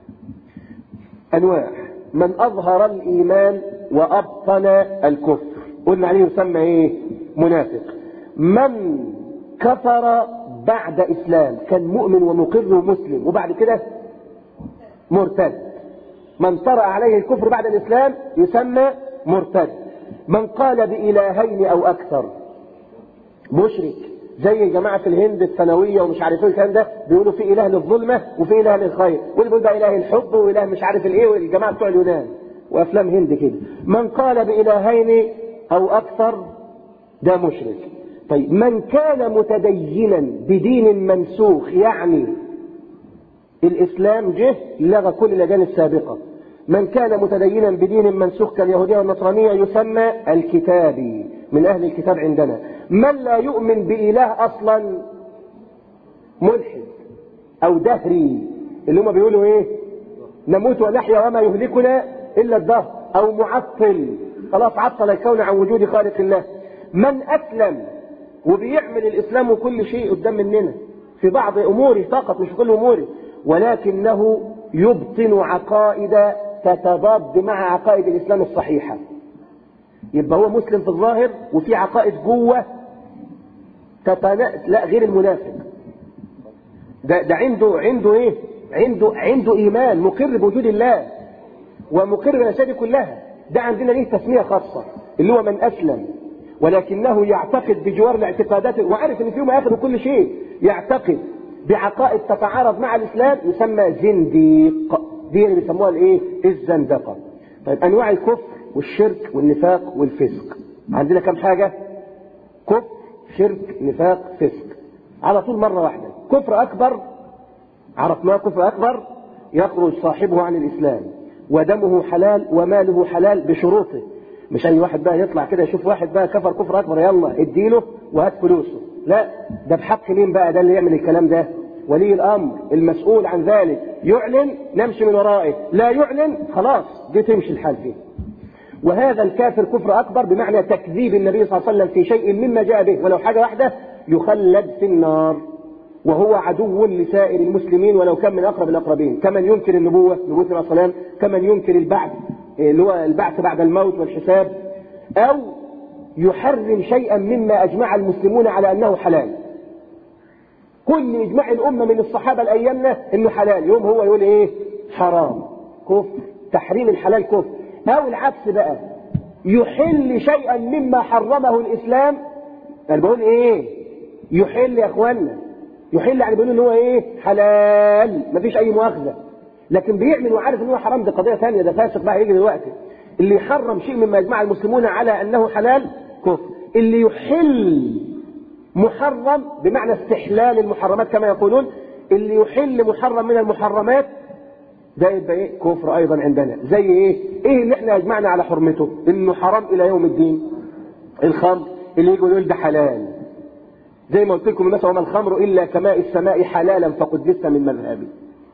أنواع: من أظهر الإيمان وأبطن الكفر، قلنا عليه يسمى إيه؟ منافق. من كفر بعد إسلام، كان مؤمن ومقر ومسلم وبعد كده مرتد. من طرأ عليه الكفر بعد الإسلام يسمى مرتد. من قال بإلهين أو أكثر مشرك، زي جماعة في الهند الثانوية ومش عارفين الكلام ده، بيقولوا في إله للظلمة وفي إله للخير، واللي بيقول ده إله الحب وإله مش عارف الإيه، والجماعة بتوع اليونان وأفلام هند كده. من قال بإلهين أو أكثر ده مشرك. طيب من كان متدينا بدين منسوخ، يعني الإسلام جه لغى كل الأديان السابقة، من كان متدينا بدين منسوخ كاليهودية والنصرانية يسمى الكتابي، من أهل الكتاب عندنا. من لا يؤمن بإله أصلا ملحد أو دهري، اللي هم بيقولوا إيه؟ نموت ونحيا وما يهلكنا إلا الدهر، أو معطل، خلاص عطل الكون عن وجود خالق الله. من أسلم وبيعمل الإسلام وكل شيء قدام مننا في بعض أموره فقط مش كل أموره، ولكنه يبطن عقائد تتضاد مع عقائد الإسلام الصحيحة. يبقى هو مسلم في الظاهر وفي عقائد جوه لا، غير المنافق ده عنده ايه؟ عنده ايمان، مقر بوجود الله ومقر بالاشياء كلها. ده عندنا ليه تسمية خاصة، اللي هو من أسلم ولكنه يعتقد بجوار الاعتقادات، وعارف ان فيهم اخر كل شيء، يعتقد بعقائد تتعارض مع الإسلام، يسمى زنديق. دي اللي بيسموها الايه؟ الزندقة. طيب انواع الكفر والشرك والنفاق والفسق عندنا كم حاجة؟ كفر، شرك، نفاق، فسق، على طول مرة واحدة. كفر أكبر عرفناه، كفر أكبر يخرج صاحبه عن الإسلام ودمه حلال وماله حلال بشروطه. مش أي واحد بقى يطلع كده يشوف واحد بقى كفر كفر أكبر يلا اديله وهات فلوسه، لا، ده بحق مين بقى ده اللي يعمل الكلام ده؟ ولي الأمر المسؤول عن ذلك. يعلن نمشي من ورائه، لا يعلن خلاص دي تمشي الحال فيه. وهذا الكافر كفر أكبر بمعنى تكذيب النبي صلى الله عليه وسلم في شيء مما جاء به ولو حاجة واحدة، يخلد في النار. وهو عدو لسائر المسلمين ولو كان من أقرب الأقربين، كمن ينكر النبوة نبوة الرسول صلى الله عليه وسلم، كمن ينكر البعث اللي هو البعث بعد الموت والحساب، أو يحرم شيئا مما أجمع المسلمون على أنه حلال. كل إجماع الأمة من الصحابة الأيامنا إنه حلال، يوم هو يقول إيه؟ حرام، كفر، تحريم الحلال كفر. أو العكس بقى، يحل شيئا مما حرمه الإسلام، يعني بقول إيه؟ يحل يا أخوانا، يحل يعني بيقول إن هو إيه؟ حلال، مفيش أي مؤاخذة، لكن بيعمل وعارف إن هو حرام، دي قضية ثانية، ده فاسق بقى يجي دلوقتي. اللي يحرم شيء مما يجمع المسلمون على أنه حلال كفر، اللي يحل محرم بمعنى استحلال المحرمات كما يقولون، اللي يحل محرم من المحرمات ده يبقى ايه؟ كفر ايضا عندنا. زي ايه اللي احنا اجمعنا على حرمته انه حرام الى يوم الدين؟ الخمر، اللي يجوا يقول ده حلال، زي ما قلت لكم الناس وما الخمر الا كماء السماء حلالا فقد لست من مذهبي،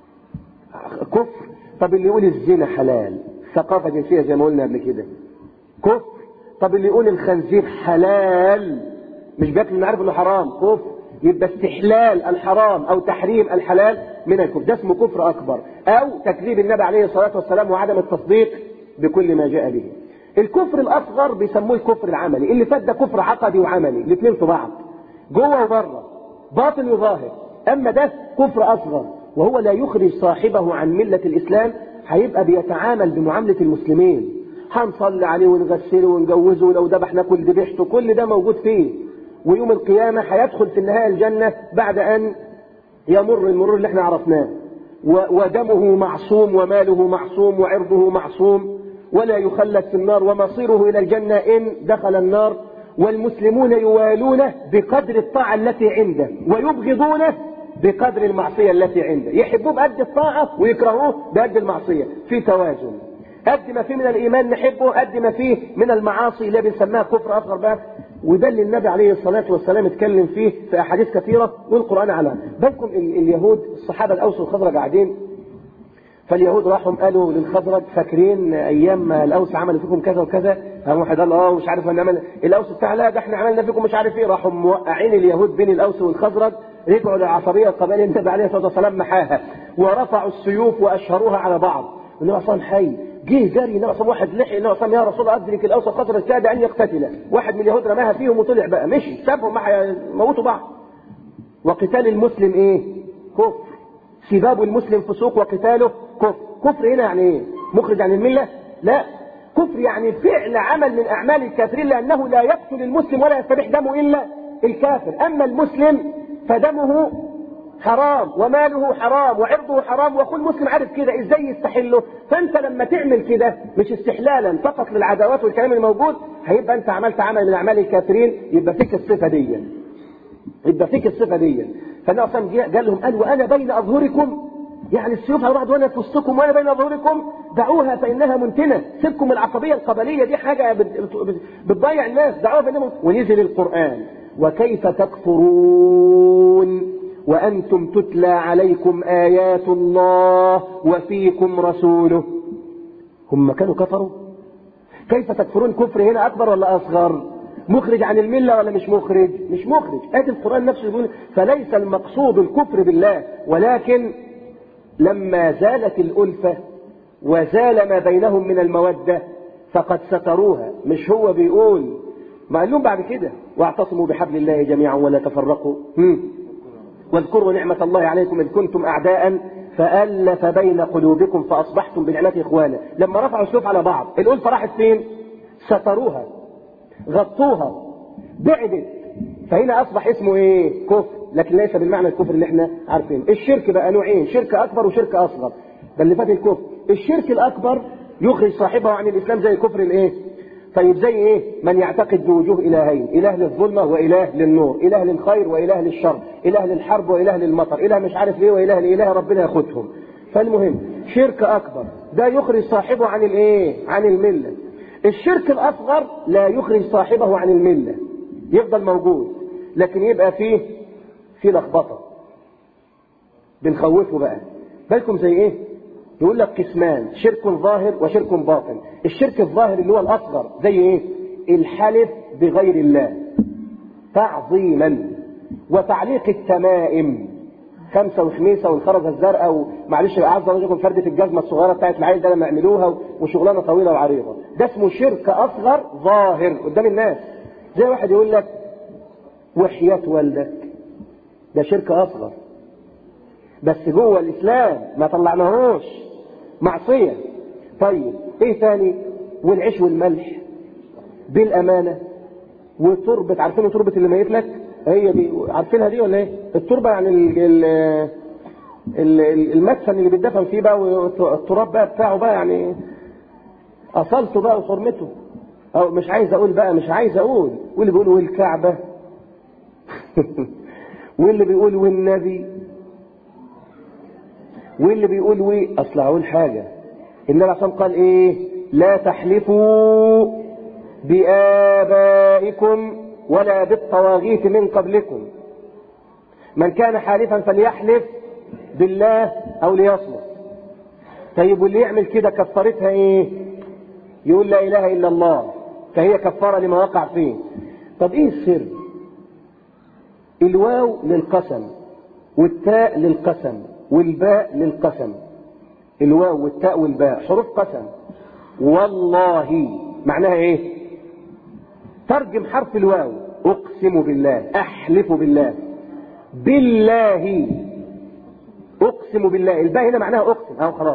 كفر. طب اللي يقول الزنا حلال، ثقافه جنسيه زي ما قلنا قبل كده، كفر. طب اللي يقول الخنزير حلال مش بياكل من عارف انه حرام، كفر. يبقى استحلال الحرام او تحريم الحلال من الكفر، ده اسمه كفر اكبر، او تكذيب النبي عليه الصلاه والسلام وعدم التصديق بكل ما جاء به. الكفر الاصغر بيسموه الكفر العملي، اللي فات ده كفر عقدي وعملي، الاثنين في بعض، جوه وبره، باطن وظاهر. اما ده كفر اصغر وهو لا يخرج صاحبه عن مله الاسلام، هيبقى بيتعامل بمعامله المسلمين، هنصلي عليه ونغسله ونجوزه ولو ذبح ناكل ذبيحته، كل ده موجود فيه، ويوم القيامة هيدخل في النهاية الجنة بعد أن يمر المرور اللي احنا عرفناه، ودمه معصوم وماله معصوم وعرضه معصوم، ولا يخلد في النار، ومصيره إلى الجنة إن دخل النار. والمسلمون يوالونه بقدر الطاعة التي عنده، ويبغضونه بقدر المعصية التي عنده، يحبوه بقد الطاعة ويكرهوه بقد المعصية، في توازن، قد ما فيه من الإيمان نحبه قد ما فيه من المعاصي اللي بنسميها كفر أصغر بقى. وده اللي النبي عليه الصلاة والسلام اتكلم فيه في أحاديث كثيرة والقرآن على بالكم. اليهود الصحابة الأوس والخزرج قاعدين، فاليهود راحوا قالوا للخزرج فاكرين أيام ما الأوس عملوا فيكم كذا وكذا؟ قام واحد قال مش عارف نعمل الأوس بتاع، لا ده احنا عملنا فيكم مش عارف ايه. راحوا موقعين اليهود بين الأوس والخزرج، رجعوا للعصبية القبائلية النبي عليه الصلاة والسلام محاها، ورفعوا السيوف وأشهروها على بعض. النبي صلى الله عليه وسلم حي جه جري، النبي صلى واحد لحق النبي صلى يا رسول الله أدرك الأوس والخزرج كاد أن يقتتلا. واحد من اليهود رماها فيهم وطلع بقى مشي سابهم موتوا بعض. وقتال المسلم ايه؟ كفر. سباب المسلم فسوق وقتاله كفر. كفر هنا يعني ايه؟ مخرج عن الملة؟ لا، كفر يعني فعل عمل من أعمال الكافرين، لأنه لا يقتل المسلم ولا يستبيح دمه إلا الكافر. أما المسلم فدمه حرام وماله حرام وعرضه حرام، وكل مسلم عارف كده، ازاي يستحله؟ فانت لما تعمل كده مش استحلالا فقط للعداوات والكلام الموجود، هيبقى انت عملت عمل من اعمال الكافرين، يبقى فيك الصفه دي، يبقى فيك الصفه دي. فالنبي صلى الله عليه وسلم قال لهم قال وانا بين اظهركم، يعني السيوف على بعض وانا في وسطكم وانا بين اظهركم، دعوها فانها منتنه. سيبكم العصبيه القبليه دي، حاجه بتضيع الناس، دعوها فانها. ونزل القران وكيف تكفرون وأنتم تتلى عليكم آيات الله وفيكم رسوله. هم كانوا كفروا؟ كيف تكفرون؟ كفر هنا أكبر ولا أصغر؟ مخرج عن الملة ولا مش مخرج؟ مش مخرج. آية القرآن نفسه يقول فليس المقصود الكفر بالله، ولكن لما زالت الألفة وزال ما بينهم من المودة فقد ستروها. مش هو بيقول ما قال لهم بعد كده واعتصموا بحبل الله جميعا ولا تفرقوا، واذكروا نعمة الله عليكم إذ كنتم أعداء فألف بين قلوبكم فأصبحتم بنعمته إخوانا. لما رفعوا السيوف على بعض الألفة راحت فين؟ ستروها، غطوها، بعدت. فهنا أصبح اسمه إيه؟ كفر، لكن ليس بالمعنى الكفر اللي احنا عارفينه. الشرك بقى نوعين، شرك أكبر وشرك أصغر. ده اللي فات الكفر. الشرك الأكبر يخرج صاحبه عن الإسلام زي كفر الإيه؟ طيب زي ايه؟ من يعتقد بوجوه الهين، اله للظلمه واله للنور، اله للخير واله للشر، اله للحرب واله للمطر، اله مش عارف ليه واله لاله ربنا ياخدهم. فالمهم شرك اكبر ده يخرج صاحبه عن الايه؟ عن المله. الشرك الاصغر لا يخرج صاحبه عن المله، يفضل موجود لكن يبقى فيه لخبطه. بنخوفه بقى. بالكم زي ايه؟ يقول لك قسمان، شرك ظاهر وشرك باطن. الشرك الظاهر اللي هو الأصغر زي ايه؟ الحلف بغير الله تعظيما، وتعليق التمائم خمسة وخميسة والخرزة الزرقاء، ومعلش أعز وجهكم فردة الجزمة الصغيرة بتاعت العيل ده لما يعملوها، وشغلانة طويلة وعريضة. ده اسمه شرك أصغر ظاهر قدام الناس. زي واحد يقول لك وحياة والدك، ده شرك أصغر، بس جوه الإسلام ما طلعناهوش، معصية. طيب إيه تاني؟ والعيش والملح بالأمانة، وتربة، عارفين تربة اللي ميت لك؟ هي دي، عارفينها دي ولا ايه؟ التربة يعني المدفن اللي بيتدفن فيه بقى، والتراب بقى بتاعه بقى، يعني أصلته بقى وحرمته. أو مش عايز أقول، واللي بيقول والكعبة واللي بيقول والنبي، واللي بيقول أصل أقول حاجة، النبي عشان قال إيه؟ لا تحلفوا بآبائكم ولا بالطواغيت من قبلكم، من كان حالفا فليحلف بالله أو ليصمت. طيب واللي يعمل كده كفارتها إيه؟ يقول لا إله إلا الله، فهي كفارة لما وقع فيه. طب إيه السر؟ الواو للقسم، والتاء للقسم، والباء للقسم. الواو والتاء والباء حروف قسم. والله معناها ايه؟ ترجم حرف الواو اقسم بالله، احلف بالله، بالله اقسم بالله، الباء هنا معناها اقسم اهو خلاص.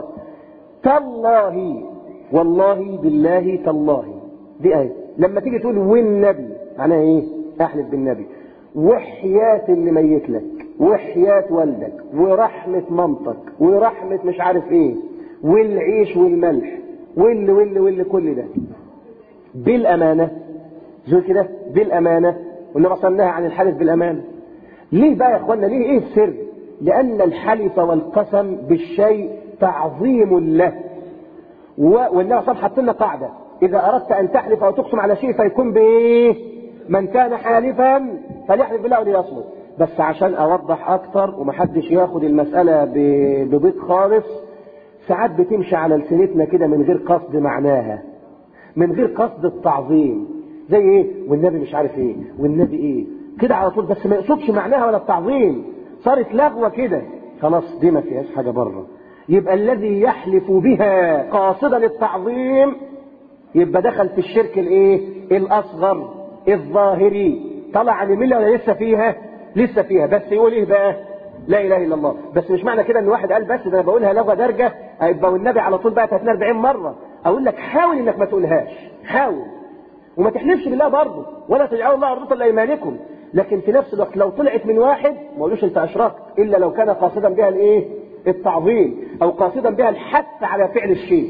تالله، والله بالله تالله، دي ايه. لما تيجي تقول والنبي معناها ايه؟ احلف بالنبي. وحياة اللي ميت لك، وحياة والدك، ورحمة مامتك، ورحمة مش عارف ايه، والعيش والملح، واللي كل ده بالأمانة. زي كده بالأمانة، والنبي صلى الله عليه وسلم عن الحلف بالأمانة. ليه بقى يا اخوانا؟ ليه؟ ايه السر؟ لأن الحلف والقسم بالشيء تعظيم له، والنبي صلى الله عليه وسلم حط لنا قاعدة: إذا أردت أن تحلف أو تقسم على شيء فيكون بإيه؟ من كان حالفا فليحلف بالله وليصمت. بس عشان أوضح أكتر ومحدش ياخد المسألة بضيق خالص، ساعات بتمشي على لسانتنا كده من غير قصد معناها، من غير قصد التعظيم، زي ايه؟ والنبي مش عارف ايه، والنبي ايه كده على طول، بس ما يقصدش معناها ولا التعظيم، صارت لغوة كده خلاص، دي ما فيهاش حاجة بره. يبقى الذي يحلف بها قاصدا التعظيم يبقى دخل في الشرك الايه؟ الاصغر الظاهري، طلع عن المله ولا لسه فيها؟ لسه فيها. بس يقول ايه بقى؟ لا اله الا الله. بس مش معنى كده ان واحد قال بس ده انا بقولها لغه درجه يبقى والنبي على طول بقى 40 مره. اقول لك حاول انك ما تقولهاش، حاول، وما تحلفش بالله برضه، ولا تجعلوا الله عرضة لايمانكم. لكن في نفس الوقت لو طلعت من واحد ما قولوش انت اشركت، الا لو كان قاصدا بها الايه؟ التعظيم، او قاصدا بها الحث على فعل الشيء.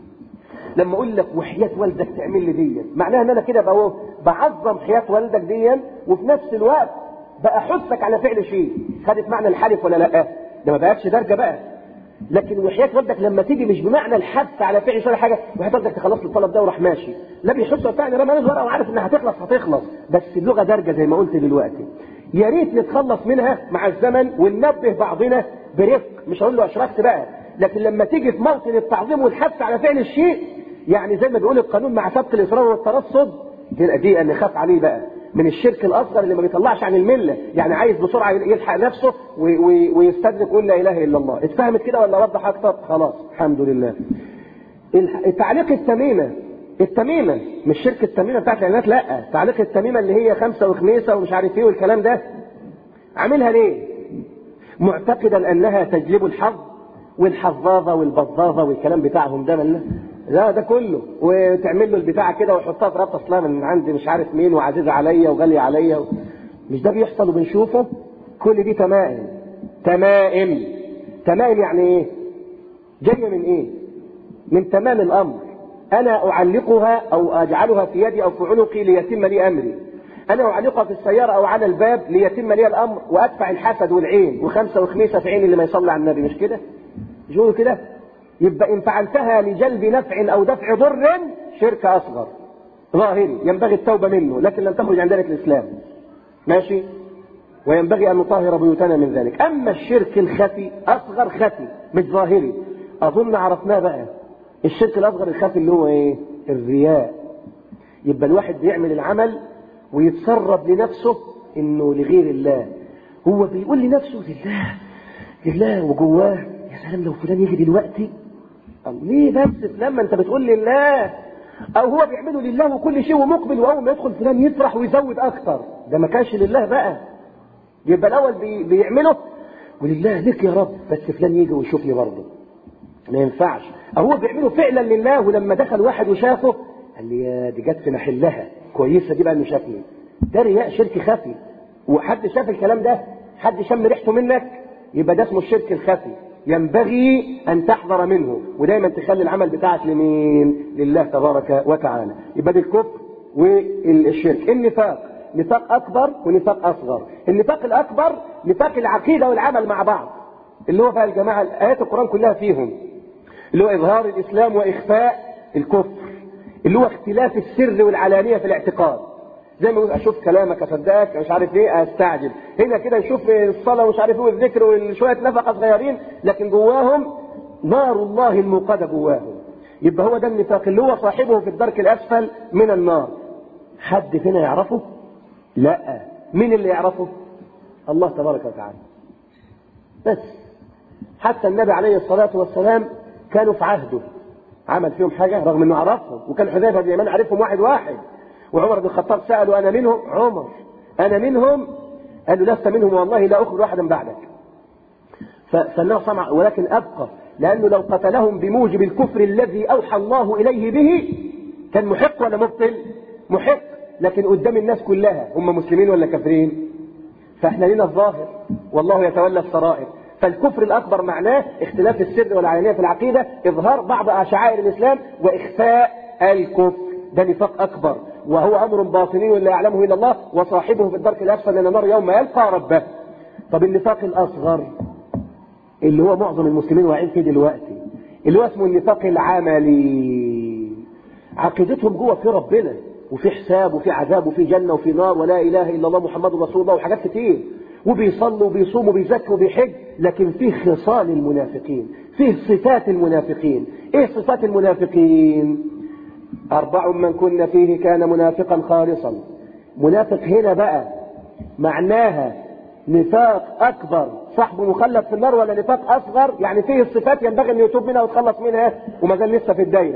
لما اقول لك وحياة والدك تعمل لي دي، معناها ان انا كده بقى بعظم حياة والدك دي، وفي نفس الوقت بأحثك على فعل شيء. خدت معنى الحلف ولا لا؟ ده ما بقاش درجة بقى. لكن وحياة والدك لما تيجي مش بمعنى الحث على فعل شيء ولا حاجة، وحياة والدك تخلص لي الطلب ده وراح ماشي، لا بيحس فعلا رمى الورقة وعارف انها هتخلص، بس اللغة درجة زي ما قلت دلوقتي. يا ريت نتخلص منها مع الزمن وننبه بعضنا برفق، مش هقول له اشركت بقى، لكن لما تيجي في موطن التعظيم والحث على فعل الشيء، يعني زي ما بيقول القانون مع سبق الاصرار والترصد، دي ان نخاف عليه بقى من الشرك الاصغر اللي ما بيطلعش عن المله، يعني عايز بسرعه يلحق نفسه ويستدرك يقول لا اله الا الله. اتفهمت كده ولا اوضح اكتر؟ خلاص الحمد لله. تعليق التميمه مش شرك التميمه بتاعت الاعلانات، لا، تعليق التميمه اللي هي خمسه وخميسه ومش عارف ايه والكلام ده، عاملها ليه؟ معتقدا انها تجلب الحظ، والحظاظه والبظاظه والكلام بتاعهم ده مالنا؟ لا ده كله، وتعمل له البتاع كده ويحطها في ربط اصلا من عندي مش عارف مين، وعزيز عليا وغالي عليا مش ده بيحصل وبنشوفه؟ كل دي تمائم. تمائم يعني ايه؟ جايه من ايه؟ من تمام الامر. انا اعلقها او اجعلها في يدي او في عنقي ليتم لي امري، انا اعلقها في السياره او على الباب ليتم لي الامر، وادفع الحسد والعين وخمسه وخميسه في عين اللي ما يصلي على النبي، مش كده؟ يقولوا كده؟ يبقى إن فعلتها لجلب نفع أو دفع ضر شرك أصغر ظاهري ينبغي التوبة منه، لكن لم تخرج عن ذلك الإسلام، ماشي؟ وينبغي أن نطهر بيوتنا من ذلك. أما الشرك الخفي أصغر خفي مش ظاهري، أظن عرفناه بقى. الشرك الأصغر الخفي اللي هو إيه؟ الرياء. يبقى الواحد بيعمل العمل ويتسرب لنفسه إنه لغير الله، هو بيقول لنفسه لله لله وجواه يا سلام لو فلان يجي دلوقتي، ليه بس فلان؟ ما انت بتقول لله، او هو بيعمله لله وكل شيء ومقبل، واول ما يدخل فلان يفرح ويزود اكتر، ده ما كانش لله بقى. يبقى الاول بيعمله ولله لك يا رب، بس فلان يجي ويشوفني برضه، ما ينفعش. او هو بيعمله فعلا لله، ولما دخل واحد وشافه قال لي يا دي جت في محلها كويسه دي بقى انه شافني. ده رياء، شرك خفي. وحد شاف الكلام ده؟ حد شم ريحته منك؟ يبقى ده اسمه الشرك الخفي، ينبغي ان تحذر منه، ودايما تخلي العمل بتاعك لمين؟ لله تبارك وتعالى. يبقى ده الكفر والشرك. النفاق نفاق اكبر ونفاق اصغر. النفاق الاكبر نفاق العقيده والعمل مع بعض، اللي هو بقى الجماعه ايات القران كلها فيهم، اللي هو اظهار الاسلام واخفاء الكفر، اللي هو اختلاف السر والعلانيه في الاعتقاد. زي ما يقول اشوف كلامك اصدقك مش عارف ايه استعجل، هنا كده نشوف الصلاه ومش عارف ايه والذكر وشويه نفقه صغيرين، لكن جواهم نار الله الموقده جواهم. يبقى هو ده النفاق اللي هو صاحبه في الدرك الاسفل من النار. حد فينا يعرفه؟ لا. مين اللي يعرفه؟ الله تبارك وتعالى بس. حتى النبي عليه الصلاه والسلام كانوا في عهده عمل فيهم حاجه رغم انه عرفهم، وكان حذيفه بن اليمان عرفهم واحد واحد، وعمر بن الخطاب سأله أنا منهم؟ عمر أنا منهم؟ قال له لست منهم والله لا أخرج واحدا بعدك. فالنبي صنع، ولكن أبقى، لأنه لو قتلهم بموجب الكفر الذي أوحى الله إليه به كان محق ولا مبطل؟ محق. لكن قدام الناس كلها هم مسلمين ولا كافرين؟ فإحنا لنا الظاهر والله يتولى السرائر. فالكفر الأكبر معناه اختلاف السر والعلانية في العقيدة، إظهار بعض شعائر الإسلام وإخفاء الكفر. ده نفاق أكبر، وهو أمر باطني لا يعلمه إلا الله، وصاحبه في الدرك الأسفل من النار يوم يلقى ربه. طب النفاق الأصغر اللي هو معظم المسلمين واعين فيه دلوقتي، اللي هو اسمه النفاق العملي. عقيدتهم جوه في ربنا، وفي حساب، وفي عذاب، وفي جنة، وفي نار، ولا إله إلا الله محمد رسول الله، وحاجات كتير، وبيصلوا وبيصوموا وبيزكوا وبيحج، لكن فيه خصال المنافقين، فيه صفات المنافقين. إيه صفات المنافقين؟ 4 من كن فيه كان منافقا خالصا. منافق هنا بقى معناها نفاق أكبر صاحبه مخلد في النار، ولا نفاق أصغر يعني فيه الصفات ينبغي أن يتوب منها ويتخلص منها وما زال لسه في الدايرة؟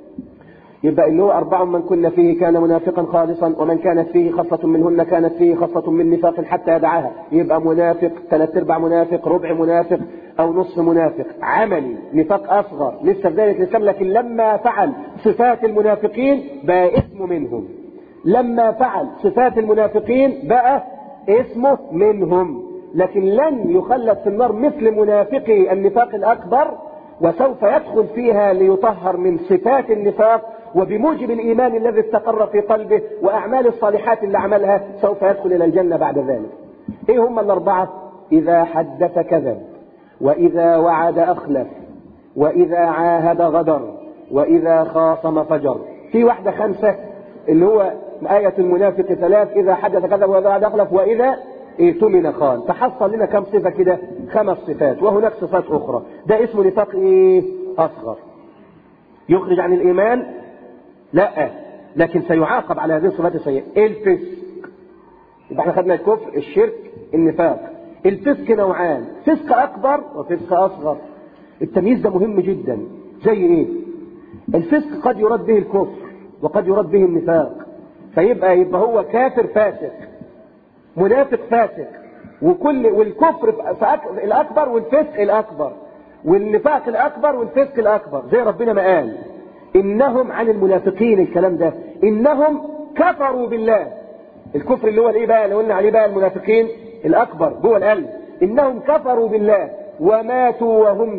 يبقى اللي هو 4 من كن فيه كان منافقا خالصا، ومن كانت فيه خصلة منهن كانت فيه خصلة من نفاق حتى يدعاها. يبقى منافق 3/4 منافق، ربع منافق، أو نصف منافق عملي، نفاق أصغر لسه في دايرة الإسلام، لكن لما فعل صفات المنافقين بقى اسمه منهم. لما فعل صفات المنافقين بقى اسمه منهم، لكن لن يخلد في النار مثل منافقي النفاق الأكبر، وسوف يدخل فيها ليطهر من صفات النفاق، وبموجب الإيمان الذي استقر في قلبه وأعمال الصالحات اللي عملها سوف يدخل إلى الجنة بعد ذلك. إيه هم ال4؟ إذا حدث كذب، وإذا وعد أخلف، وإذا عاهد غدر، وإذا خاصم فجر. في واحدة 5 اللي هو آية المنافق 3: إذا حدث كذب، وإذا وعد أخلف، وإذا اؤتمن خان. تحصل لنا كم صفة كده؟ 5 صفات، وهناك صفات أخرى. ده اسمه نفاق أصغر، يخرج عن الإيمان؟ لا، لكن سيعاقب على هذه الصفات السيئة. الفسق، يبقى احنا خدنا الكفر، الشرك، النفاق. الفسق نوعان: فسق أكبر وفسق أصغر. التمييز ده مهم جدا. زي إيه؟ الفسق قد يراد به الكفر وقد يراد به النفاق، فيبقى هو كافر فاسق، منافق فاسق، والكفر الأكبر والفسق الأكبر، والنفاق الأكبر والفسق الأكبر. زي ربنا ما قال إنهم عن المنافقين، الكلام ده إنهم كفروا بالله. الكفر اللي هو الإيه بقى اللي قلنا عليه بقى؟ المنافقين الأكبر جوه القلب. إنهم كفروا بالله وماتوا وهم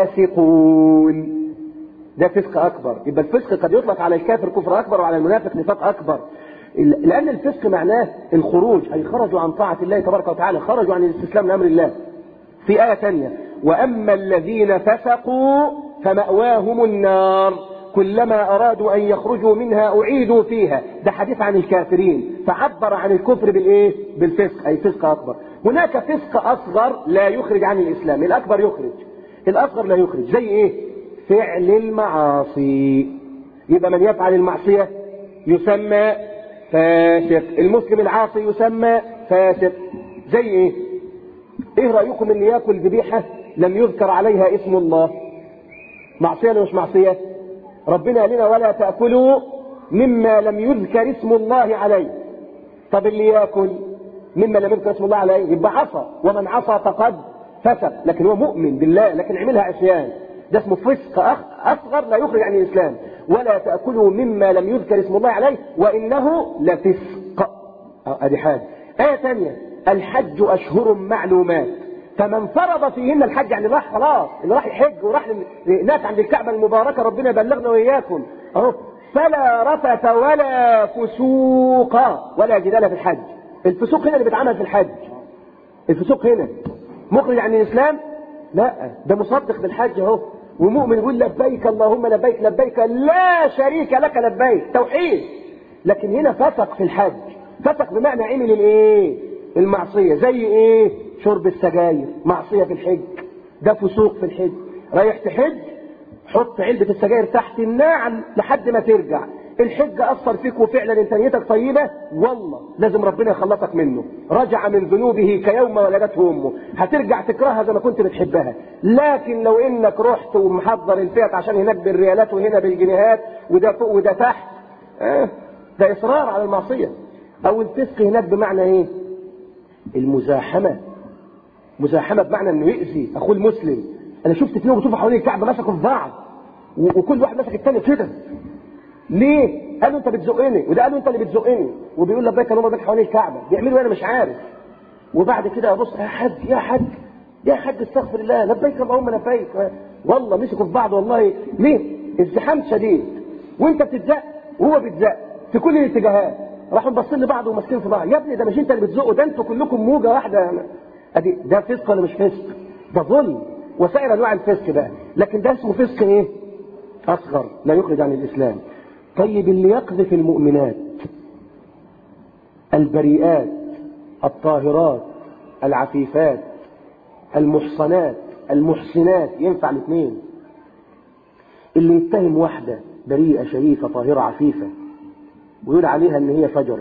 فاسقون. ده فسق أكبر. يبقى الفسق قد يطلق على الكافر كفر أكبر، وعلى المنافق نفاق أكبر، لأن الفسق معناه الخروج، أي خرجوا عن طاعة الله تبارك وتعالى، خرجوا عن الاستسلام لأمر الله. في آية ثانية: وأما الذين فسقوا فمأواهم النار كلما أرادوا أن يخرجوا منها أعيدوا فيها. ده حديث عن الكافرين، فعبر عن الكفر بالإيه؟ بالفسق، أي فسق أكبر. هناك فسق أصغر لا يخرج عن الإسلام، الأكبر يخرج، الأصغر لا يخرج. زي إيه؟ فعل المعاصي. يبقى من يفعل المعصية يسمى فاسق، المسلم العاصي يسمى فاسق. زي إيه؟ ايه رأيكم اللي ياكل ذبيحة لم يذكر عليها اسم الله؟ معصية ولا مش معصية؟ ربنا قال لنا ولا تأكلوا مما لم يذكر اسم الله عليه. طب اللي ياكل مما لم يذكر اسم الله عليه يبقى عصى، ومن عصى فقد فسق، لكن هو مؤمن بالله لكن عملها عصيان، ده اسمه فسق اصغر لا يخرج عن الاسلام. ولا تأكلوا مما لم يذكر اسم الله عليه وانه لفسق. ادي حاجه. آية ثانية الحج اشهر معلومات، فمن فرض فيهن الحج، يعني راح خلاص اللي راح يحج وراح هناك عند الكعبه المباركه ربنا يبلغنا واياكم اهو، فلا رفث ولا فسوق ولا جدال في الحج. الفسوق هنا اللي بيتعمل في الحج، الفسوق هنا مخرج عن الاسلام؟ لا، ده مصدق بالحج اهو ومؤمن يقول لبيك اللهم لبيك لبيك لا شريك لك لبيك، توحيد. لكن هنا فسق في الحج، فسق بمعنى عمل الايه؟ المعصيه. زي ايه؟ شرب السجاير معصيه في الحج، ده فسوق في الحج. رايح تحج حط علبه السجاير تحت النعل لحد ما ترجع، الحج اثر فيك وفعلا انت نيتك طيبه، والله لازم ربنا يخلصك منه. رجع من ذنوبه كيوم ولدته امه، هترجع تكرهها زي ما كنت بتحبها. لكن لو انك رحت ومحضر الفئة عشان هناك بالريالات وهنا بالجنيهات وده فوق وده تحت، ده اصرار على المعصيه. او الفسق هناك بمعنى ايه؟ المزاحمه. مزاحمه بمعنى انه يؤذي اخوه المسلم. انا شفت اثنين بيطوفوا حوالين الكعبه مسكوا في بعض وكل واحد مسك الثاني كده. ليه؟ قالوا انت بتزقني، وده قالوا انت اللي بتزقني، وبيقول لبيك اللهم لبيك حوالين الكعبه، بيعملوا انا مش عارف. وبعد كده ابص يا حاج يا حاج يا حاج استغفر الله لبيك اللهم لبيك، والله مسكوا في بعض. والله ليه؟ ازدحام شديد وانت بتتزق وهو بيتزق في كل الاتجاهات، راحوا باصين لبعض وماسكين في بعض. يا ابني ده مش انت اللي بتزقه، ده انتوا كلكم موجه واحده. ادي ده فسق ولا مش فسق؟ ده ظلم وسائر انواع الفسق بقى، لكن ده اسمه فسق ايه؟ اصغر لا يخرج عن الاسلام. طيب اللي يقذف المؤمنات البريئات الطاهرات العفيفات المحصنات المحسنات، ينفع الاثنين. اللي يتهم واحدة بريئة شريفة طاهرة عفيفة ويقول عليها ان هي فجرت،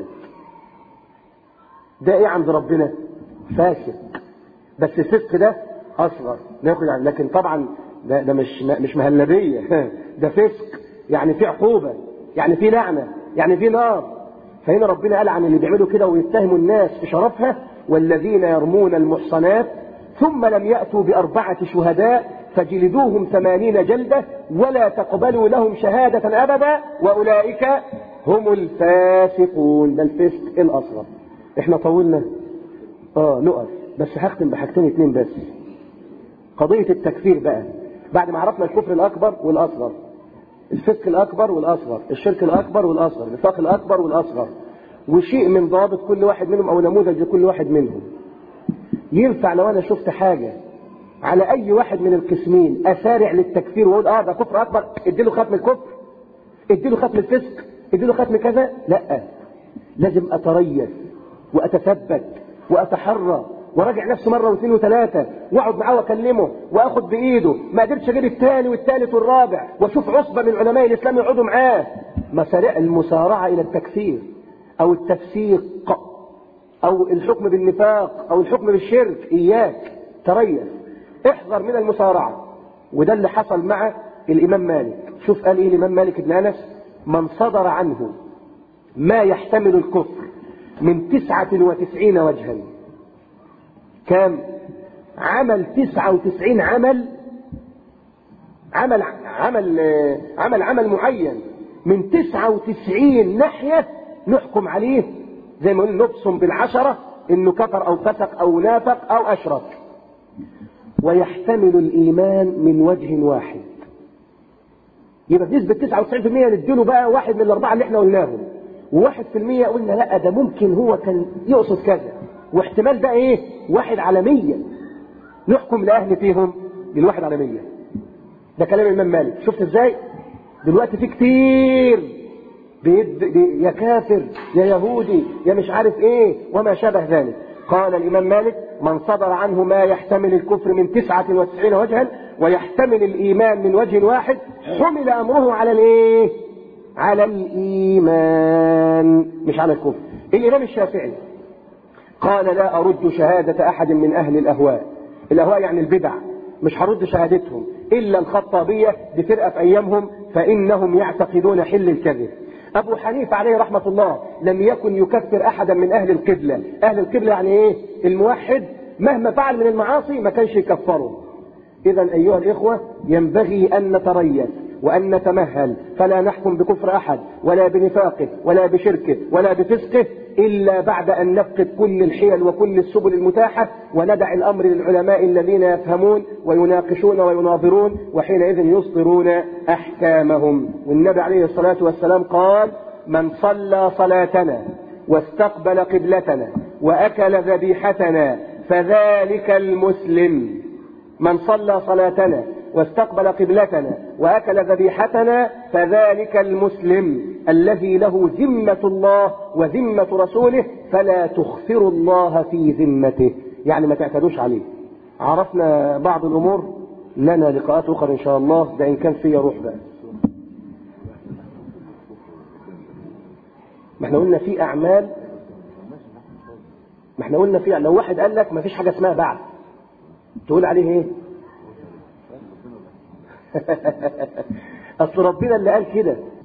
ده ايه عند ربنا؟ فاسق. بس الفسق ده اصغر لا يخرج عنه. لكن طبعا ده مش مهلبية ده فسق، يعني في عقوبة، يعني في لعنة، يعني في نار. فهنا ربنا قال عن اللي بيعملوا كده ويتهموا الناس في شرفها: والذين يرمون المحصنات ثم لم يأتوا ب4 شهداء فجلدوهم 80 جلدة ولا تقبلوا لهم شهادة أبدا وأولئك هم الفاسقون. ده الفسق الأصغر. احنا طولنا نقف، بس هختم بحاجتين اتنين بس. قضية التكفير بقى، بعد ما عرفنا الكفر الأكبر والأصغر، الفسق الأكبر والأصغر، الشرك الأكبر والأصغر، النفاق الأكبر والأصغر، وشيء من ضابط كل واحد منهم أو نموذج لكل واحد منهم. ينفع لو أنا شفت حاجة على أي واحد من القسمين أسارع للتكفير وأقول ده كفر أكبر، اديله ختم الكفر، اديله ختم الفسق، اديله ختم كذا؟ لا، لازم أتريث وأتثبت وأتحرى وراجع نفسه مرة واثنين وثلاثة، واقعد معاه واكلمه واخد بايده. ما قدرتش اجيب الثاني والثالث والرابع، واشوف عصبة من علماء الاسلام يقعدوا معاه. المسارعة الى التكفير او التفسيق او الحكم بالنفاق او الحكم بالشرك، اياك تريث، احذر من المسارعة. وده اللي حصل مع الامام مالك. شوف قال ايه الامام مالك بن انس: من صدر عنه ما يحتمل الكفر من 99 وجها. كام؟ عمل 99 عمل معين من 99 ناحية نحكم عليه زي ما قلنا نبصم ب10 انه كفر او فسق او نافق او اشرك. ويحتمل الايمان من وجه واحد. يبقى بنسبة 99% نديله بقى واحد من ال4 اللي احنا قلناهم، و1% قلنا لا ده ممكن هو كان يقصد كذا، واحتمال ده ايه؟ 1 على 100 نحكم لأهل فيهم ب1 على 100. ده كلام الإمام مالك. شفت ازاي؟ دلوقتي في كتير يا كافر يا يهودي يا مش عارف ايه وما شابه ذلك. قال الإمام مالك: من صدر عنه ما يحتمل الكفر من 99 وجها ويحتمل الإيمان من وجه واحد حمل أمره على الايه؟ على الإيمان مش على الكفر. الإمام الشافعي قال لا أرد شهادة أحد من أهل الأهواء. الأهواء يعني البدع، مش هرد شهادتهم إلا الخطابية بفرقة في أيامهم، فإنهم يعتقدون حل الكذب. أبو حنيفة عليه رحمة الله لم يكن يكفر أحدا من أهل القبلة. أهل القبلة يعني إيه؟ الموحد مهما فعل من المعاصي ما كانش يكفره. إذا أيها الإخوة ينبغي أن نتريث وأن نتمهل، فلا نحكم بكفر أحد ولا بنفاقه ولا بشركه ولا بفسقه إلا بعد أن نفقد كل الحيل وكل السبل المتاحة، وندع الأمر للعلماء الذين يفهمون ويناقشون ويناظرون، وحينئذ يصدرون أحكامهم. والنبي عليه الصلاة والسلام قال: من صلى صلاتنا واستقبل قبلتنا وأكل ذبيحتنا فذلك المسلم. من صلى صلاتنا واستقبل قبلتنا وأكل ذبيحتنا فذلك المسلم الذي له ذمة الله وذمة رسوله، فلا تخفروا الله في ذمته، يعني ما تعتدوش عليه. عرفنا بعض الأمور، لنا لقاءات أخرى إن شاء الله، ده إن كان فيها روح بقى. ما احنا قلنا في أعمال، ما احنا قلنا في، لو واحد قال لك ما فيش حاجة اسمها بعد، تقول عليه ايه؟ اصل ربنا اللي قال كده،